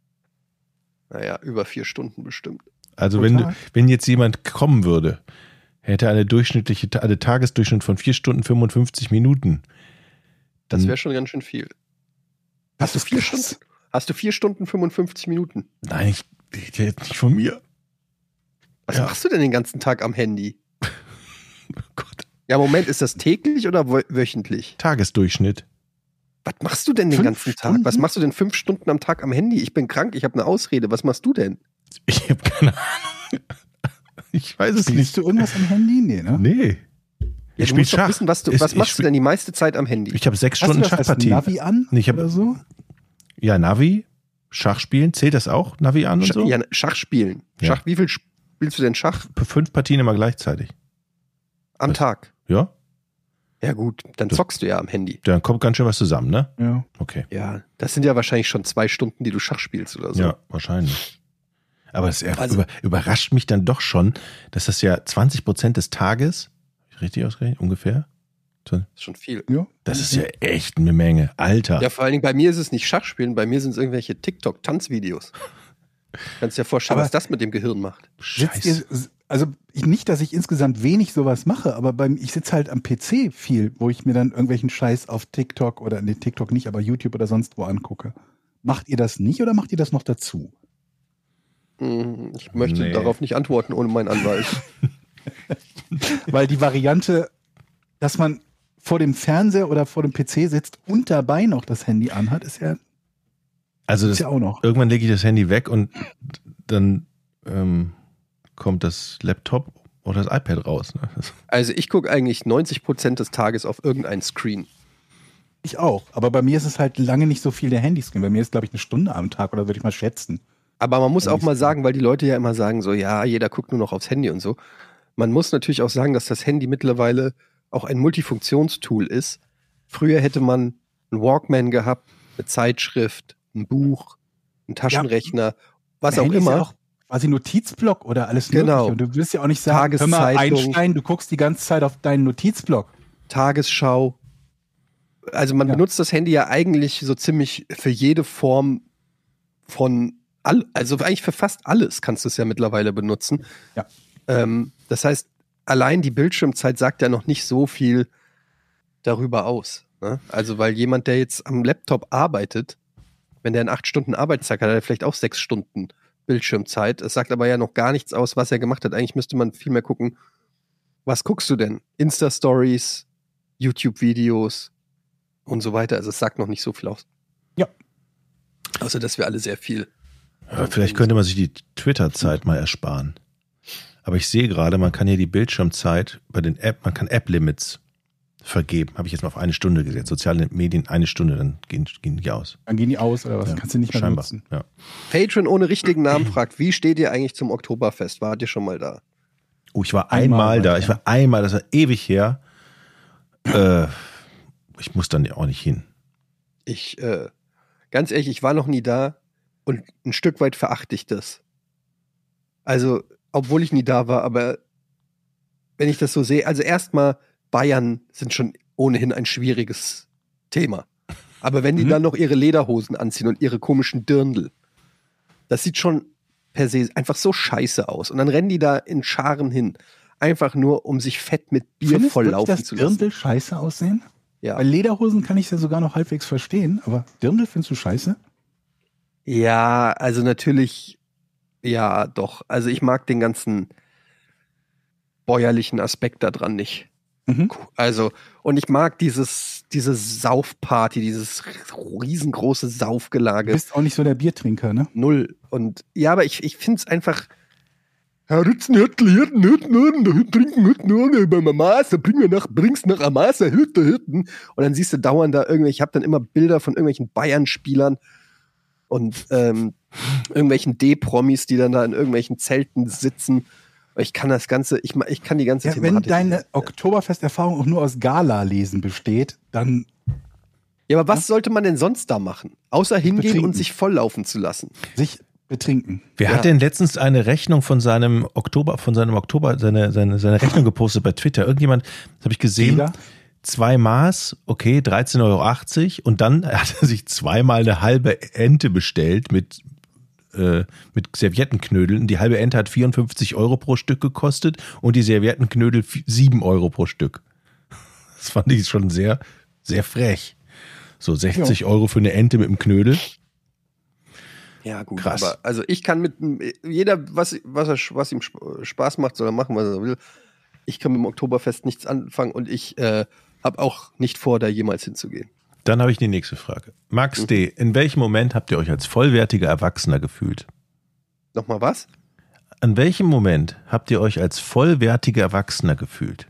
Naja, über 4 Stunden bestimmt. Also wenn jetzt jemand kommen würde, hätte eine Tagesdurchschnitt von 4 Stunden 55 Minuten. Das wäre schon ganz schön viel. Hast du 4 Stunden? Hast du 4 Stunden 55 Minuten? Nein, ich rede jetzt nicht von mir. Was machst du denn den ganzen Tag am Handy? Oh Gott. Ja, Moment, ist das täglich oder wöchentlich? Tagesdurchschnitt. Was machst du denn den ganzen Tag? Was machst du denn 5 Stunden am Tag am Handy? Ich bin krank, ich habe eine Ausrede. Was machst du denn? Ich habe keine Ahnung. Ich weiß es nicht. Spielst du irgendwas am Handy? Nee, ne? Nee. Ja, ich spiele Schach. Wissen, was machst du denn die meiste Zeit am Handy? Ich habe 6 Stunden Schachpartien. Hast du das als Navi an oder so? Ja, Navi. Schach spielen. Zählt das auch? Navi an und so? Ja, Schach spielen. Ja. Schach, wie viel spielst du denn Schach? 5 Partien immer gleichzeitig. Am Tag? Ja. Ja gut, dann zockst du ja am Handy. Dann kommt ganz schön was zusammen, ne? Ja. Okay. Ja, das sind ja wahrscheinlich schon 2 Stunden, die du Schach spielst oder so. Ja, wahrscheinlich. Aber es überrascht mich dann doch schon, dass das ja 20% des Tages, richtig ausgerechnet, ungefähr? Das ist schon viel. Ja. Das ist ja echt eine Menge. Alter. Ja, vor allen Dingen bei mir ist es nicht Schachspielen, bei mir sind es irgendwelche TikTok-Tanzvideos. Kannst dir vorstellen, was das mit dem Gehirn macht. Scheiße. Also nicht, dass ich insgesamt wenig sowas mache, aber ich sitze halt am PC viel, wo ich mir dann irgendwelchen Scheiß auf TikTok oder TikTok nicht, aber YouTube oder sonst wo angucke. Macht ihr das nicht oder macht ihr das noch dazu? Ich möchte darauf nicht antworten ohne meinen Anwalt. Weil die Variante, dass man vor dem Fernseher oder vor dem PC sitzt und dabei noch das Handy anhat, ist ja, auch noch. Irgendwann lege ich das Handy weg und dann kommt das Laptop oder das iPad raus. Ne? Also ich gucke eigentlich 90% des Tages auf irgendeinen Screen. Ich auch, aber bei mir ist es halt lange nicht so viel der Handyscreen. Bei mir ist, glaube ich, 1 Stunde am Tag oder würde ich mal schätzen. Aber man muss auch mal sagen, weil die Leute ja immer sagen so, ja, jeder guckt nur noch aufs Handy und so. Man muss natürlich auch sagen, dass das Handy mittlerweile auch ein Multifunktionstool ist. Früher hätte man einen Walkman gehabt, eine Zeitschrift, ein Buch, einen Taschenrechner, was auch immer. Handy ist ja auch quasi Notizblock oder alles Genau. Mögliche. Und du willst ja auch nicht sagen, hör mal, Einstein, du guckst die ganze Zeit auf deinen Notizblock. Tagesschau. Also man benutzt das Handy ja eigentlich so ziemlich für jede Form von, also eigentlich für fast alles kannst du es ja mittlerweile benutzen. Ja. Das heißt, allein die Bildschirmzeit sagt ja noch nicht so viel darüber aus. Ne? Also weil jemand, der jetzt am Laptop arbeitet, wenn der einen 8 Stunden Arbeitstag hat, hat er vielleicht auch 6 Stunden Bildschirmzeit. Es sagt aber ja noch gar nichts aus, was er gemacht hat. Eigentlich müsste man viel mehr gucken, was guckst du denn? Insta-Stories, YouTube-Videos und so weiter. Also es sagt noch nicht so viel aus. Ja. Außer, dass wir alle sehr viel. Ja, vielleicht könnte man sich die Twitter-Zeit mal ersparen. Aber ich sehe gerade, man kann hier die Bildschirmzeit bei den man kann App-Limits vergeben. Habe ich jetzt mal auf 1 Stunde gesetzt. Soziale Medien 1 Stunde, dann gehen die aus. Dann gehen die aus oder was? Ja, Kannst du nicht mehr scheinbar nutzen. Ja. Patreon ohne richtigen Namen fragt, wie steht ihr eigentlich zum Oktoberfest? Wart ihr schon mal da? Oh, ich war einmal da. Ich war einmal, das war ewig her. Ich muss dann ja auch nicht hin. Ganz ehrlich, ich war noch nie da und ein Stück weit verachte ich das. Also, obwohl ich nie da war, aber wenn ich das so sehe, also erstmal, Bayern sind schon ohnehin ein schwieriges Thema. Aber wenn die dann noch ihre Lederhosen anziehen und ihre komischen Dirndl, das sieht schon per se einfach so scheiße aus. Und dann rennen die da in Scharen hin. Einfach nur, um sich fett mit Bier volllaufen zu lassen. Findest du, dass Dirndl scheiße aussehen? Ja. Bei Lederhosen kann ich es ja sogar noch halbwegs verstehen, aber Dirndl findest du scheiße? Ja, also natürlich, ja, doch. Also ich mag den ganzen bäuerlichen Aspekt da dran nicht. Mhm. Also, und ich mag diese Saufparty, dieses riesengroße Saufgelage. Du bist auch nicht so der Biertrinker, ne? Null. Und ja, aber ich finde es einfach. Trinken beim Amasa, bringst nach Amasa, Hütten. Und dann siehst du dauernd da ich habe dann immer Bilder von irgendwelchen Bayern-Spielern und irgendwelchen D-Promis, die dann da in irgendwelchen Zelten sitzen. Ich kann das Ganze, ich kann die ganze Thematik. Wenn deine Oktoberfest-Erfahrung auch nur aus Gala-Lesen besteht, dann. Ja, aber was sollte man denn sonst da machen? Außer hingehen Betrinken. und sich volllaufen zu lassen. Sich betrinken. Wer hat denn letztens eine Rechnung seine Rechnung gepostet bei Twitter? Irgendjemand, das habe ich gesehen. Jeder? 2 Maß, okay, 13,80 € und dann hat er sich zweimal eine halbe Ente bestellt mit Serviettenknödeln. Die halbe Ente hat 54 € pro Stück gekostet und die Serviettenknödel 7 € pro Stück. Das fand ich schon sehr, sehr frech. So 60 € für eine Ente mit einem Knödel. Ja, gut. Krass. Aber also ich kann jeder, was ihm Spaß macht, soll er machen, was er will. Ich kann mit dem Oktoberfest nichts anfangen und ich habe auch nicht vor, da jemals hinzugehen. Dann habe ich die nächste Frage. Max D., in welchem Moment habt ihr euch als vollwertiger Erwachsener gefühlt? Nochmal was? An welchem Moment habt ihr euch als vollwertiger Erwachsener gefühlt?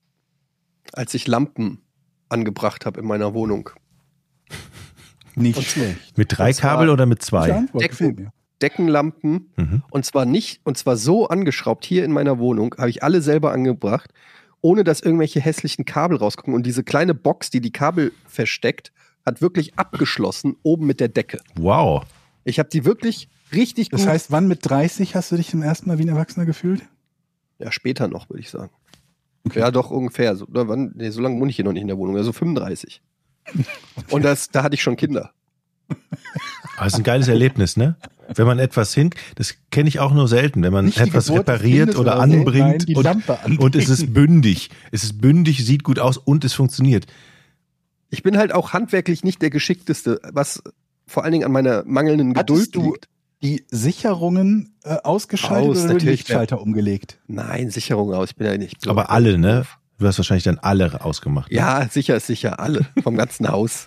Als ich Lampen angebracht habe in meiner Wohnung. Nicht schlecht. Mit 3 Kabel oder mit 2? Deckenlampen und zwar so angeschraubt hier in meiner Wohnung, habe ich alle selber angebracht, ohne dass irgendwelche hässlichen Kabel rausgucken. Und diese kleine Box, die Kabel versteckt, hat wirklich abgeschlossen, oben mit der Decke. Wow. Ich habe die wirklich richtig gut. Das heißt, wann mit 30 hast du dich zum ersten Mal wie ein Erwachsener gefühlt? Ja, später noch, würde ich sagen. Okay. Ja, doch ungefähr. So lange wohne ich hier noch nicht in der Wohnung, also 35. Und da hatte ich schon Kinder. Aber das ist ein geiles Erlebnis, ne? Wenn man etwas das kenne ich auch nur selten, wenn man Nicht die etwas Geburt repariert des Kindes oder oder so, anbringt nein, die Lampe anbringen. und es ist bündig. Es ist bündig, sieht gut aus und es funktioniert. Ich bin halt auch handwerklich nicht der Geschickteste, was vor allen Dingen an meiner mangelnden Geduld liegt. Die Sicherungen ausgeschaltet oder den Lichtschalter umgelegt? Nein, Sicherung aus. Ich bin ja nicht. Aber alle, ne? Du hast wahrscheinlich dann alle ausgemacht. Ne? Ja, sicher ist sicher. Alle. Vom ganzen Haus.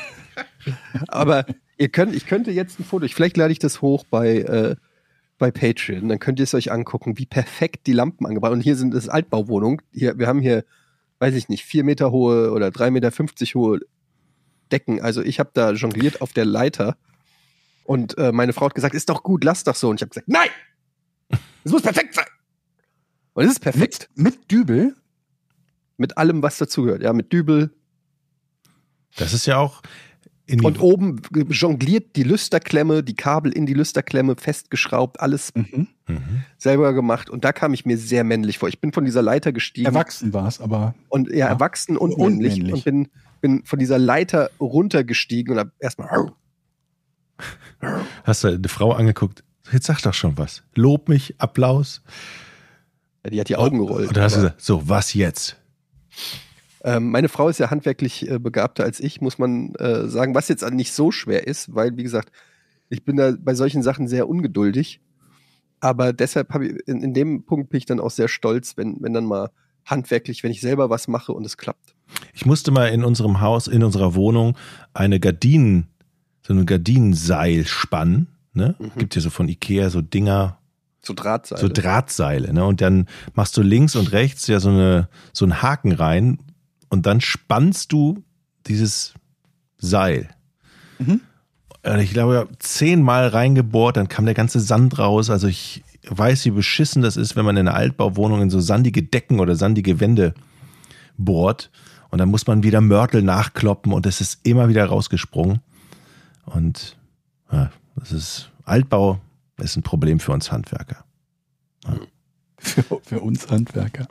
Aber ich könnte jetzt ein Foto, vielleicht lade ich das hoch bei Patreon, dann könnt ihr es euch angucken, wie perfekt die Lampen angebracht sind. Und hier sind es Altbauwohnungen. Wir haben hier, weiß ich nicht, 4 Meter hohe oder 3,50 Meter hohe Decken. Also ich habe da jongliert auf der Leiter und meine Frau hat gesagt, ist doch gut, lass doch so. Und ich habe gesagt, nein! Es muss perfekt sein! Und es ist perfekt. Mit Dübel? Mit allem, was dazugehört. Ja, mit Dübel. Das ist ja auch Und oben jongliert die Lüsterklemme, die Kabel in die Lüsterklemme festgeschraubt, alles selber gemacht. Und da kam ich mir sehr männlich vor. Ich bin von dieser Leiter gestiegen. Erwachsen war es, aber. Und ja, erwachsen und männlich. Und bin von dieser Leiter runtergestiegen und hab erstmal. Hast du eine Frau angeguckt? Jetzt sag doch schon was. Lob mich, Applaus. Ja, die hat die Augen gerollt. Und da hast du gesagt, so, was jetzt? Meine Frau ist ja handwerklich begabter als ich, muss man sagen, was jetzt nicht so schwer ist, weil, wie gesagt, ich bin da bei solchen Sachen sehr ungeduldig. Aber deshalb habe ich, in dem Punkt bin ich dann auch sehr stolz, wenn dann mal handwerklich, wenn ich selber was mache und es klappt. Ich musste mal in unserem Haus, in unserer Wohnung so ein Gardinenseil spannen. Ne? Gibt ja so von Ikea so Dinger. So Drahtseile. So Drahtseile. Ne? Und dann machst du links und rechts ja so einen Haken rein und dann spannst du dieses Seil. Ich glaube, 10-mal reingebohrt, dann kam der ganze Sand raus. Also ich weiß, wie beschissen das ist, wenn man in einer Altbauwohnung in so sandige Decken oder sandige Wände bohrt. Und dann muss man wieder Mörtel nachkloppen und es ist immer wieder rausgesprungen. Und ja, Altbau ist ein Problem für uns Handwerker. Ja. Für uns Handwerker.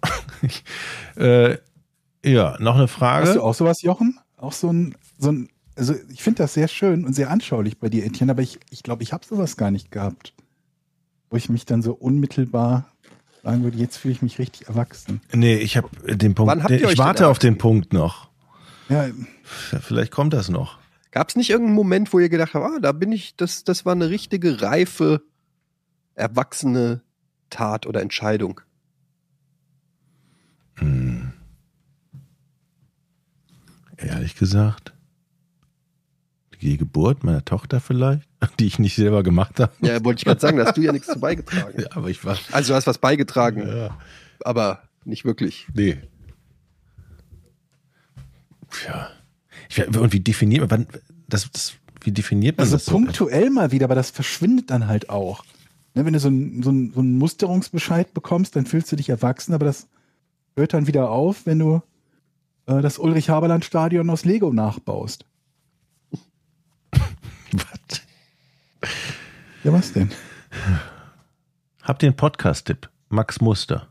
Ja, noch eine Frage. Hast du auch sowas, Jochen? Auch so ein also ich finde das sehr schön und sehr anschaulich bei dir, Etienne, aber ich glaube, ich habe sowas gar nicht gehabt. Wo ich mich dann so unmittelbar sagen würde, jetzt fühle ich mich richtig erwachsen. Nee, ich habe den Punkt. Wann habt ihr euch Ich warte auf den Punkt noch. Ja. Vielleicht kommt das noch. Gab es nicht irgendeinen Moment, wo ihr gedacht habt, da bin ich, das war eine richtige, reife, erwachsene Tat oder Entscheidung? Ehrlich gesagt, die Geburt meiner Tochter vielleicht, die ich nicht selber gemacht habe. Ja, wollte ich gerade sagen, da hast du ja nichts zu beigetragen. Ja, aber ich war. Also du hast was beigetragen, Ja. aber nicht wirklich. Nee. Ja. Und wie definiert man wie definiert man also das so? punktuell mal wieder, aber das verschwindet dann halt auch. Ne, wenn du so einen Musterungsbescheid bekommst, dann fühlst du dich erwachsen, aber das hört dann wieder auf, wenn du das Ulrich-Haberland-Stadion aus Lego nachbaust. Was? Ja, was denn? Habt ihr einen Podcast-Tipp? Max Muster.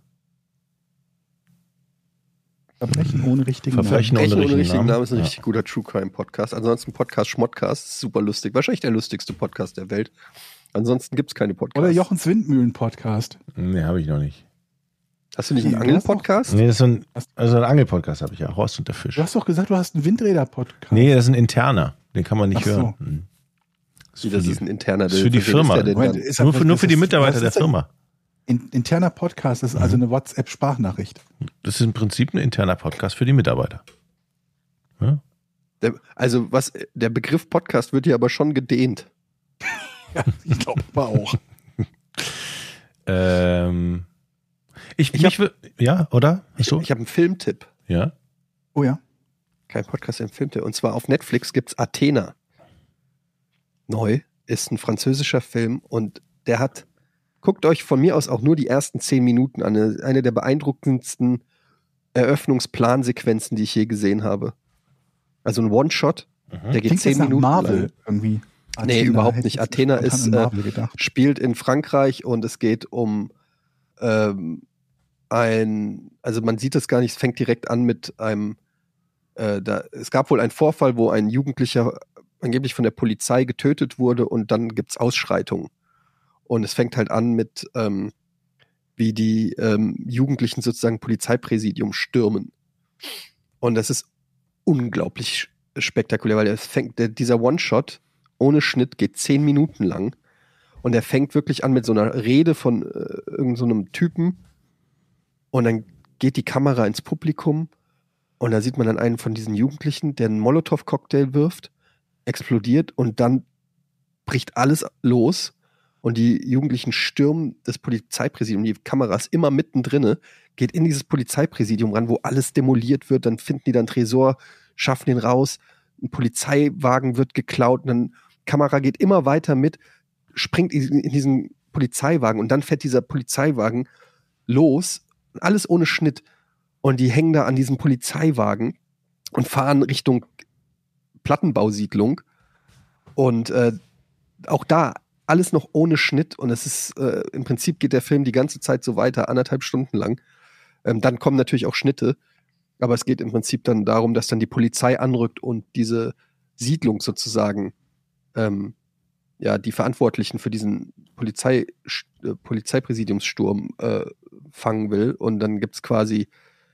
Verbrechen ohne richtigen Verbrechen Namen. ohne richtigen richtigen Namen. Namen ist ein Ja. richtig guter True Crime Podcast. Ansonsten Podcast Schmottcast, super lustig. Wahrscheinlich der lustigste Podcast der Welt. Ansonsten gibt es keine Podcasts. Oder Jochens Windmühlen-Podcast. Nee, habe ich noch nicht. Hast du nicht einen Nee, Angel-Podcast? Nee, das ist ein Angel-Podcast habe ich ja. Horst und der Fisch. Du hast doch gesagt, du hast einen Windräder-Podcast. Nee, das ist ein interner. Den kann man nicht Ach so. hören. Hm. Das ist ein interner. Das ist für die Firma. Moment, Nur für die Mitarbeiter was der ist denn- Firma. Interner Podcast, das ist also eine WhatsApp-Sprachnachricht. Das ist im Prinzip ein interner Podcast für die Mitarbeiter. Ja? Der Begriff Podcast wird hier aber schon gedehnt. Ja, ich glaube aber auch. Ja, oder? So? Ich habe einen Filmtipp. Ja. Oh ja. Kein Podcast, ein Filmtipp. Und zwar auf Netflix gibt's Athena. Neu. Ist ein französischer Film und der hat, guckt euch von mir aus auch nur die ersten 10 Minuten an. Eine der beeindruckendsten Eröffnungsplansequenzen, die ich je gesehen habe. Also ein One-Shot, der geht Klingt 10 jetzt nach Minuten Marvel lang. irgendwie. Nee, überhaupt hätte nicht. ich Athena spontan ist, an Marvel gedacht. spielt in Frankreich und es geht um also man sieht es gar nicht, es fängt direkt an mit einem, es gab wohl einen Vorfall, wo ein Jugendlicher angeblich von der Polizei getötet wurde und dann gibt's Ausschreitungen. Und es fängt halt an mit, wie die Jugendlichen sozusagen Polizeipräsidium stürmen. Und das ist unglaublich spektakulär, weil dieser One-Shot ohne Schnitt geht 10 Minuten lang. Und er fängt wirklich an mit so einer Rede von irgend so einem Typen. Und dann geht die Kamera ins Publikum. Und da sieht man dann einen von diesen Jugendlichen, der einen Molotow-Cocktail wirft, explodiert und dann bricht alles los. Und die Jugendlichen stürmen das Polizeipräsidium. Die Kamera ist immer mittendrin, geht in dieses Polizeipräsidium ran, wo alles demoliert wird. Dann finden die dann Tresor, schaffen den raus. Ein Polizeiwagen wird geklaut. Und dann Kamera geht immer weiter mit, springt in diesen Polizeiwagen und dann fährt dieser Polizeiwagen los, alles ohne Schnitt. Und die hängen da an diesem Polizeiwagen und fahren Richtung Plattenbausiedlung. Und auch da alles noch ohne Schnitt und es ist, im Prinzip geht der Film die ganze Zeit so weiter, 1,5 Stunden lang. Dann kommen natürlich auch Schnitte, aber es geht im Prinzip dann darum, dass dann die Polizei anrückt und diese Siedlung sozusagen, die Verantwortlichen für diesen Polizeipräsidiumssturm fangen will. Und dann gibt es quasi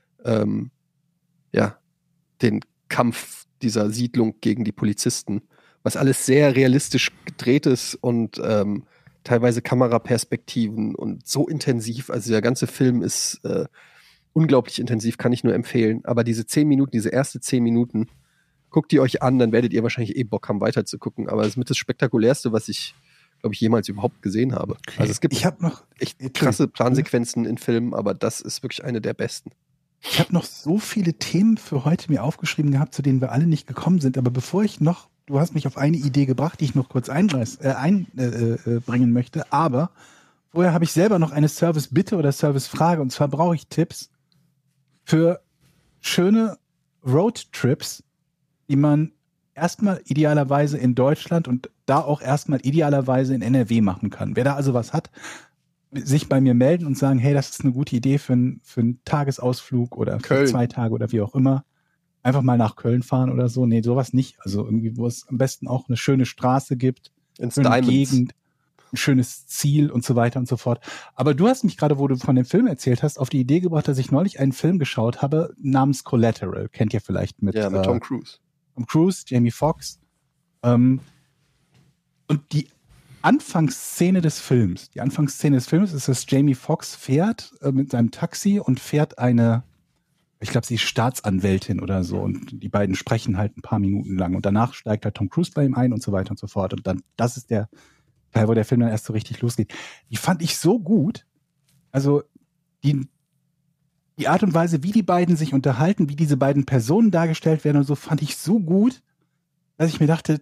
den Kampf dieser Siedlung gegen die Polizisten, was alles sehr realistisch gedreht ist und teilweise Kameraperspektiven und so intensiv. Also der ganze Film ist unglaublich intensiv, kann ich nur empfehlen. Aber diese erste 10 Minuten, guckt die euch an, dann werdet ihr wahrscheinlich Bock haben, weiter zu gucken. Aber das ist mit das Spektakulärste, was ich, glaube ich, jemals überhaupt gesehen habe. Okay. Also es gibt echt krasse Plansequenzen in Filmen, aber das ist wirklich eine der besten. Ich habe noch so viele Themen für heute mir aufgeschrieben gehabt, zu denen wir alle nicht gekommen sind. Aber bevor du hast mich auf eine Idee gebracht, die ich noch kurz einbringen möchte. Aber vorher habe ich selber noch eine Service-Bitte oder Service-Frage. Und zwar brauche ich Tipps für schöne Roadtrips, die man erstmal idealerweise in Deutschland und da auch erstmal idealerweise in NRW machen kann. Wer da also was hat, sich bei mir melden und sagen, hey, das ist eine gute Idee für einen Tagesausflug oder für 2 Tage oder wie auch immer. Einfach mal nach Köln fahren oder so. Nee, sowas nicht. Also irgendwie, wo es am besten auch eine schöne Straße gibt, eine Gegend, ein schönes Ziel und so weiter und so fort. Aber du hast mich gerade, wo du von dem Film erzählt hast, auf die Idee gebracht, dass ich neulich einen Film geschaut habe namens Collateral. Kennt ihr vielleicht mit Tom Cruise. Tom Cruise, Jamie Foxx. Und die Anfangsszene des Films ist, dass Jamie Foxx fährt mit seinem Taxi und fährt ich glaube, sie ist Staatsanwältin oder so und die beiden sprechen halt ein paar Minuten lang und danach steigt halt Tom Cruise bei ihm ein und so weiter und so fort und dann, das ist der Teil, wo der Film dann erst so richtig losgeht. Die fand ich so gut, also die Art und Weise, wie die beiden sich unterhalten, wie diese beiden Personen dargestellt werden und so, fand ich so gut, dass ich mir dachte,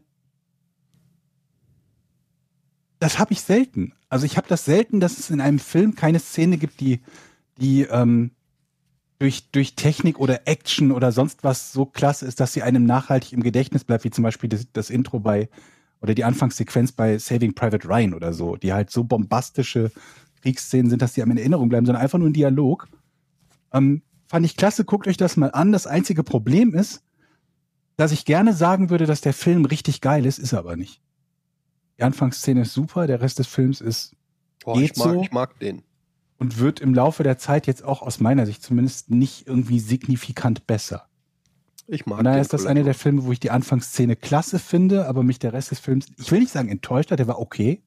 das habe ich selten. Also ich habe das selten, dass es in einem Film keine Szene gibt, die durch Technik oder Action oder sonst was so klasse ist, dass sie einem nachhaltig im Gedächtnis bleibt, wie zum Beispiel das Intro oder die Anfangssequenz bei Saving Private Ryan oder so, die halt so bombastische Kriegsszenen sind, dass die einem in Erinnerung bleiben, sondern einfach nur ein Dialog. Fand ich klasse, guckt euch das mal an. Das einzige Problem ist, dass ich gerne sagen würde, dass der Film richtig geil ist er aber nicht. Die Anfangsszene ist super, der Rest des Films ist ich mag den. Und wird im Laufe der Zeit jetzt auch aus meiner Sicht zumindest nicht irgendwie signifikant besser. Ich mag den. Daher ist das einer der Filme, wo ich die Anfangsszene klasse finde, aber mich der Rest des Films, ich will nicht sagen enttäuscht hat, der war okay.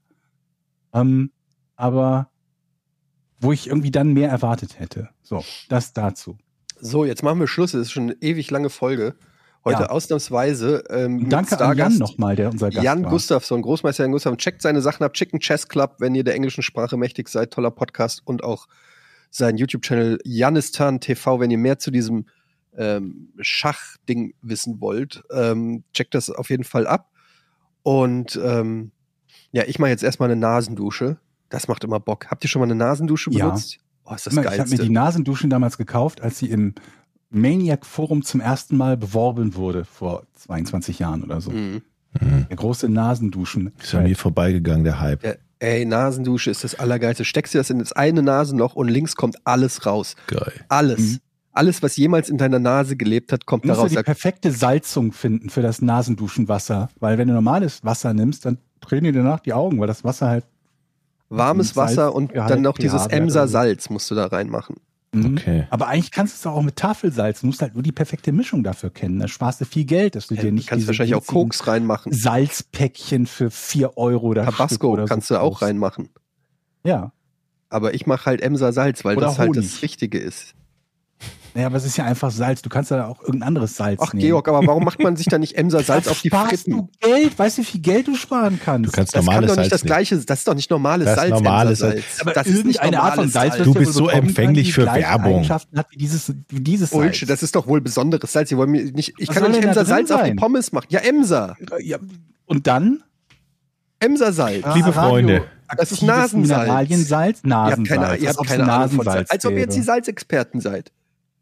Aber wo ich irgendwie dann mehr erwartet hätte. So, das dazu. So, jetzt machen wir Schluss. Es ist schon eine ewig lange Folge. Heute ausnahmsweise. Danke an Jan nochmal, der unser Gast Jan war. Gustafsson, Großmeister Jan Gustafsson. Checkt seine Sachen ab. Chicken Chess Club, wenn ihr der englischen Sprache mächtig seid. Toller Podcast. Und auch sein YouTube-Channel Janistan TV, wenn ihr mehr zu diesem Schachding wissen wollt. Checkt das auf jeden Fall ab. Und ich mache jetzt erstmal eine Nasendusche. Das macht immer Bock. Habt ihr schon mal eine Nasendusche benutzt? Ja. Oh, ist das Geilste. Ich habe mir die Nasenduschen damals gekauft, als sie im Maniac Forum zum ersten Mal beworben wurde, vor 22 Jahren oder so. Mhm. Der große Nasenduschen. Ist an mir vorbeigegangen, der Hype. Ja, Nasendusche ist das Allergeilste. Steckst dir das in das eine Nasenloch und links kommt alles raus. Geil. Alles. Mhm. Alles, was jemals in deiner Nase gelebt hat, kommt du musst daraus. Du die perfekte Salzung finden für das Nasenduschenwasser. Weil wenn du normales Wasser nimmst, dann drehen dir danach die Augen, weil das Wasser halt warmes Wasser und dann noch dieses Emser Salz musst du da reinmachen. Okay. Aber eigentlich kannst du es auch mit Tafelsalz. Du musst halt nur die perfekte Mischung dafür kennen. Da sparst du viel Geld, dass du dir nicht kannst wahrscheinlich auch Koks reinmachen. Salzpäckchen für 4 € oder Tabasco oder kannst so du auch reinmachen. Ja. Aber ich mache halt Emser Salz, weil oder das halt Honig. das Richtige ist. Naja, aber es ist ja einfach Salz. Du kannst da auch irgendein anderes Salz nehmen. Georg, aber warum macht man sich da nicht Emser Salz auf die Fritten? Du Geld? Weißt du, wie viel Geld du sparen kannst? Du kannst das normales kann doch nicht Salz das Gleiche. Das ist doch nicht normales das Salz. Normales Salz. Aber das ist nicht irgendeine Art von Salz. Du bist so empfänglich für Werbung. Hat wie dieses Bullshit, Salz. Das ist doch wohl besonderes Salz. Ich kann doch nicht soll Emser denn da Salz drin auf die sein? Pommes machen. Ja, Emser. Ja, und dann? Emser Salz. Liebe Freunde. Das ist Nasensalz. Mineraliensalz, Nasensalz. Ihr habt keine Ahnung von Salz. Als ob ihr jetzt die gäbe. Salzexperten seid.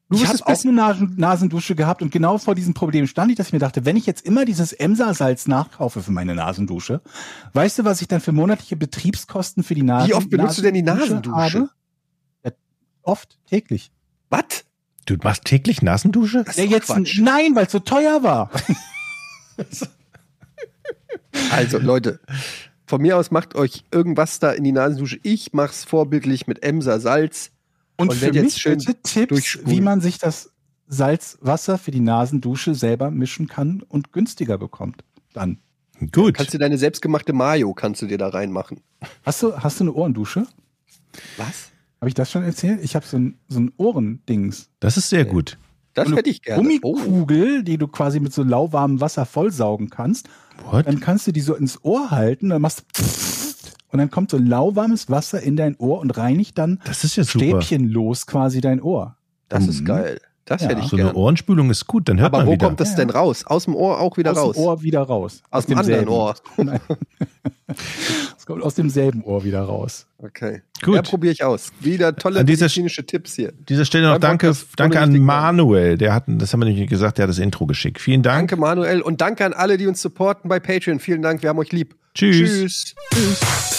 Du hast auch eine Nasendusche gehabt und genau vor diesem Problem stand ich, dass ich mir dachte, wenn ich jetzt immer dieses Emsa-Salz nachkaufe für meine Nasendusche, weißt du, was ich dann für monatliche Betriebskosten für die Nasendusche habe? Wie oft benutzt du denn die Nasendusche? Ja, oft, täglich. Was? Du machst täglich Nasendusche? Ja, jetzt nein, weil es so teuer war. Also Leute, von mir aus macht euch irgendwas da in die Nasendusche. Ich mach's vorbildlich mit Emsa-Salz. Und für mich bitte Tipps, wie man sich das Salzwasser für die Nasendusche selber mischen kann und günstiger bekommt. Dann. Gut. Kannst du deine selbstgemachte Mayo, kannst du dir da reinmachen. Hast du eine Ohrendusche? Was? Habe ich das schon erzählt? Ich habe so ein Ohrendings. Das ist sehr gut. Das hätte ich gerne. Gummikugel, die du quasi mit so lauwarmem Wasser vollsaugen kannst. What? Dann kannst du die so ins Ohr halten, dann machst du und dann kommt so lauwarmes Wasser in dein Ohr und reinigt dann das ist ja super. stäbchenlos quasi dein Ohr. Das ist geil. Das hätte ich so gerne. eine Ohrenspülung ist gut, dann hört man wieder. Aber wo kommt das denn raus? Aus dem Ohr auch wieder raus? Aus dem Ohr wieder raus. Aus dem anderen Ohr. Es kommt aus demselben Ohr wieder raus. Okay. Gut. Ja, probiere ich aus. Wieder tolle medizinische Tipps hier. An dieser Stelle noch danke an Manuel. Das haben wir nicht gesagt, der hat das Intro geschickt. Vielen Dank. Danke Manuel und danke an alle, die uns supporten bei Patreon. Vielen Dank, wir haben euch lieb. Tschüss. Tschüss.